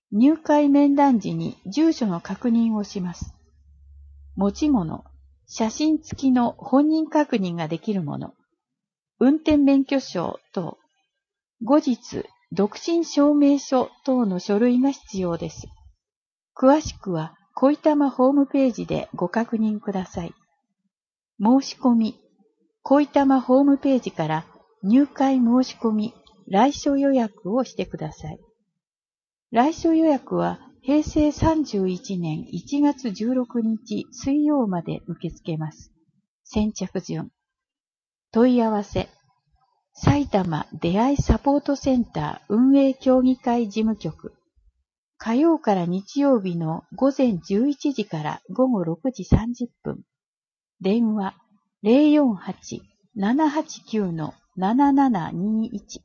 入会面談時に住所の確認をします。持ち物、写真付きの本人確認ができるもの、運転免許証等、後日、独身証明書等の書類が必要です。詳しくは、恋たまホームページでご確認ください。申し込み、恋たまホームページから入会申し込み、来所予約をしてください。来所予約はへいせいさんじゅういちねんいちがつじゅうろくにち水曜まで受け付けます。先着順。問い合わせ。埼玉出会いサポートセンター運営協議会事務局。火曜から日曜日のごぜんじゅういちじからごごろくじさんじゅっぷん。電話 ゼロよんはち ななはちきゅう ななななにいち。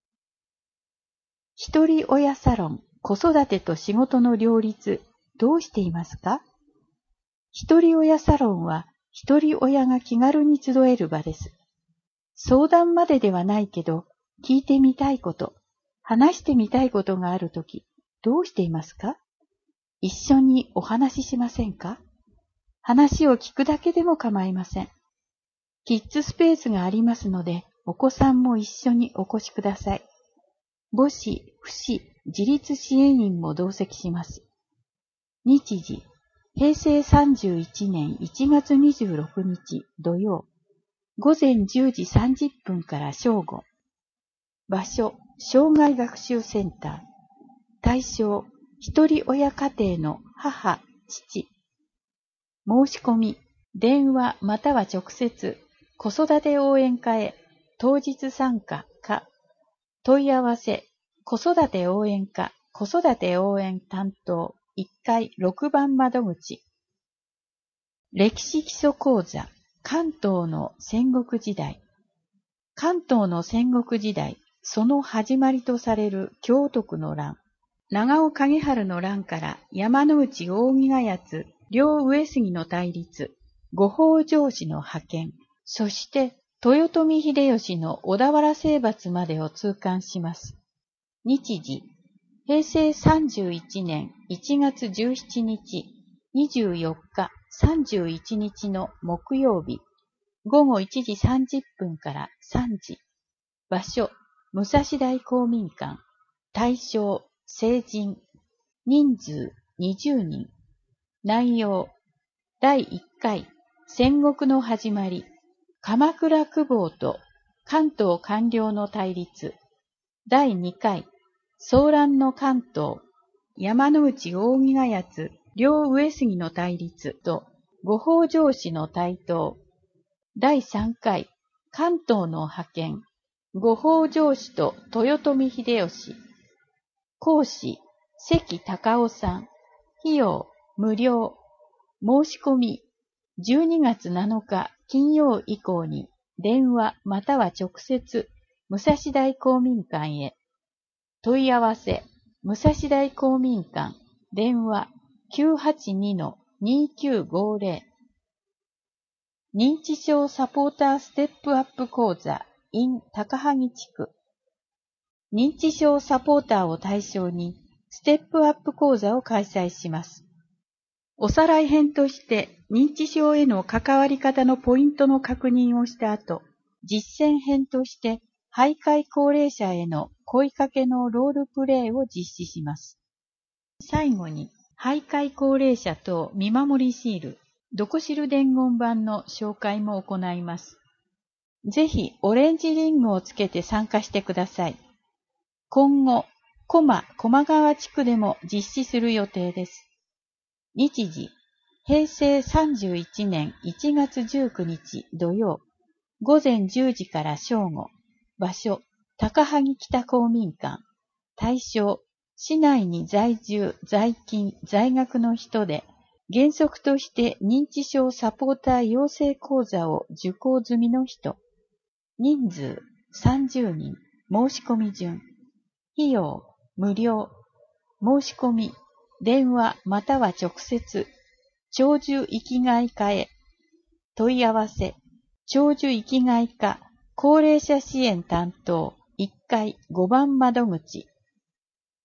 一人親サロン、子育てと仕事の両立、どうしていますか？一人親サロンは、一人親が気軽に集える場です。相談までではないけど、聞いてみたいこと、話してみたいことがあるとき、どうしていますか？一緒にお話ししませんか？話を聞くだけでも構いません。キッズスペースがありますので、お子さんも一緒にお越しください。母子、父子、自立支援員も同席します。日時、へいせいさんじゅういちねんいちがつにじゅうろくにち土曜、ごぜんじゅうじさんじゅっぷんから正午。場所、障害学習センター。対象、一人親家庭の母、父。申し込み、電話または直接、子育て応援課へ、当日参加か、問い合わせ、子育て応援課、子育て応援担当、いっかいろくばん窓口。歴史基礎講座、関東の戦国時代。関東の戦国時代、その始まりとされる京徳の乱。長尾景春の乱から山内扇ヶ谷、両上杉の対立、五北条氏の派遣、そして豊臣秀吉の小田原征伐までを通貫します。日時、へいせいさんじゅういちねんいちがつじゅうしちにち、にじゅうよっか、さんじゅういちにちの木曜日、ごごいちじさんじゅっぷんからさんじ。場所、武蔵大公民館。対象、成人。人数、にじゅうにん。内容、だいいっかい、戦国の始まり、鎌倉久保と関東官僚の対立。だいにかい、騒乱の関東、山内扇ヶ谷、両上杉の対立と五北条氏の台頭。だいさんかい、関東の派遣、五北条氏と豊臣秀吉。講師、関隆夫さん。費用、無料。申し込み、じゅうにがつなのか金曜以降に電話または直接、武蔵大公民館へ。問い合わせ、武蔵大公民館、電話 きゅうはちにのにきゅうごぜろ。認知症サポーターステップアップ講座 in 高萩地区。認知症サポーターを対象にステップアップ講座を開催します。おさらい編として認知症への関わり方のポイントの確認をした後、実践編として徘徊高齢者への声かけのロールプレイを実施します。最後に徘徊高齢者等見守りシール、どこ知る伝言板の紹介も行います。ぜひオレンジリングをつけて参加してください。今後、高間駒川地区でも実施する予定です。日時、へいせいさんじゅういちねんいちがつじゅうくにち土曜、ごぜんじゅうじから正午。場所、高萩北公民館。対象、市内に在住、在勤、在学の人で、原則として認知症サポーター養成講座を受講済みの人。人数さんじゅうにん。申し込み順。費用無料。申し込み電話または直接。長寿生きがい課へ。問い合わせ。長寿生きがい課高齢者支援担当いっかいごばん窓口。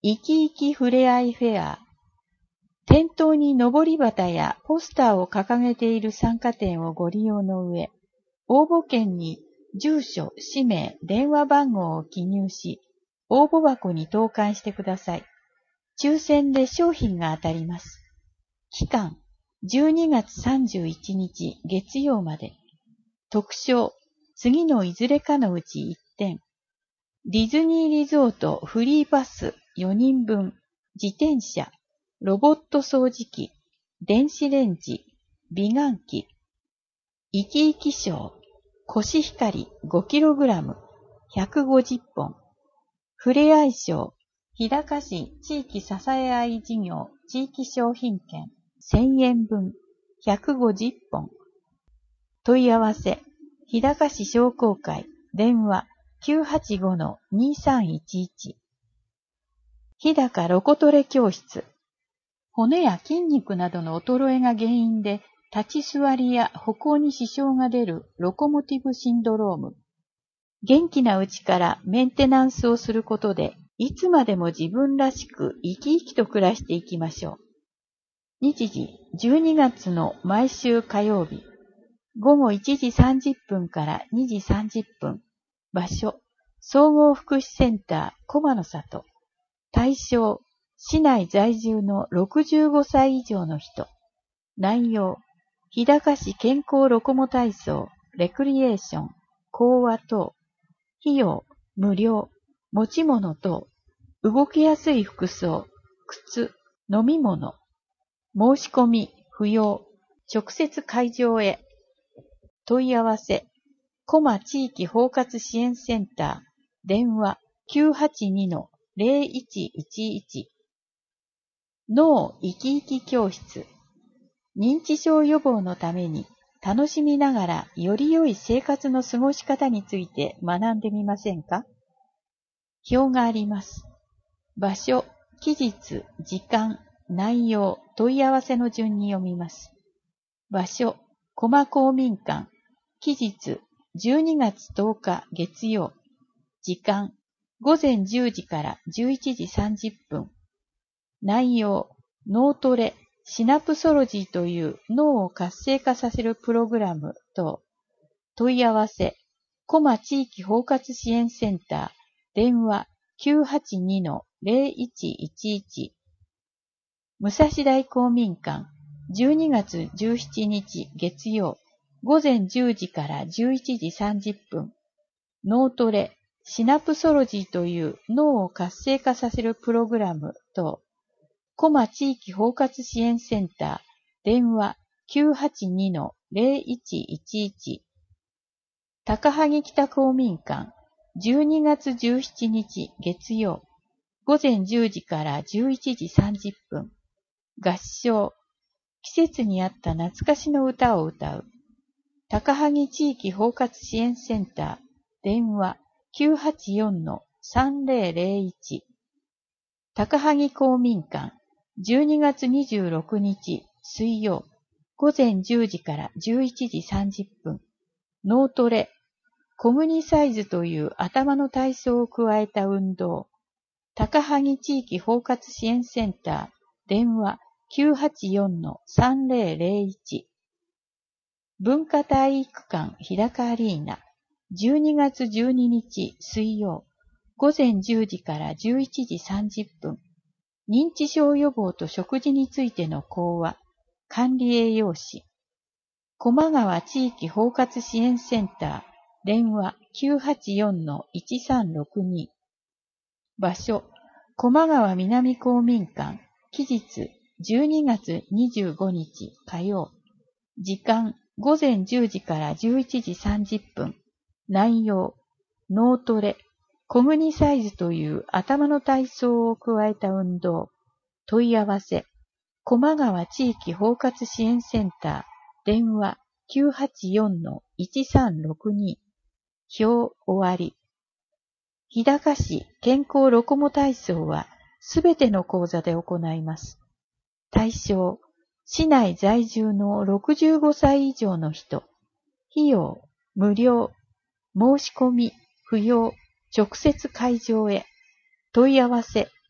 生き生きふれあいフェア。店頭に上り旗やポスターを掲げている参加店をご利用の上、応募券に住所、氏名、電話番号を記入し、応募箱に投函してください。抽選で商品が当たります。期間、じゅうにがつさんじゅういちにち月曜まで。特賞、次のいずれかのうちいってん。ディズニーリゾートフリーパスよにんぶん、自転車、ロボット掃除機、電子レンジ、美顔器、生き生き賞、コシヒカリ ごキログラム、ひゃくごじゅっぽん、ふれあい賞、日高市地域支え合い事業地域商品券せんえんぶん、ひゃくごじゅっぽん。問い合わせ、日高市商工会、電話 きゅうはちごのにさんいちいち。日高ロコトレ教室。骨や筋肉などの衰えが原因で立ち座りや歩行に支障が出るロコモティブシンドローム。元気なうちからメンテナンスをすることで、いつまでも自分らしく生き生きと暮らしていきましょう。日時、じゅうにがつの毎週火曜日、ごごいちじさんじゅっぷんからにじさんじゅっぷん。場所、総合福祉センター駒の里。対象、市内在住のろくじゅうごさい以上の人。内容、日高市健康ロコモ体操、レクリエーション、講話等。費用、無料。持ち物等。動きやすい服装、靴、飲み物。申し込み、不要。直接会場へ。問い合わせ、駒地域包括支援センター、電話 きゅうはちにのゼロいちいちいち。脳生き生き教室。認知症予防のために楽しみながらより良い生活の過ごし方について学んでみませんか？表があります。場所、期日、時間、内容、問い合わせの順に読みます。場所、駒公民館。期日、じゅうにがつとおか月曜。時間、ごぜんじゅうじからじゅういちじさんじゅっぷん。内容、脳トレ、シナプソロジーという脳を活性化させるプログラム等。問い合わせ、駒地域包括支援センター、電話 きゅうはちにのゼロいちいちいち。武蔵大公民館、じゅうにがつじゅうしちにち月曜、ごぜんじゅうじからじゅういちじさんじゅっぷん。脳トレ、シナプソロジーという脳を活性化させるプログラム等。駒地域包括支援センター、電話 きゅうはちにのゼロいちいちいち。高萩北公民館、じゅうにがつじゅうしちにち月曜、ごぜんじゅうじからじゅういちじさんじゅっぷん。合唱、季節に合った懐かしの歌を歌う。高萩地域包括支援センター、電話 きゅうはちよんのさんぜろぜろいち。高萩公民館、じゅうにがつにじゅうろくにち水曜、ごぜんじゅうじからじゅういちじさんじゅっぷん。脳トレ、小麦サイズという頭の体操を加えた運動。高萩地域包括支援センター、電話 きゅうはちよんのさんぜろぜろいち。文化体育館日高アリーナ、じゅうにがつじゅうににち水曜、ごぜんじゅうじからじゅういちじさんじゅっぷん。認知症予防と食事についての講話、管理栄養士。駒川地域包括支援センター、電話 きゅうはちよんのいちさんろくに。場所、駒川南公民館、期日、じゅうにがつにじゅうごにち火曜。時間、ごぜんじゅうじからじゅういちじさんじゅっぷん。内容、脳トレ、小麦サイズという頭の体操を加えた運動。問い合わせ、駒川地域包括支援センター、電話 きゅうはちよんのいちさんろくに。表終わり。日高市健康ロコモ体操はすべての講座で行います。対象、市内在住のろくじゅうごさい以上の人。費用、無料。申し込み、不要。直接会場へ。問い合わせ、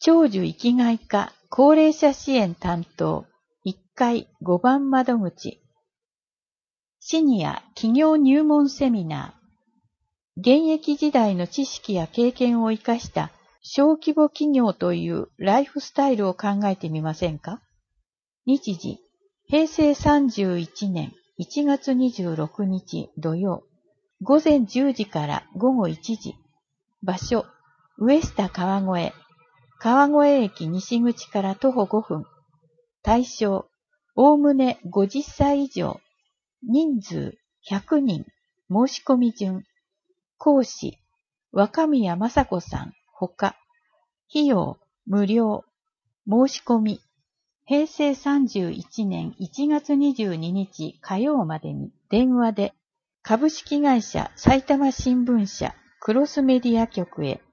長寿生きがい課高齢者支援担当いっかいごばん窓口。シニア企業入門セミナー。現役時代の知識や経験を生かした小規模企業というライフスタイルを考えてみませんか？日時、へいせいさんじゅういちねんいちがつにじゅうろくにち土曜、ごぜんじゅうじからごごいちじ。場所、上下川越。川越駅西口から徒歩ごふん。対象、おおむねごじゅっさい以上。人数、ひゃくにん。申し込み順。講師、若宮雅子さん、ほか。費用、無料。申し込み、へいせいさんじゅういちねんいちがつにじゅうににち火曜までに電話で、株式会社埼玉新聞社クロスメディア局へ。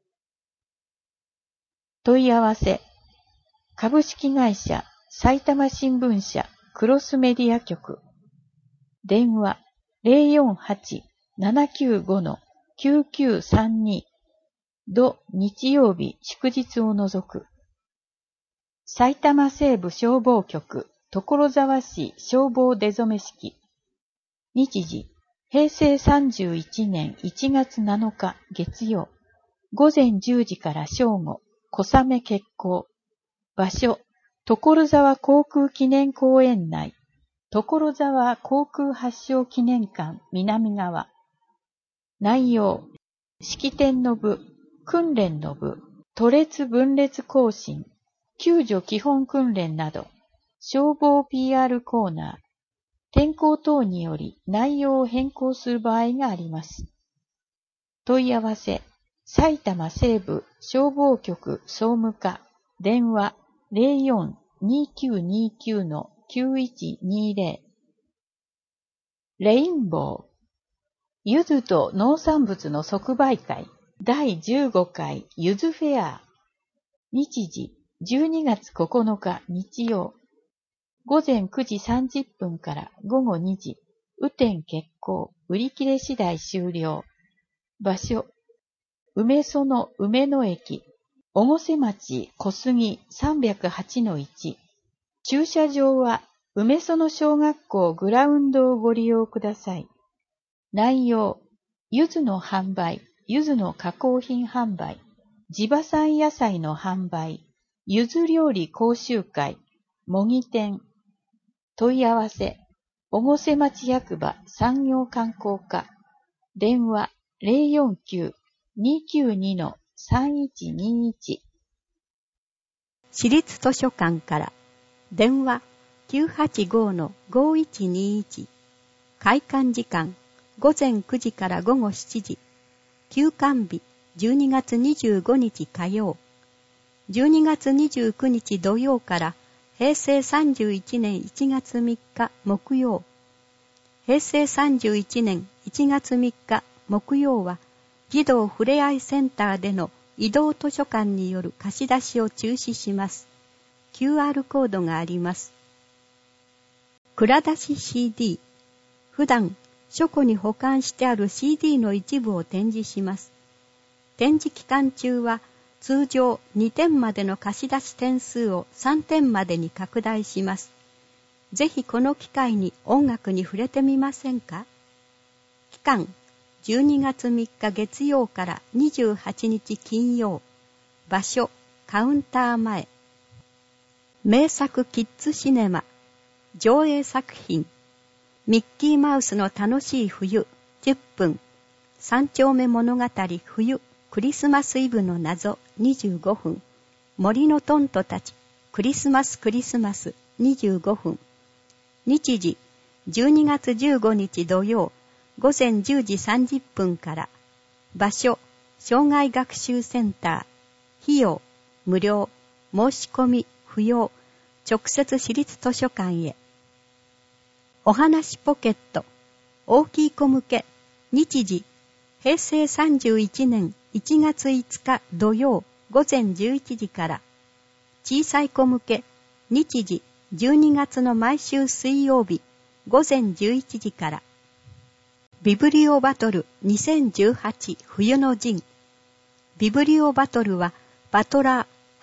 問い合わせ、株式会社埼玉新聞社クロスメディア局。電話 ゼロよんはち ななきゅうご きゅうきゅうさんに。土日曜日祝日を除く。埼玉西部消防局所沢市消防出初式。日時、へいせいさんじゅういちねんいちがつなのか月曜、ごぜんじゅうじから正午、小雨決行。場所、所沢航空記念公園内、所沢航空発祥記念館南側。内容、式典の部、訓練の部、都列分列行進、救助基本訓練など、消防 ピーアール コーナー、天候等により内容を変更する場合があります。問い合わせ、埼玉西部消防局総務課、電話 ゼロよん にきゅうにきゅう きゅういちにゼロ。レインボー、柚子と農産物の即売会、だいじゅうごかい柚子フェア。日時、じゅうにがつここのか日曜。ごぜんくじさんじゅっぷんからごごにじ。雨天決行。売り切れ次第終了。場所、梅園梅野駅。越生町小杉 さんびゃくはちのいち。駐車場は梅園小学校グラウンドをご利用ください。内容、柚子の販売、柚子の加工品販売、地場産野菜の販売、柚子料理講習会、模擬店。問い合わせ、越生町役場産業観光課。電話 ゼロよんきゅう にきゅうに さんいちにいち。 市立図書館から電話 きゅうはちご ごいちにいち。開館時間ごぜんくじからごごしちじ。休館日じゅうにがつにじゅうごにち火曜。じゅうにがつにじゅうくにち土曜からへいせいさんじゅういちねんいちがつみっか木曜。へいせいさんじゅういちねんいちがつみっか木曜は児童ふれあいセンターでの移動図書館による貸し出しを中止します。キューアール コードがあります。蔵出し シーディー。普段書庫に保管してある シーディー の一部を展示します。展示期間中は通常にてんまでの貸し出し点数をさんてんまでに拡大します。ぜひこの機会に音楽に触れてみませんか？期間じゅうにがつみっか月曜からにじゅうはちにち金曜。場所カウンター前。名作キッズシネマ。上映作品ミッキーマウスの楽しい冬じゅっぷん。三丁目物語冬クリスマスイブの謎にじゅうごふん。森のトントたちクリスマスクリスマスにじゅうごふん。日時じゅうにがつじゅうごにち土曜ごぜんじゅうじさんじゅっぷんから。場所障害学習センター。費用無料。申し込み不要。直接市立図書館へ。お話ポケット大きい子向け。日時へいせいさんじゅういちねんいちがついつか土曜ごぜんじゅういちじから。小さい子向け。日時じゅうにがつの毎週水曜日ごぜんじゅういちじから。ビブリオバトルにせんじゅうはち冬の陣。ビブリオバトルはバトラー、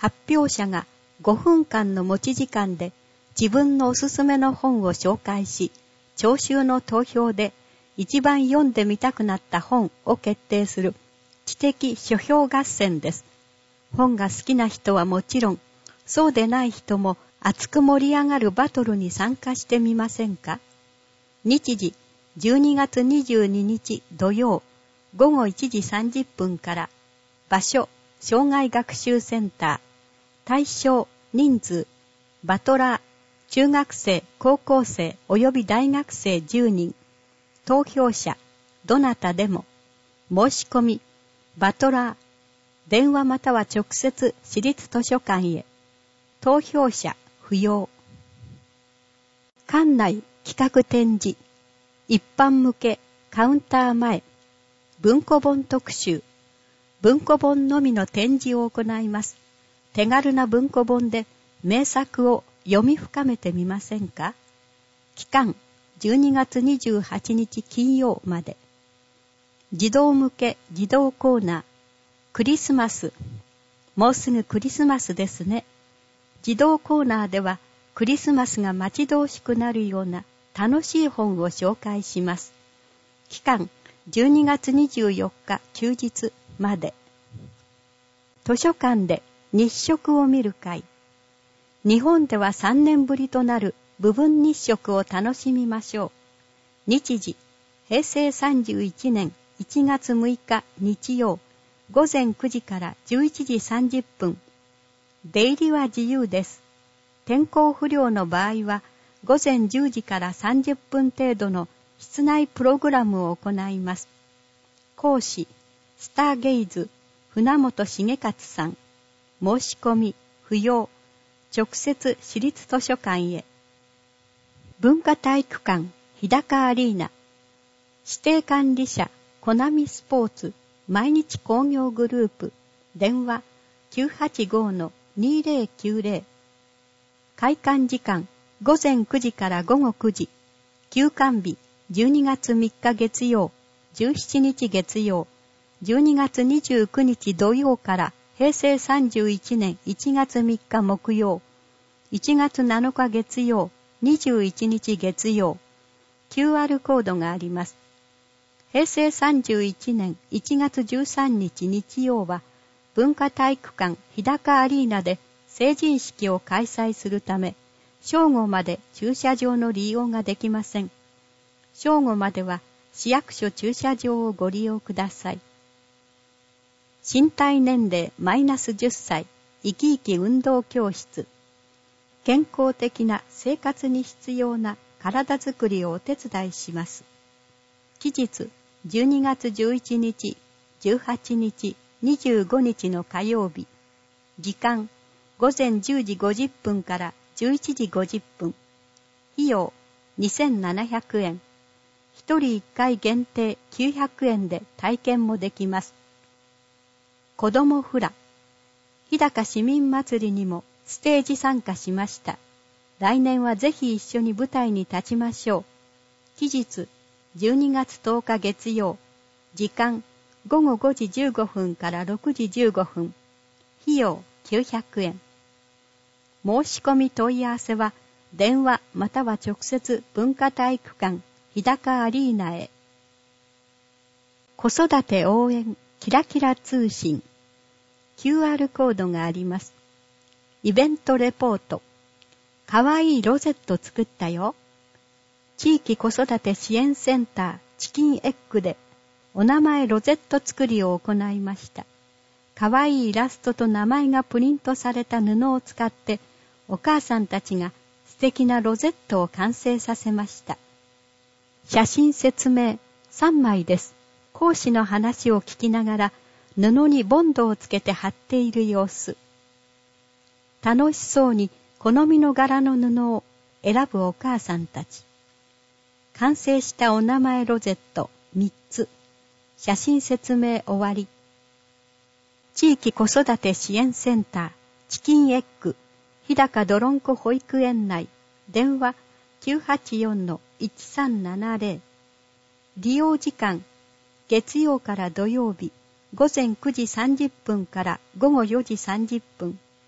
発表者がごふんかんの持ち時間で自分のおすすめの本を紹介し、聴衆の投票で一番読んでみたくなった本を決定する知的書評合戦です。本が好きな人はもちろん、そうでない人も熱く盛り上がるバトルに参加してみませんか？日時じゅうにがつにじゅうににち土曜ごごいちじさんじゅっぷんから、場所障害学習センター、対象人数バトラー中学生高校生および大学生じゅうにん、投票者どなたでも、申し込みバトラー電話または直接私立図書館へ、投票者不要。館内企画展示、一般向けカウンター前、文庫本特集、文庫本のみの展示を行います。手軽な文庫本で名作を読み深めてみませんか？期間じゅうにがつにじゅうはちにち金曜まで。児童向け児童コーナー、クリスマス。もうすぐクリスマスですね。児童コーナーではクリスマスが待ち遠しくなるような楽しい本を紹介します。期間じゅうにがつにじゅうよっか休日まで。図書館で日食を見る会。日本ではさんねんぶりとなる部分日食を楽しみましょう。日時へいせいさんじゅういちねんいちがつむいか日曜ごぜんくじからじゅういちじさんじゅっぷん。出入りは自由です。天候不良の場合はごぜんじゅうじからさんじゅっぷん程度の室内プログラムを行います。講師スターゲイズ船本重勝さん。申し込み不要。直接私立図書館へ。文化体育館日高アリーナ。指定管理者コナミスポーツ毎日工業グループ。電話 きゅうはちごのにぜろきゅうぜろ。開館時間ごぜんくじからごごくじ。休館日じゅうにがつみっか月曜、じゅうしちにち月曜、じゅうにがつにじゅうくにち土曜からへいせいさんじゅういちねんいちがつみっか木曜、いちがつなのか月曜、にじゅういちにち月曜。キューアール コードがあります。へいせいさんじゅういちねんいちがつじゅうさんにち日曜は文化体育館日高アリーナで成人式を開催するため、正午まで駐車場の利用ができません。正午までは市役所駐車場をご利用ください。身体年齢マイナスじゅっさい、生き生き運動教室。健康的な生活に必要な体づくりをお手伝いします。期日じゅうにがつじゅういちにち、じゅうはちにち、にじゅうごにちの火曜日。時間ごぜんじゅうじごじゅっぷんからじゅういちじごじゅっぷん。費用にせんななひゃくえん。ひとりいっかい限定きゅうひゃくえんで体験もできます。子どもフラ。日高市民祭りにもステージ参加しました。来年はぜひ一緒に舞台に立ちましょう。期日じゅうにがつとおか月曜。時間ごごごじじゅうごふんからろくじじゅうごふん。費用きゅうひゃくえん。申し込み問い合わせは電話または直接文化体育館日高アリーナへ。子育て応援キラキラ通信。キューアール コードがあります。イベントレポート。かわいいロゼット作ったよ。地域子育て支援センターチキンエッグでお名前ロゼット作りを行いました。かわいいイラストと名前がプリントされた布を使ってお母さんたちが素敵なロゼットを完成させました。写真説明さんまいです。講師の話を聞きながら布にボンドをつけて貼っている様子。楽しそうに好みの柄の布を選ぶお母さんたち。完成したお名前ロゼットみっつ。写真説明終わり。地域子育て支援センターチキンエッグ日高どろんこ保育園内。電話 きゅうはちよんのいちさんななぜろ。利用時間月曜から土曜日ごぜんくじさんじゅっぷんからごごよじさんじゅっぷん。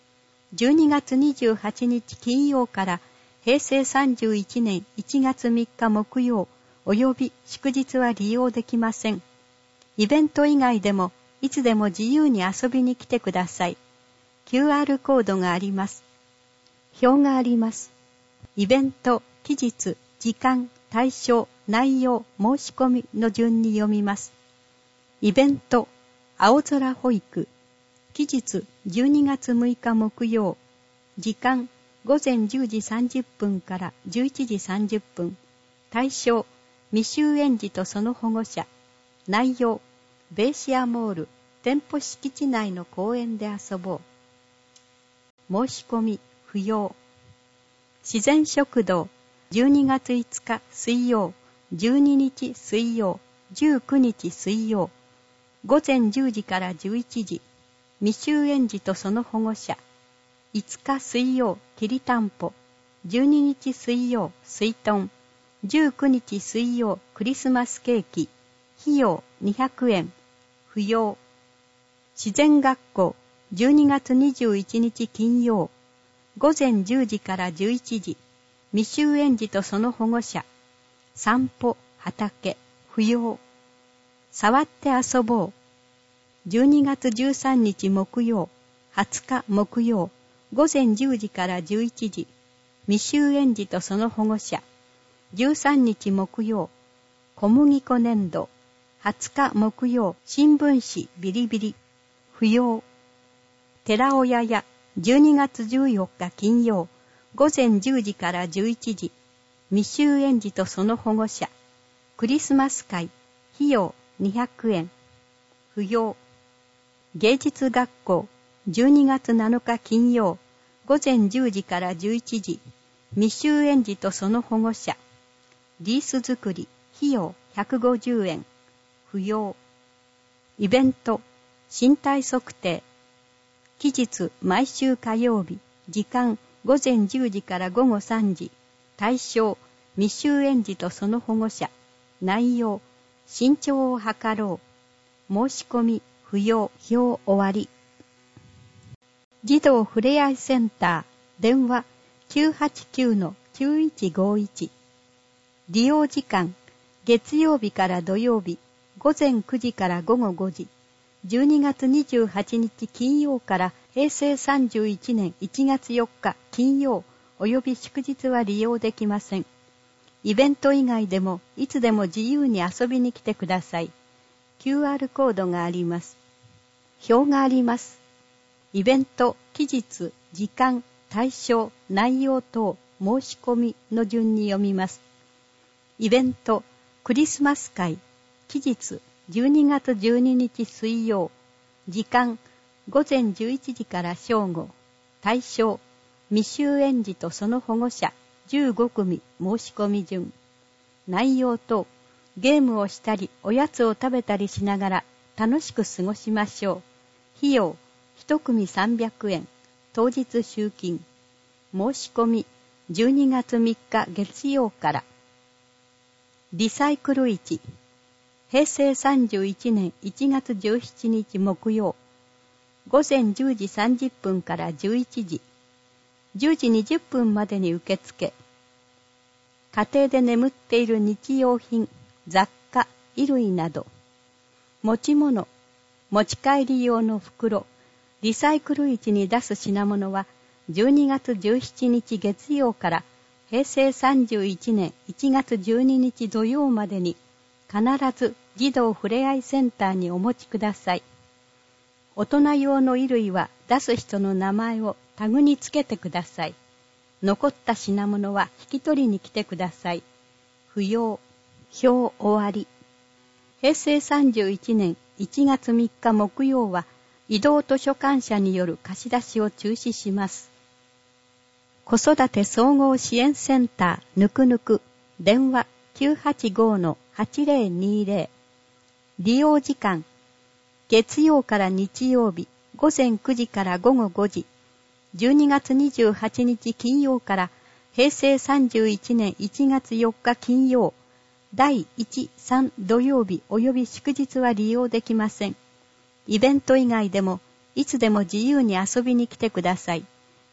じゅうにがつにじゅうはちにち金曜から平成さんじゅういちねんいちがつみっか木曜及び祝日は利用できません。イベント以外でもいつでも自由に遊びに来てください。キューアール コードがあります。表があります。イベント、期日、時間、対象、内容、申し込みの順に読みます。イベント、青空保育。期日、じゅうにがつむいか木曜。時間、ごぜんじゅうじさんじゅっぷんからじゅういちじさんじゅっぷん。対象、未就園児とその保護者。内容、ベイシアモール、店舗敷地内の公園で遊ぼう。申し込み、不要。自然食堂、じゅうにがついつか水曜、じゅうににち水曜、じゅうくにち水曜。ごぜんじゅうじからじゅういちじ。未就園児とその保護者。いつか水曜、きりたんぽ。じゅうににち水曜、水豚。じゅうくにち水曜、クリスマスケーキ。費用にひゃくえん。不要。自然学校、じゅうにがつにじゅういちにち金曜。ごぜんじゅうじからじゅういちじ。未就園児とその保護者。散歩、畑、不要。触って遊ぼう。じゅうにがつじゅうさんにち木曜、はつか木曜、ごぜんじゅうじからじゅういちじ。未就園児とその保護者。じゅうさんにち木曜、小麦粉粘土。はつか木曜、新聞紙ビリビリ。不要。寺親屋、じゅうにがつじゅうよっか金曜、ごぜんじゅうじからじゅういちじ。未就園児とその保護者。クリスマス会、費用にひゃくえん。不要。芸術学校、じゅうにがつなのか金曜、ごぜんじゅうじからじゅういちじ。未就園児とその保護者。リース作り、費用ひゃくごじゅうえん。不要。イベント、身体測定。期日、毎週火曜日。時間、ごぜんじゅうじからごごさんじ。対象、未就園児とその保護者。内容、身長を測ろう。申し込み、不要、表終わり。児童ふれあいセンター、電話 きゅうはちきゅうのきゅういちごいち。利用時間、月曜日から土曜日、ごぜんくじからごごごじ。じゅうにがつにじゅうはちにち金曜から平成さんじゅういちねんいちがつよっか金曜及び祝日は利用できません。イベント以外でもいつでも自由に遊びに来てください。キューアール コードがあります。表があります。イベント、期日、時間、対象、内容等、申し込みの順に読みます。イベント、クリスマス会、期日、じゅうにがつじゅうににち水曜、時間、ごぜんじゅういちじから正午、対象、未就園児とその保護者、じゅうごくみ申し込み順。内容等、ゲームをしたり、おやつを食べたりしながら楽しく過ごしましょう。費用、一組さんびゃくえん、当日集金。申し込み、じゅうにがつみっか月曜から。リサイクル市、平成さんじゅういちねんいちがつじゅうしちにち木曜、ごぜんじゅうじさんじゅっぷんからじゅういちじ、じゅうじにじゅっぷんまでに受付。家庭で眠っている日用品、雑貨、衣類など、持ち物、持ち帰り用の袋、リサイクル市に出す品物はじゅうにがつじゅうしちにち月曜から平成さんじゅういちねんいちがつじゅうににち土曜までに必ず児童ふれあいセンターにお持ちください。大人用の衣類は出す人の名前をタグにつけてください。残った品物は引き取りに来てください。不要。表終わり。平成さんじゅういちねんいちがつみっか木曜は移動図書館社による貸し出しを中止します。子育て総合支援センターぬくぬく電話 きゅうはちごのはちぜろにぜろ。利用時間、月曜から日曜日ごぜんくじからごごごじ、じゅうにがつにじゅうはちにち金曜から平成さんじゅういちねんいちがつよっか金曜、だいいち、さん土曜日及び祝日は利用できません。イベント以外でもいつでも自由に遊びに来てください。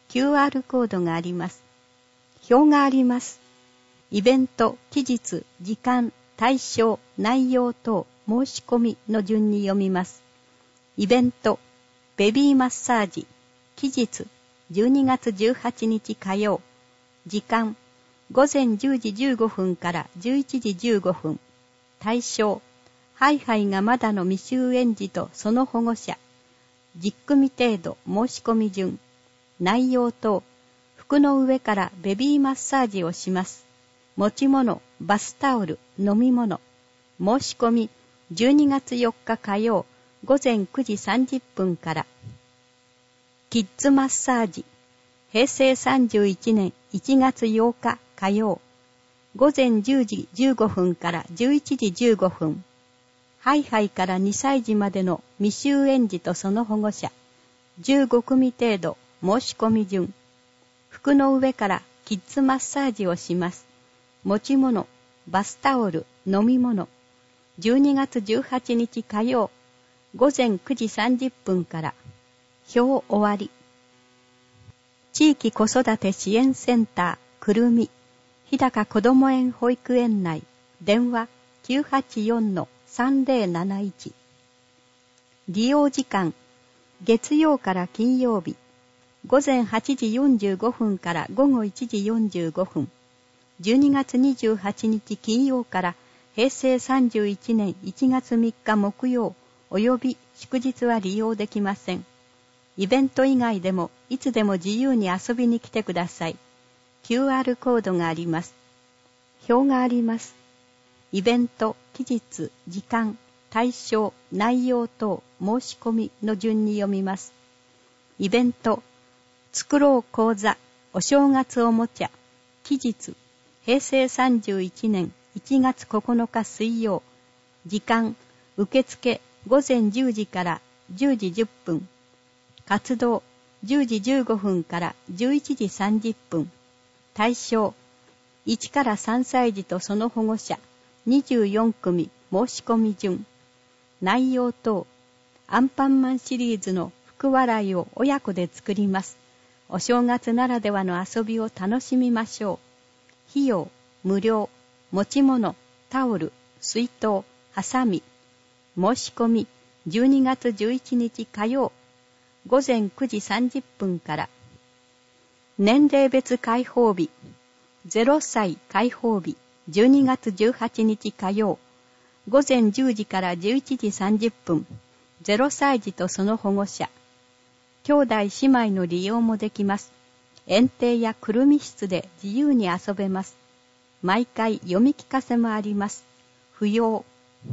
キューアール コードがあります。表があります。イベント、期日、時間、対象、内容等、申し込みの順に読みます。イベント、ベビーマッサージ、期日、じゅうにがつじゅうはちにち火曜、時間、ごぜんじゅうじじゅうごふんからじゅういちじじゅうごふん、対象、ハイハイがまだの未就園児とその保護者、じゅっくみ程度申し込み順、内容等、服の上からベビーマッサージをします。持ち物、バスタオル、飲み物、申し込み、じゅうにがつよっか火曜、ごぜんくじさんじゅっぷんから。キッズマッサージ、へいせいさんじゅういちねんいちがつようか火曜、ごぜんじゅうじじゅうごふんからじゅういちじじゅうごふん。ハイハイからにさいじまでの未就園児とその保護者、じゅうごくみ程度申し込み順。服の上からキッズマッサージをします。持ち物、バスタオル、飲み物。じゅうにがつじゅうはちにち火曜、ごぜんくじさんじゅっぷんから。表終わり。地域子育て支援センター、くるみ、日高こども園保育園内、電話 きゅうはちよんのさんぜろなないち。利用時間、月曜から金曜日、ごぜんはちじよんじゅうごふんからごごいちじよんじゅうごふん。じゅうにがつにじゅうはちにち金曜からへいせいさんじゅういちねんいちがつみっか木曜および祝日は利用できません。イベント以外でもいつでも自由に遊びに来てください。キューアール コードがあります。表があります。イベント、期日、時間、対象、内容等、申し込みの順に読みます。イベント、作ろう講座、お正月おもちゃ、期日、へいせいさんじゅういちねんいちがつここのか水曜、時間、受付ごぜんじゅうじからじゅうじじゅっぷん、活動じゅうじじゅうごふんからじゅういちじさんじゅっぷん、対象、いちからさんさい児とその保護者、にじゅうよんくみ申し込み順、内容等、アンパンマンシリーズの福笑いを親子で作ります。お正月ならではの遊びを楽しみましょう。費用、無料、持ち物、タオル、水筒、ハサミ。申し込み、じゅうにがつじゅういちにち火曜、ごぜんくじさんじゅっぷんから。年齢別開放日、ゼロさい開放日、じゅうにがつじゅうはちにち火曜、ごぜんじゅうじからじゅういちじさんじゅっぷん、ゼロさい児とその保護者。兄弟姉妹の利用もできます。園庭やくるみ室で自由に遊べます。毎回読み聞かせもあります。不要。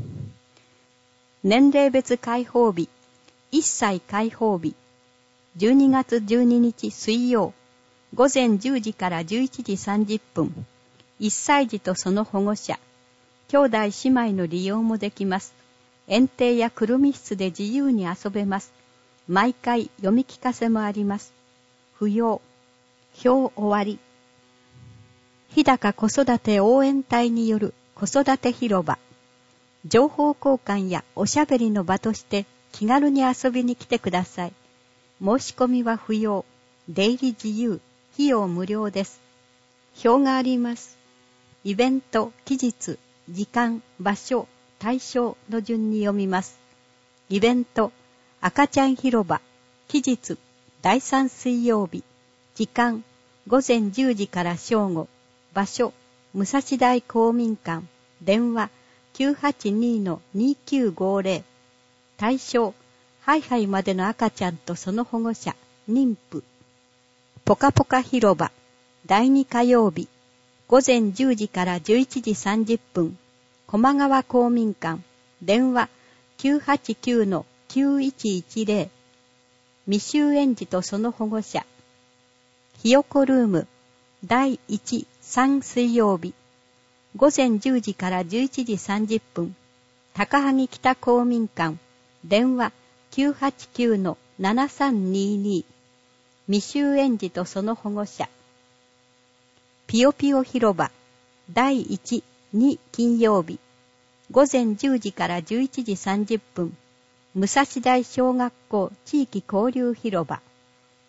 年齢別開放日、いっさい開放日、じゅうにがつじゅうににち水曜、ごぜんじゅうじからじゅういちじさんじゅっぷん、いっさい児とその保護者。兄弟姉妹の利用もできます。園庭やくるみ室で自由に遊べます。毎回読み聞かせもあります。不要。表終わり。日高子育て応援隊による子育て広場。情報交換やおしゃべりの場として気軽に遊びに来てください。申し込みは不要。出入り自由。費用無料です。表があります。イベント、期日、時間、場所、対象の順に読みます。イベント、赤ちゃん広場、期日、だいさん水曜日、時間、ごぜんじゅうじから正午、場所、武蔵大公民館、電話、きゅうはちにのにきゅうごぜろ、対象、ハイハイまでの赤ちゃんとその保護者、妊婦。ポカポカ広場、だいに火曜日、ごぜんじゅうじからじゅういちじさんじゅっぷん、駒川公民館、電話 きゅうはちきゅうのきゅういちいちぜろ、未就園児とその保護者。ひよこルーム、だいいち、さん水曜日、ごぜんじゅうじからじゅういちじさんじゅっぷん、高萩北公民館、電話 きゅうはちきゅうのななさんにに、未就園児とその保護者。ピヨピヨ広場、だいいち、に金曜日、ごぜんじゅうじからじゅういちじさんじゅっぷん、武蔵大小学校地域交流広場、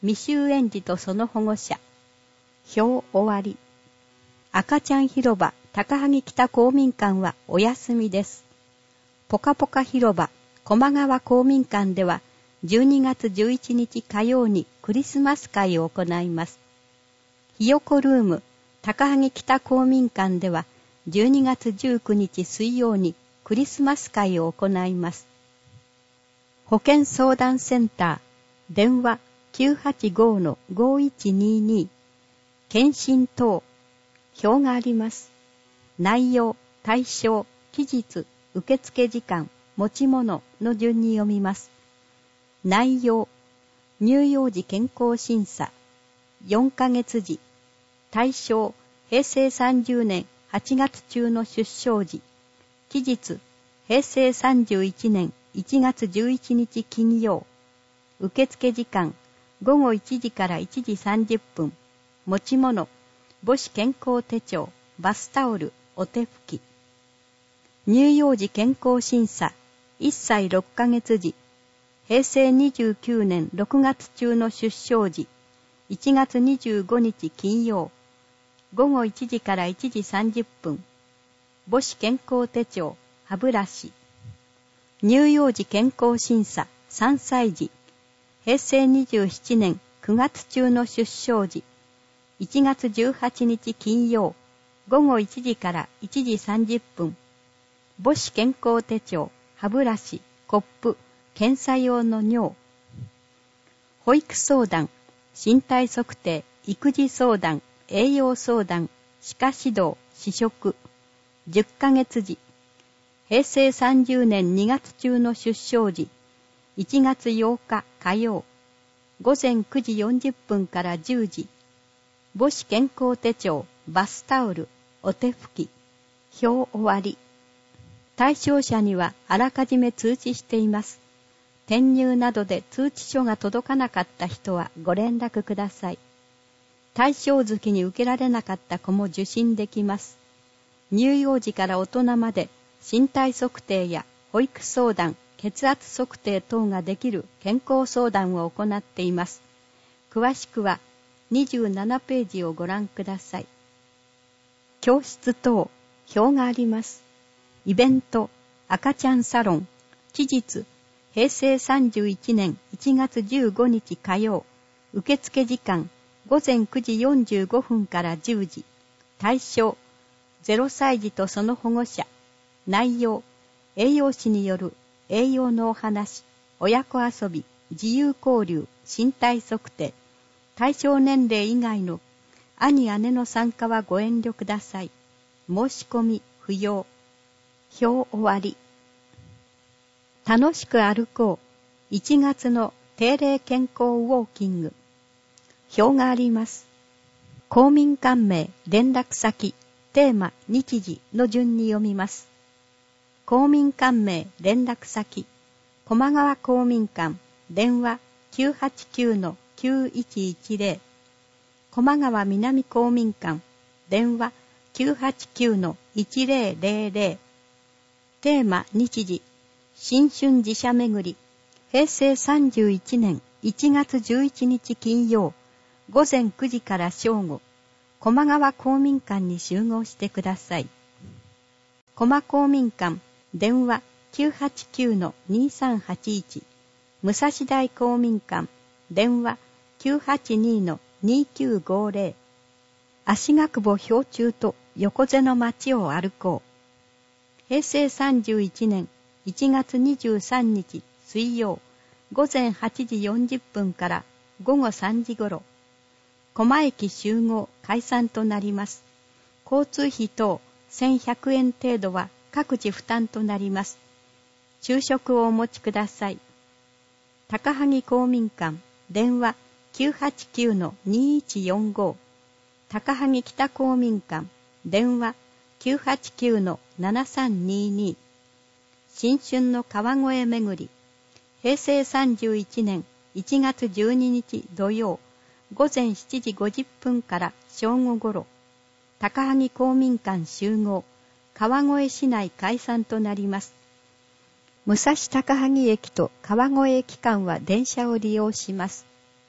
未就園児とその保護者。表終わり。赤ちゃん広場高萩北公民館はお休みです。ぽかぽか広場駒川公民館ではじゅうにがつじゅういちにち火曜にクリスマス会を行います。ひよこルーム高萩北公民館ではじゅうにがつじゅうくにち水曜にクリスマス会を行います。保健相談センター電話 きゅうはちごのごいちにに 検診等表があります。内容、対象、期日、受付時間、持ち物の順に読みます。内容、乳幼児健康審査、よんかげつじ、対象、平成さんじゅうねんはちがつ中の出生時、期日、平成さんじゅういちねんいちがつじゅういちにち金曜、受付時間、ごごいちじからいちじさんじゅっぷん、持ち物、母子健康手帳、バスタオル、お手拭き。乳幼児健康審査、いっさいろっかげつじ、平成にじゅうきゅうねんろくがつ中の出生時、いちがつにじゅうごにち金曜、ごごいちじからいちじさんじゅっぷん、母子健康手帳、歯ブラシ。乳幼児健康審査、さんさいじ、平成にじゅうななねんくがつ中の出生時、いちがつじゅうはちにち金曜、ごごいちじからいちじさんじゅっぷん、母子健康手帳、歯ブラシ、コップ、検査用の尿。保育相談、身体測定、育児相談、栄養相談、歯科指導、試食。じゅっかげつじ、平成さんじゅうねんにがつ中の出生時、いちがつようか火曜、ごぜんくじよんじゅっぷんからじゅうじ、母子健康手帳、バスタオル、お手拭き。表終わり。対象者にはあらかじめ通知しています。転入などで通知書が届かなかった人はご連絡ください。対象月に受けられなかった子も受診できます。乳幼児から大人まで身体測定や保育相談、血圧測定等ができる健康相談を行っています。詳しくはにじゅうななページをご覧ください。教室等、表があります。イベント、赤ちゃんサロン、期日、平成さんじゅういちねんいちがつじゅうごにち火曜、受付時間、ごぜんくじよんじゅうごふんからじゅうじ、対象、ゼロさいじとその保護者、内容、栄養士による栄養のお話、親子遊び、自由交流、身体測定、対象年齢以外の兄姉の参加はご遠慮ください。申し込み不要。表終わり。楽しく歩こう。いちがつの定例健康ウォーキング。表があります。公民館名、連絡先、テーマ、日時の順に読みます。公民館名、連絡先、駒川公民館、電話 きゅうはちきゅうのきゅういちいちゼロ、駒川南公民館、電話 きゅうはちきゅうのいちゼロゼロゼロ、テーマ日時、新春自社巡り、平成さんじゅういちねんいちがつじゅういちにち金曜、ごぜんくじから正午、駒川公民館に集合してください。駒公民館、電話 きゅうはちきゅうのにさんはちいち、武蔵台公民館、電話 きゅうはちにのにきゅうごゼロ、足ヶ久保標柱と横瀬の街を歩こう。平成さんじゅういちねんいちがつにじゅうさんにち水曜、ごぜんはちじよんじゅっぷんからごごさんじごろ、駒駅集合解散となります。交通費等せんひゃくえん程度は各自負担となります。昼食をお持ちください。高萩公民館、電話 きゅうはちきゅうのにいちよんご、高萩北公民館、電話 きゅうはちきゅうのななさんにに、新春の川越巡り、平成さんじゅういちねんいちがつじゅうににち土曜、ごぜんしちじごじゅっぷんから正午ごろ、高萩公民館集合、川越市内解散となります。武蔵高萩駅と川越駅間は電車を利用します。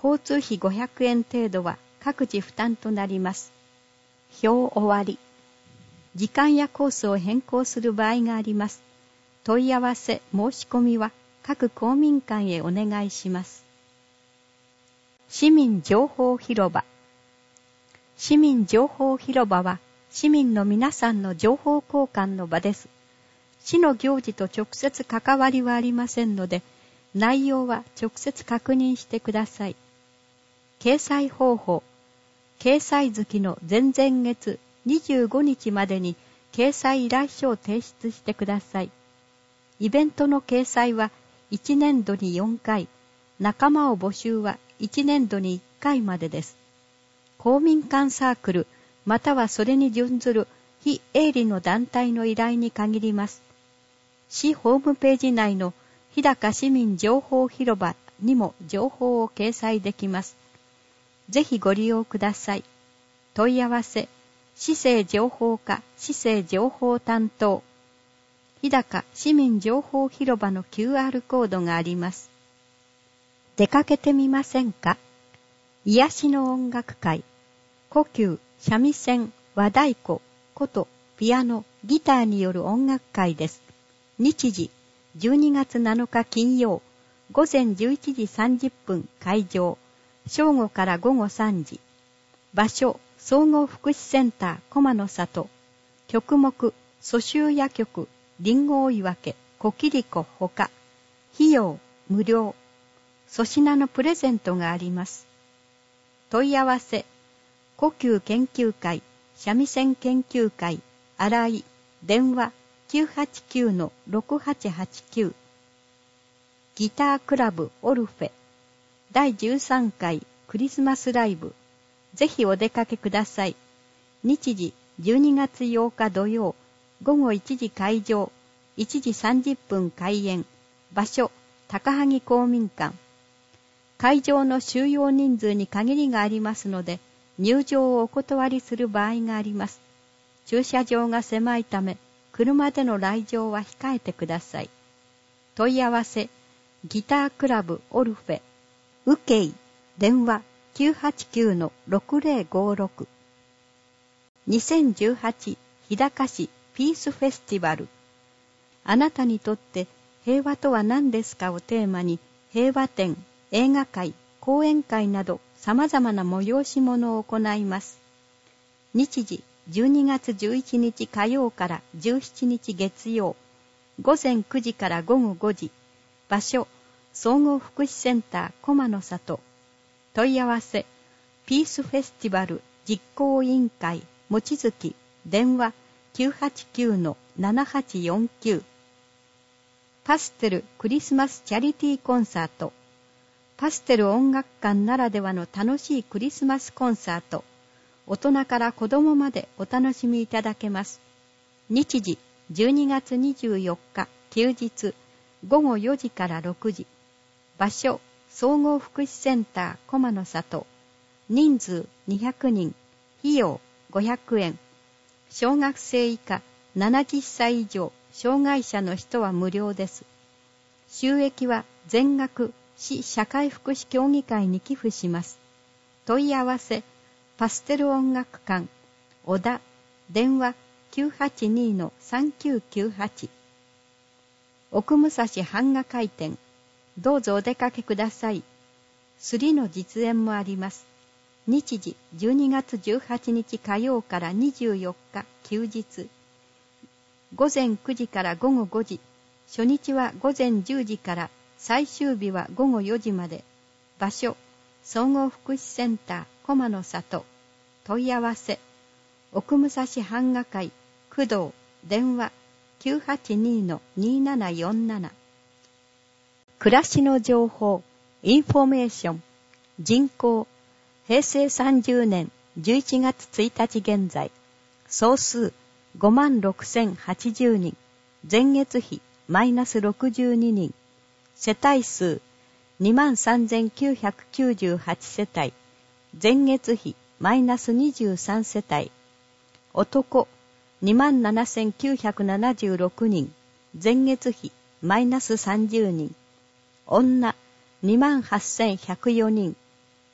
交通費ごひゃくえん程度は各自負担となります。表終わり。時間やコースを変更する場合があります。問い合わせ、申し込みは各公民館へお願いします。市民情報広場。市民情報広場は市民の皆さんの情報交換の場です。市の行事と直接関わりはありませんので、内容は直接確認してください。掲載方法。掲載月の前々月にじゅうごにちまでに掲載依頼書を提出してください。イベントの掲載はいちねんどによんかい、仲間を募集はいちねんどにいっかいまでです。公民館サークル、またはそれに準ずる非営利の団体の依頼に限ります。市ホームページ内の日高市民情報広場にも情報を掲載できます。ぜひご利用ください。問い合わせ、市政情報課市政情報担当。日高市民情報広場の キューアール コードがあります。出かけてみませんか？癒しの音楽会。胡弓、三味線、和太鼓、琴、ピアノ、ギターによる音楽会です。日時、じゅうにがつなのか金曜、午前じゅういちじさんじゅっぷん会場、正午から午後さんじ。場所、総合福祉センター駒の里。曲目、蘇州夜曲、リンゴ追い分け、小切子ほか。費用、無料。粗品のプレゼントがあります。問い合わせ、胡弓研究会、三味線研究会、新井、電話 きゅうはちきゅうのろくはちはちきゅう。ギタークラブオルフェ、だいじゅうさんかいクリスマスライブ。ぜひお出かけください。日時、じゅうにがつようか土曜、午後いちじ会場、いちじさんじゅっぷん開演。場所、高萩公民館。会場の収容人数に限りがありますので、入場をお断りする場合があります。駐車場が狭いため、車での来場は控えてください。問い合わせ、ギタークラブオルフェ、うけい、電話 きゅうはちきゅうのろくぜろごろく。にせんじゅうはち日高市ピースフェスティバル。あなたにとって平和とは何ですかをテーマに、平和展、映画会、講演会など様々な催し物を行います。日時、じゅうにがつじゅういちにち火曜からじゅうしちにち月曜、午前くじから午後ごじ。場所、総合福祉センター駒の里。問い合わせ、ピースフェスティバル実行委員会望月、電話 きゅうはちきゅうのななはちよんきゅう。パステルクリスマスチャリティーコンサート。パステル音楽館ならではの楽しいクリスマスコンサート。大人から子供までお楽しみいただけます。日時、じゅうにがつにじゅうよっか休日、午後よじからろくじ。場所、総合福祉センター駒の里。人数にひゃくにん。費用ごひゃくえん。小学生以下ななじゅっさい以上障害者の人は無料です。収益は全額市社会福祉協議会に寄付します。問い合わせ、パステル音楽館、小田、電話 きゅうはちにのさんきゅうきゅうはち。奥武蔵版画会展、どうぞお出かけください。すりの実演もあります。日時、じゅうにがつじゅうはちにち火曜からにじゅうよっか休日。午前くじから午後ごじ。初日は午前じゅうじから、最終日は午後よじまで。場所、総合福祉センター駒の里。問い合わせ、奥武蔵版画会、工藤、電話 きゅうはちにのにななよんなな。暮らしの情報、インフォメーション、人口、平成さんじゅうねんじゅういちがつついたち現在、総数ごまんろくせんはちじゅうにん、前月比マイナスろくじゅうににん、世帯数にまんさんぜんきゅうひゃくきゅうじゅうはちせたい、前月比マイナスにじゅうさんせたい、男にまんななせんきゅうひゃくななじゅうろくにん、前月比マイナスさんじゅうにん、女にまんはっせんひゃくよにん、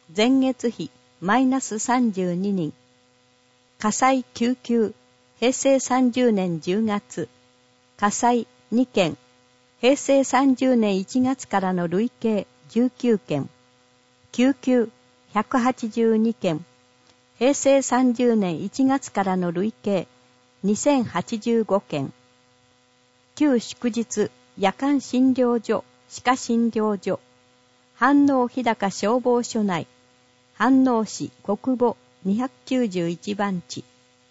前月比マイナスさんじゅうににん。火災きゅうきゅう、平成さんじゅうねんじゅうがつ。火災にけん、平成さんじゅうねんいちがつからの累計じゅうきゅうけん。救急ひゃくはちじゅうにけん。平成さんじゅうねんいちがつからの累計にせんはちじゅうごけん。旧祝日夜間診療所、歯科診療所、飯能日高消防署内、飯能市国母にひゃくきゅうじゅういちばんち。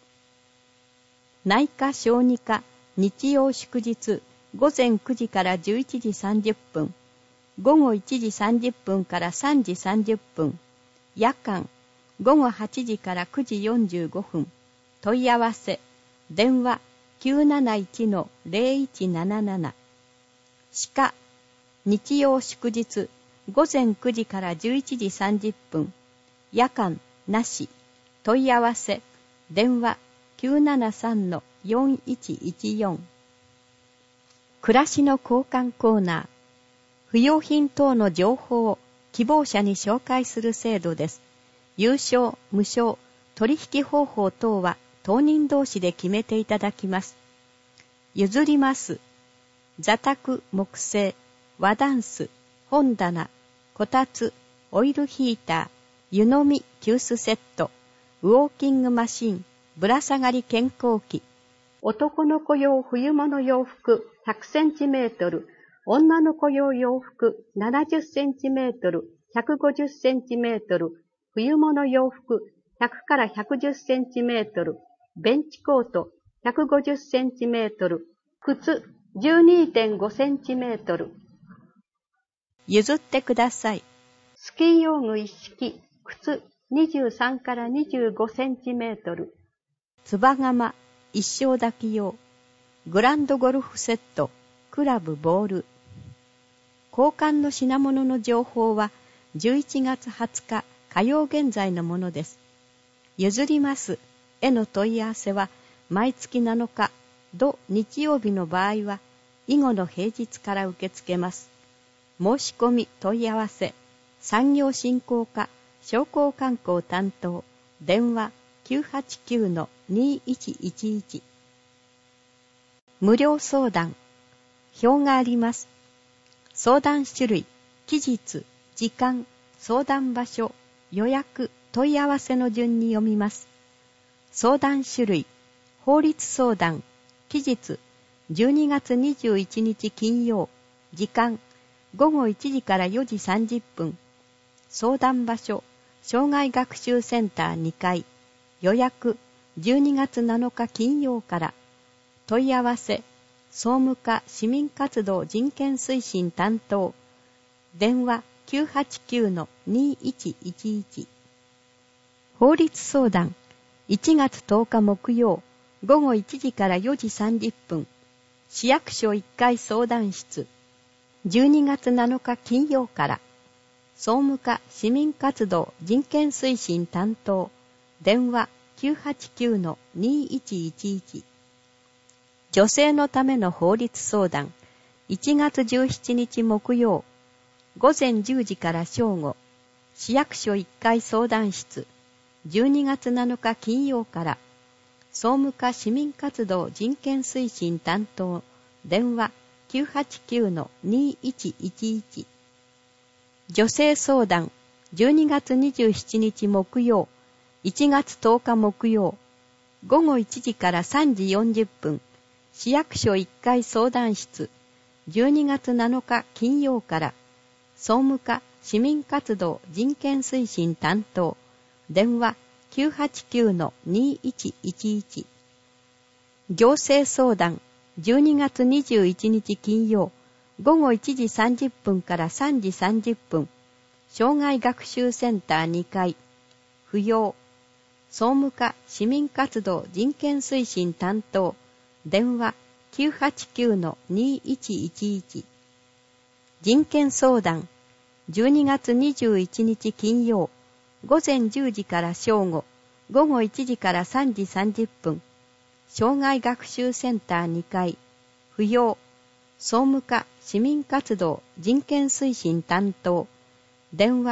内科小児科日曜祝日ごぜんくじからじゅういちじさんじゅっぷん、ごごいちじさんじゅっぷんからさんじさんじゅっぷん、夜間ごごはちじからくじよんじゅうごふん、問い合わせ、電話 きゅうなないちのぜろいちなななな。歯科、日曜祝日、ごぜんくじからじゅういちじさんじゅっぷん、夜間なし、問い合わせ、電話 きゅうななさんのよんいちいちよん。暮らしの交換コーナー、不用品等の情報を希望者に紹介する制度です。有償、無償、取引方法等は当人同士で決めていただきます。譲ります。座卓、木製、和ダンス、本棚、こたつ、オイルヒーター、湯飲み、急須セット、ウォーキングマシン、ぶら下がり健康器、男の子用冬物洋服ひゃくセンチメートル、女の子用洋服ななじゅっセンチメートル、ひゃくごじゅっセンチメートル、冬物洋服ひゃくからひゃくじゅっセンチメートル、ベンチコートひゃくごじゅっセンチメートル、靴 じゅうにてんごセンチメートル。譲ってください。スキー用具一式、靴にじゅうさんからにじゅうごセンチメートル。つば釜、一升炊き用。グランドゴルフセット、クラブ、ボール。交換の品物の情報はじゅういちがつはつか火曜現在のものです。譲りますへの問い合わせは毎月なのか、土日曜日の場合は以後の平日から受け付けます。申し込み問い合わせ、産業振興課商工観光担当、電話 きゅうはちきゅうのにいちいちいち。無料相談、表があります。相談種類、期日、時間、相談場所、予約、問い合わせの順に読みます。相談種類、法律相談、期日、じゅうにがつにじゅういちにち金曜、時間、ごごいちじからよじさんじゅっぷん。相談場所、障害学習センターにかい。予約、じゅうにがつなのか金曜から。問い合わせ、総務課市民活動人権推進担当。電話 きゅうはちきゅうのにいちいちいち。法律相談、いちがつとおか木曜、ごごいちじからよじさんじゅっぷん。市役所いっかい相談室。じゅうにがつなのか金曜から。総務課市民活動人権推進担当。電話 きゅうはちきゅうのにいちいちいち。女性のための法律相談、いちがつじゅうしちにち木曜、ごぜんじゅうじから正午、市役所いっかい相談室、じゅうにがつなのか金曜から、総務課市民活動人権推進担当、電話 きゅうはちきゅうのにいちいちいち。女性相談、じゅうにがつにじゅうしちにち木曜、いちがつとおか木曜、ごごいちじからさんじよんじゅっぷん、市役所いっかい相談室、じゅうにがつなのか金曜から、総務課市民活動人権推進担当、電話 きゅうはちきゅうのにいちいちいち。行政相談、じゅうにがつにじゅういちにち金曜、ごごいちじさんじゅっぷんからさんじさんじゅっぷん、障害学習センターにかい、不要、総務課市民活動人権推進担当、電話 きゅうはちきゅうのにいちいちいち。人権相談、じゅうにがつにじゅういちにち金曜、ごぜんじゅうじから正午、ごごいちじからさんじさんじゅっぷん、障害学習センターにかい、不要、総務課市民活動人権推進担当、電話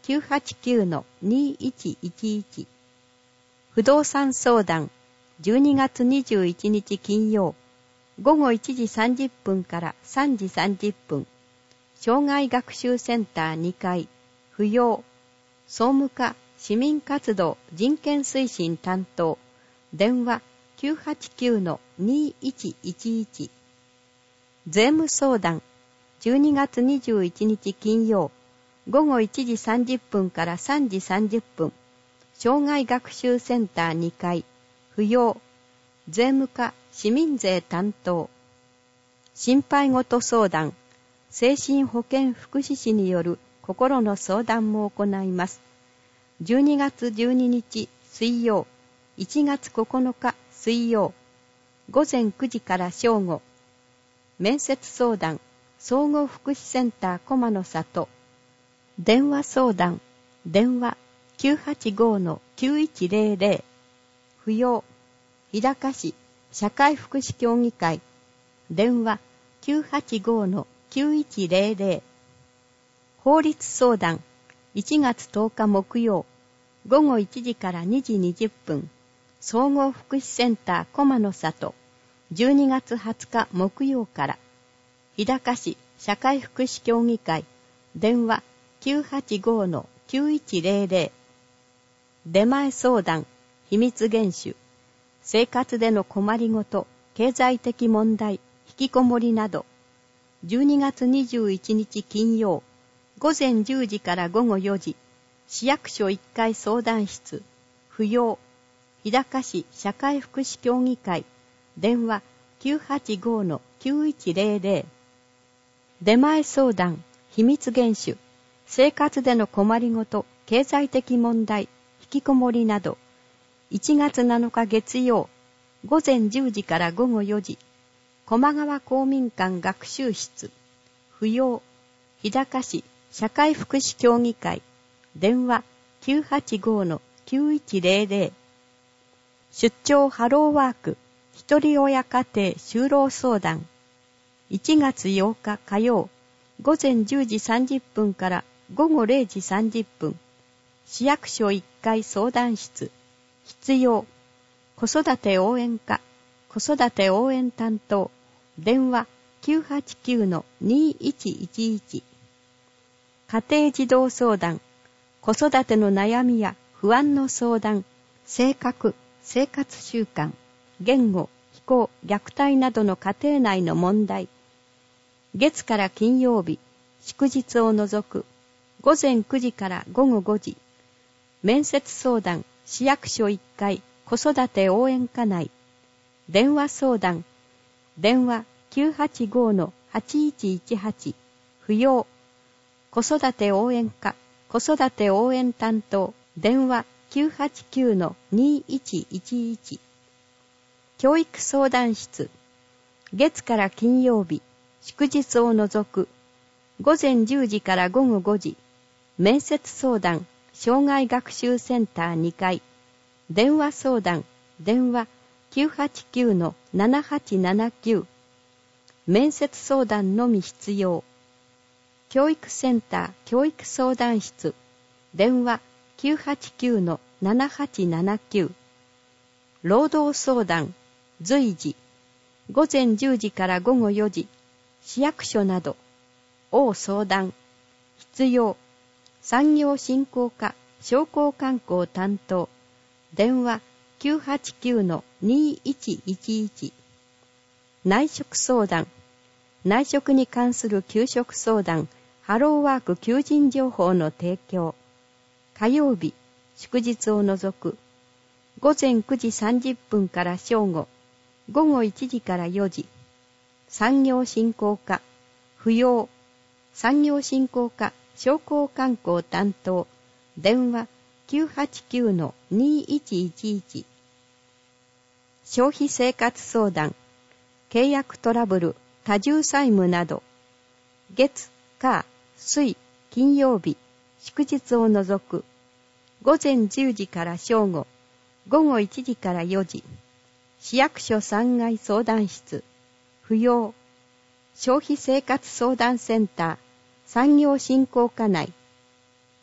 きゅうはちきゅうのにいちいちいち。不動産相談じゅうにがつにじゅういちにち金曜ごごいちじさんじゅっぷんからさんじさんじゅっぷん。障害学習センターにかい扶養総務課市民活動人権推進担当電話 きゅうはちきゅうのにいちいちいち。税務相談じゅうにがつにじゅういちにち金曜ごごいちじさんじゅっぷんからさんじさんじゅっぷん。障害学習センターにかい扶養税務課市民税担当心配事相談精神保健福祉士による心の相談も行います。じゅうにがつじゅうににち水曜いちがつここのか水曜ごぜんくじから正午。面接相談総合福祉センター駒の里電話相談電話 きゅうはちごのきゅういちぜろぜろ。扶養日高市社会福祉協議会電話 きゅうはちごのきゅういちぜろぜろ。法律相談いちがつとおか木曜ごごいちじからにじにじゅっぷん。総合福祉センター駒の里じゅうにがつはつか木曜から日高市社会福祉協議会電話 きゅうはちごのきゅういちぜろぜろ。出前相談秘密厳守生活での困りごと経済的問題引きこもりなどじゅうにがつにじゅういちにち金曜ごぜんじゅうじからごごよじ市役所いっかい相談室扶養日高市社会福祉協議会電話 きゅうはちごのきゅういちぜろぜろ。出前相談秘密厳守生活での困りごと経済的問題引きこもりなどいちがつなのか月曜ごぜんじゅうじからごごよじ駒川公民館学習室扶養日高市社会福祉協議会電話 きゅうはちごのきゅういちぜろぜろ。出張ハローワーク一人親家庭就労相談いちがつようか火曜ごぜんじゅうじさんじゅっぷんからごごれいじさんじゅっぷん。市役所いっかい相談室必要子育て応援課子育て応援担当電話 きゅうはちきゅうのにいちいちいち。家庭児童相談子育ての悩みや不安の相談性格生活習慣言語非行虐待などの家庭内の問題月から金曜日祝日を除くごぜんくじからごごごじ。面接相談市役所いっかい子育て応援課内電話相談電話 きゅうはちごのはちいちいちはち。扶養子育て応援課子育て応援担当電話 きゅうはちきゅうのにいちいちいち。教育相談室月から金曜日祝日を除くごぜんじゅうじからごごごじ。面接相談障害学習センターにかい電話相談電話 きゅうはちきゅうのななはちななきゅう。面接相談のみ必要。教育センター教育相談室電話 きゅうはちきゅうのななはちななきゅう。労働相談随時ごぜんじゅうじからごごよじ市役所など応相談必要産業振興課商工観光担当電話 きゅうはちきゅうのにいちいちいち。内職相談内職に関する給食相談ハローワーク求人情報の提供火曜日祝日を除くごぜんくじさんじゅっぷんから正午ごごいちじからよじ。産業振興課扶養産業振興課商工観光担当電話 きゅうはちきゅうのにいちいちいち。消費生活相談契約トラブル多重債務など月火水金曜日祝日を除くごぜんじゅうじから正午ごごいちじからよじ。市役所さんがい相談室扶養消費生活相談センター産業振興課内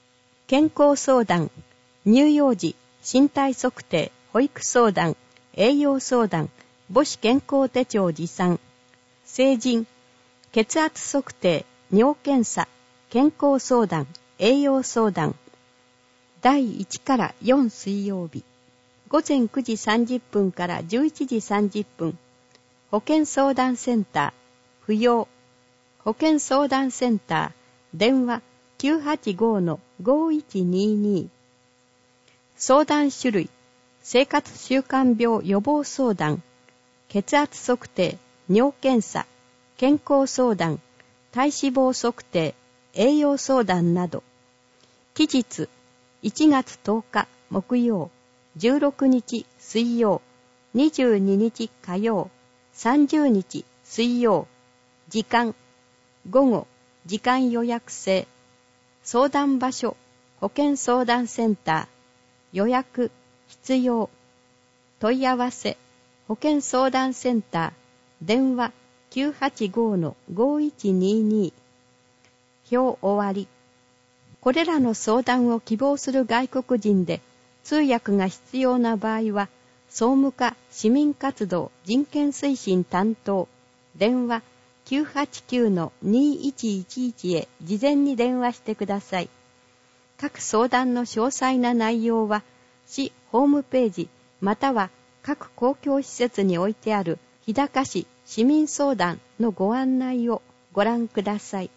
健康相談、乳幼児、身体測定、保育相談、栄養相談、母子健康手帳持参、成人、血圧測定、尿検査、健康相談、栄養相談。だいいちからよん水曜日、ごぜんくじさんじゅっぷんからじゅういちじさんじゅっぷん、保健相談センター、不要、保健相談センター、電話 きゅうはちごのごいちにに。相談種類、生活習慣病予防相談、血圧測定、尿検査、健康相談、体脂肪測定、栄養相談など。期日、いちがつとおか木曜、じゅうろくにち水曜、にじゅうににち火曜、さんじゅうにち水曜。時間、午後、時間予約制。相談場所、保健相談センター。予約、必要。問い合わせ、保健相談センター。電話 きゅうはちごのごいちにに。表終わり。これらの相談を希望する外国人で通訳が必要な場合は、総務課市民活動人権推進担当、電話 きゅうはちきゅうのにいちいちいち へ事前に電話してください。各相談の詳細な内容は、市ホームページまたは各公共施設に置いてある日高市市民相談のご案内をご覧ください。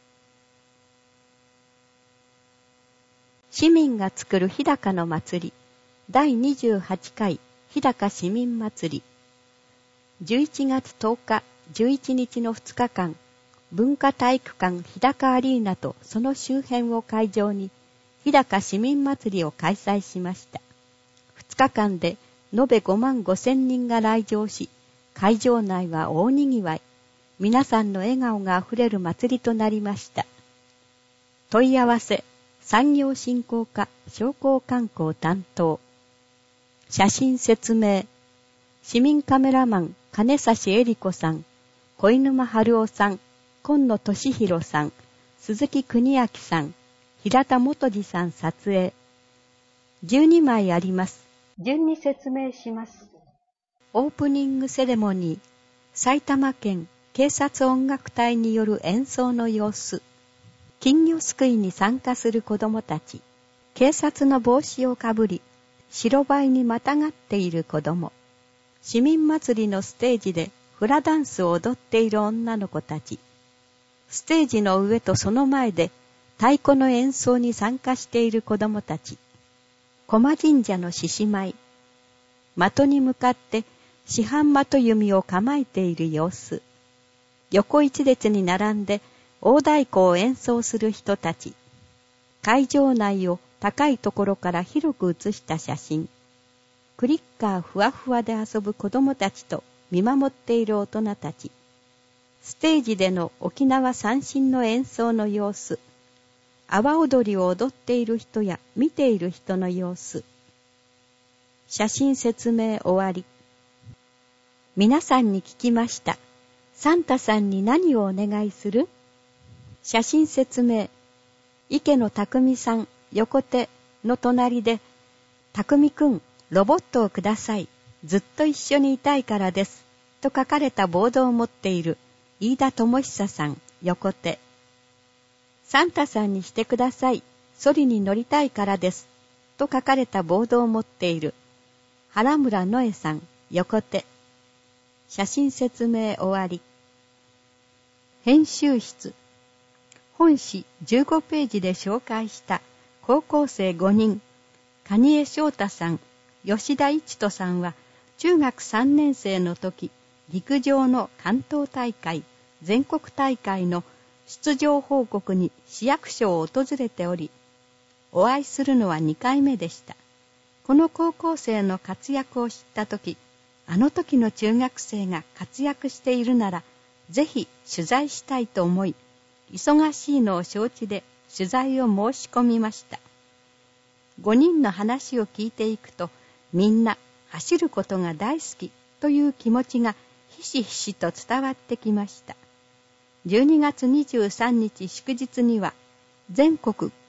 市民が作る日高の祭り、だいにじゅうはちかい日高市民祭り。じゅういちがつとおか、じゅういちにちのふつかかん、文化体育館日高アリーナとその周辺を会場に、日高市民祭りを開催しました。ふつかかんで延べごまんごせんにんが来場し、会場内は大にぎわい、皆さんの笑顔があふれる祭りとなりました。問い合わせ、産業振興課商工観光担当。写真説明。市民カメラマン金指恵里子さん、小沼春夫さん、今野俊弘さん、鈴木邦明さん、平田元次さん撮影。じゅうにまいあります。順に説明します。オープニングセレモニー、埼玉県警察音楽隊による演奏の様子。金魚すくいに参加する子どもたち、警察の帽子をかぶり、白バイにまたがっている子ども、市民祭りのステージでフラダンスを踊っている女の子たち、ステージの上とその前で太鼓の演奏に参加している子どもたち、駒神社の獅子舞、的に向かって市販的弓を構えている様子、横一列に並んで大太鼓を演奏する人たち、会場内を高いところから広く写した写真、クリッカーふわふわで遊ぶ子供たちと見守っている大人たち、ステージでの沖縄三線の演奏の様子、阿波踊りを踊っている人や見ている人の様子。写真説明終わり。皆さんに聞きました。サンタさんに何をお願いする？写真説明。池野匠さん横手の隣で、匠くん、ロボットをください。ずっと一緒にいたいからです。と書かれたボードを持っている飯田智久さん横手。サンタさんにしてください。ソリに乗りたいからです。と書かれたボードを持っている原村のえさん横手。写真説明終わり。編集室。本誌じゅうごページで紹介した高校生ごにん、蟹江翔太さん、吉田一人さんは中学さんねん生の時、陸上の関東大会、全国大会の出場報告に市役所を訪れており、お会いするのはにかいめでした。この高校生の活躍を知った時、あの時の中学生が活躍しているなら、ぜひ取材したいと思い、忙しいのを承知で取材を申し込みました。ごにんの話を聞いていくと、みんな走ることが大好きという気持ちがひしひしと伝わってきました。じゅうにがつにじゅうさんにち祝日には、全国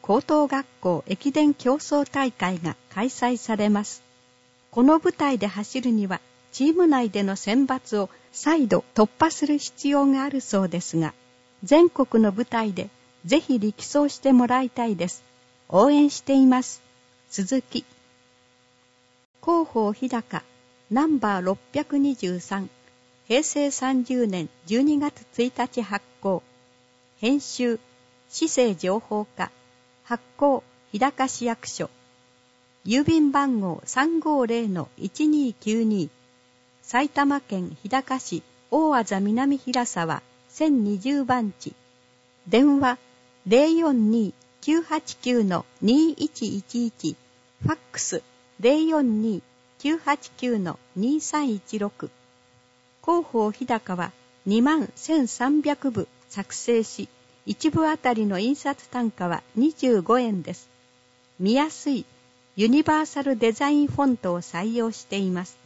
高等学校駅伝競争大会が開催されます。この舞台で走るには、チーム内での選抜を再度突破する必要があるそうですが、全国の舞台でぜひ力走してもらいたいです。応援しています。鈴木。広報日高、ナンバーろっぴゃくにじゅうさん、へいせいさんじゅうねんじゅうにがつついたち発行。編集、市政情報課、発行、日高市役所。郵便番号 さんごぜろのいちにきゅうに、埼玉県日高市大字南平沢せんにじゅうばんち。電話 ゼロよんにーきゅうはちきゅうのにいちいちいち、ファックス ゼロよんにーきゅうはちきゅうのにさんいちろく。広報日高はにまんせんさんびゃくぶ作成し、いちぶあたりの印刷単価はにじゅうごえんです。見やすいユニバーサルデザインフォントを採用しています。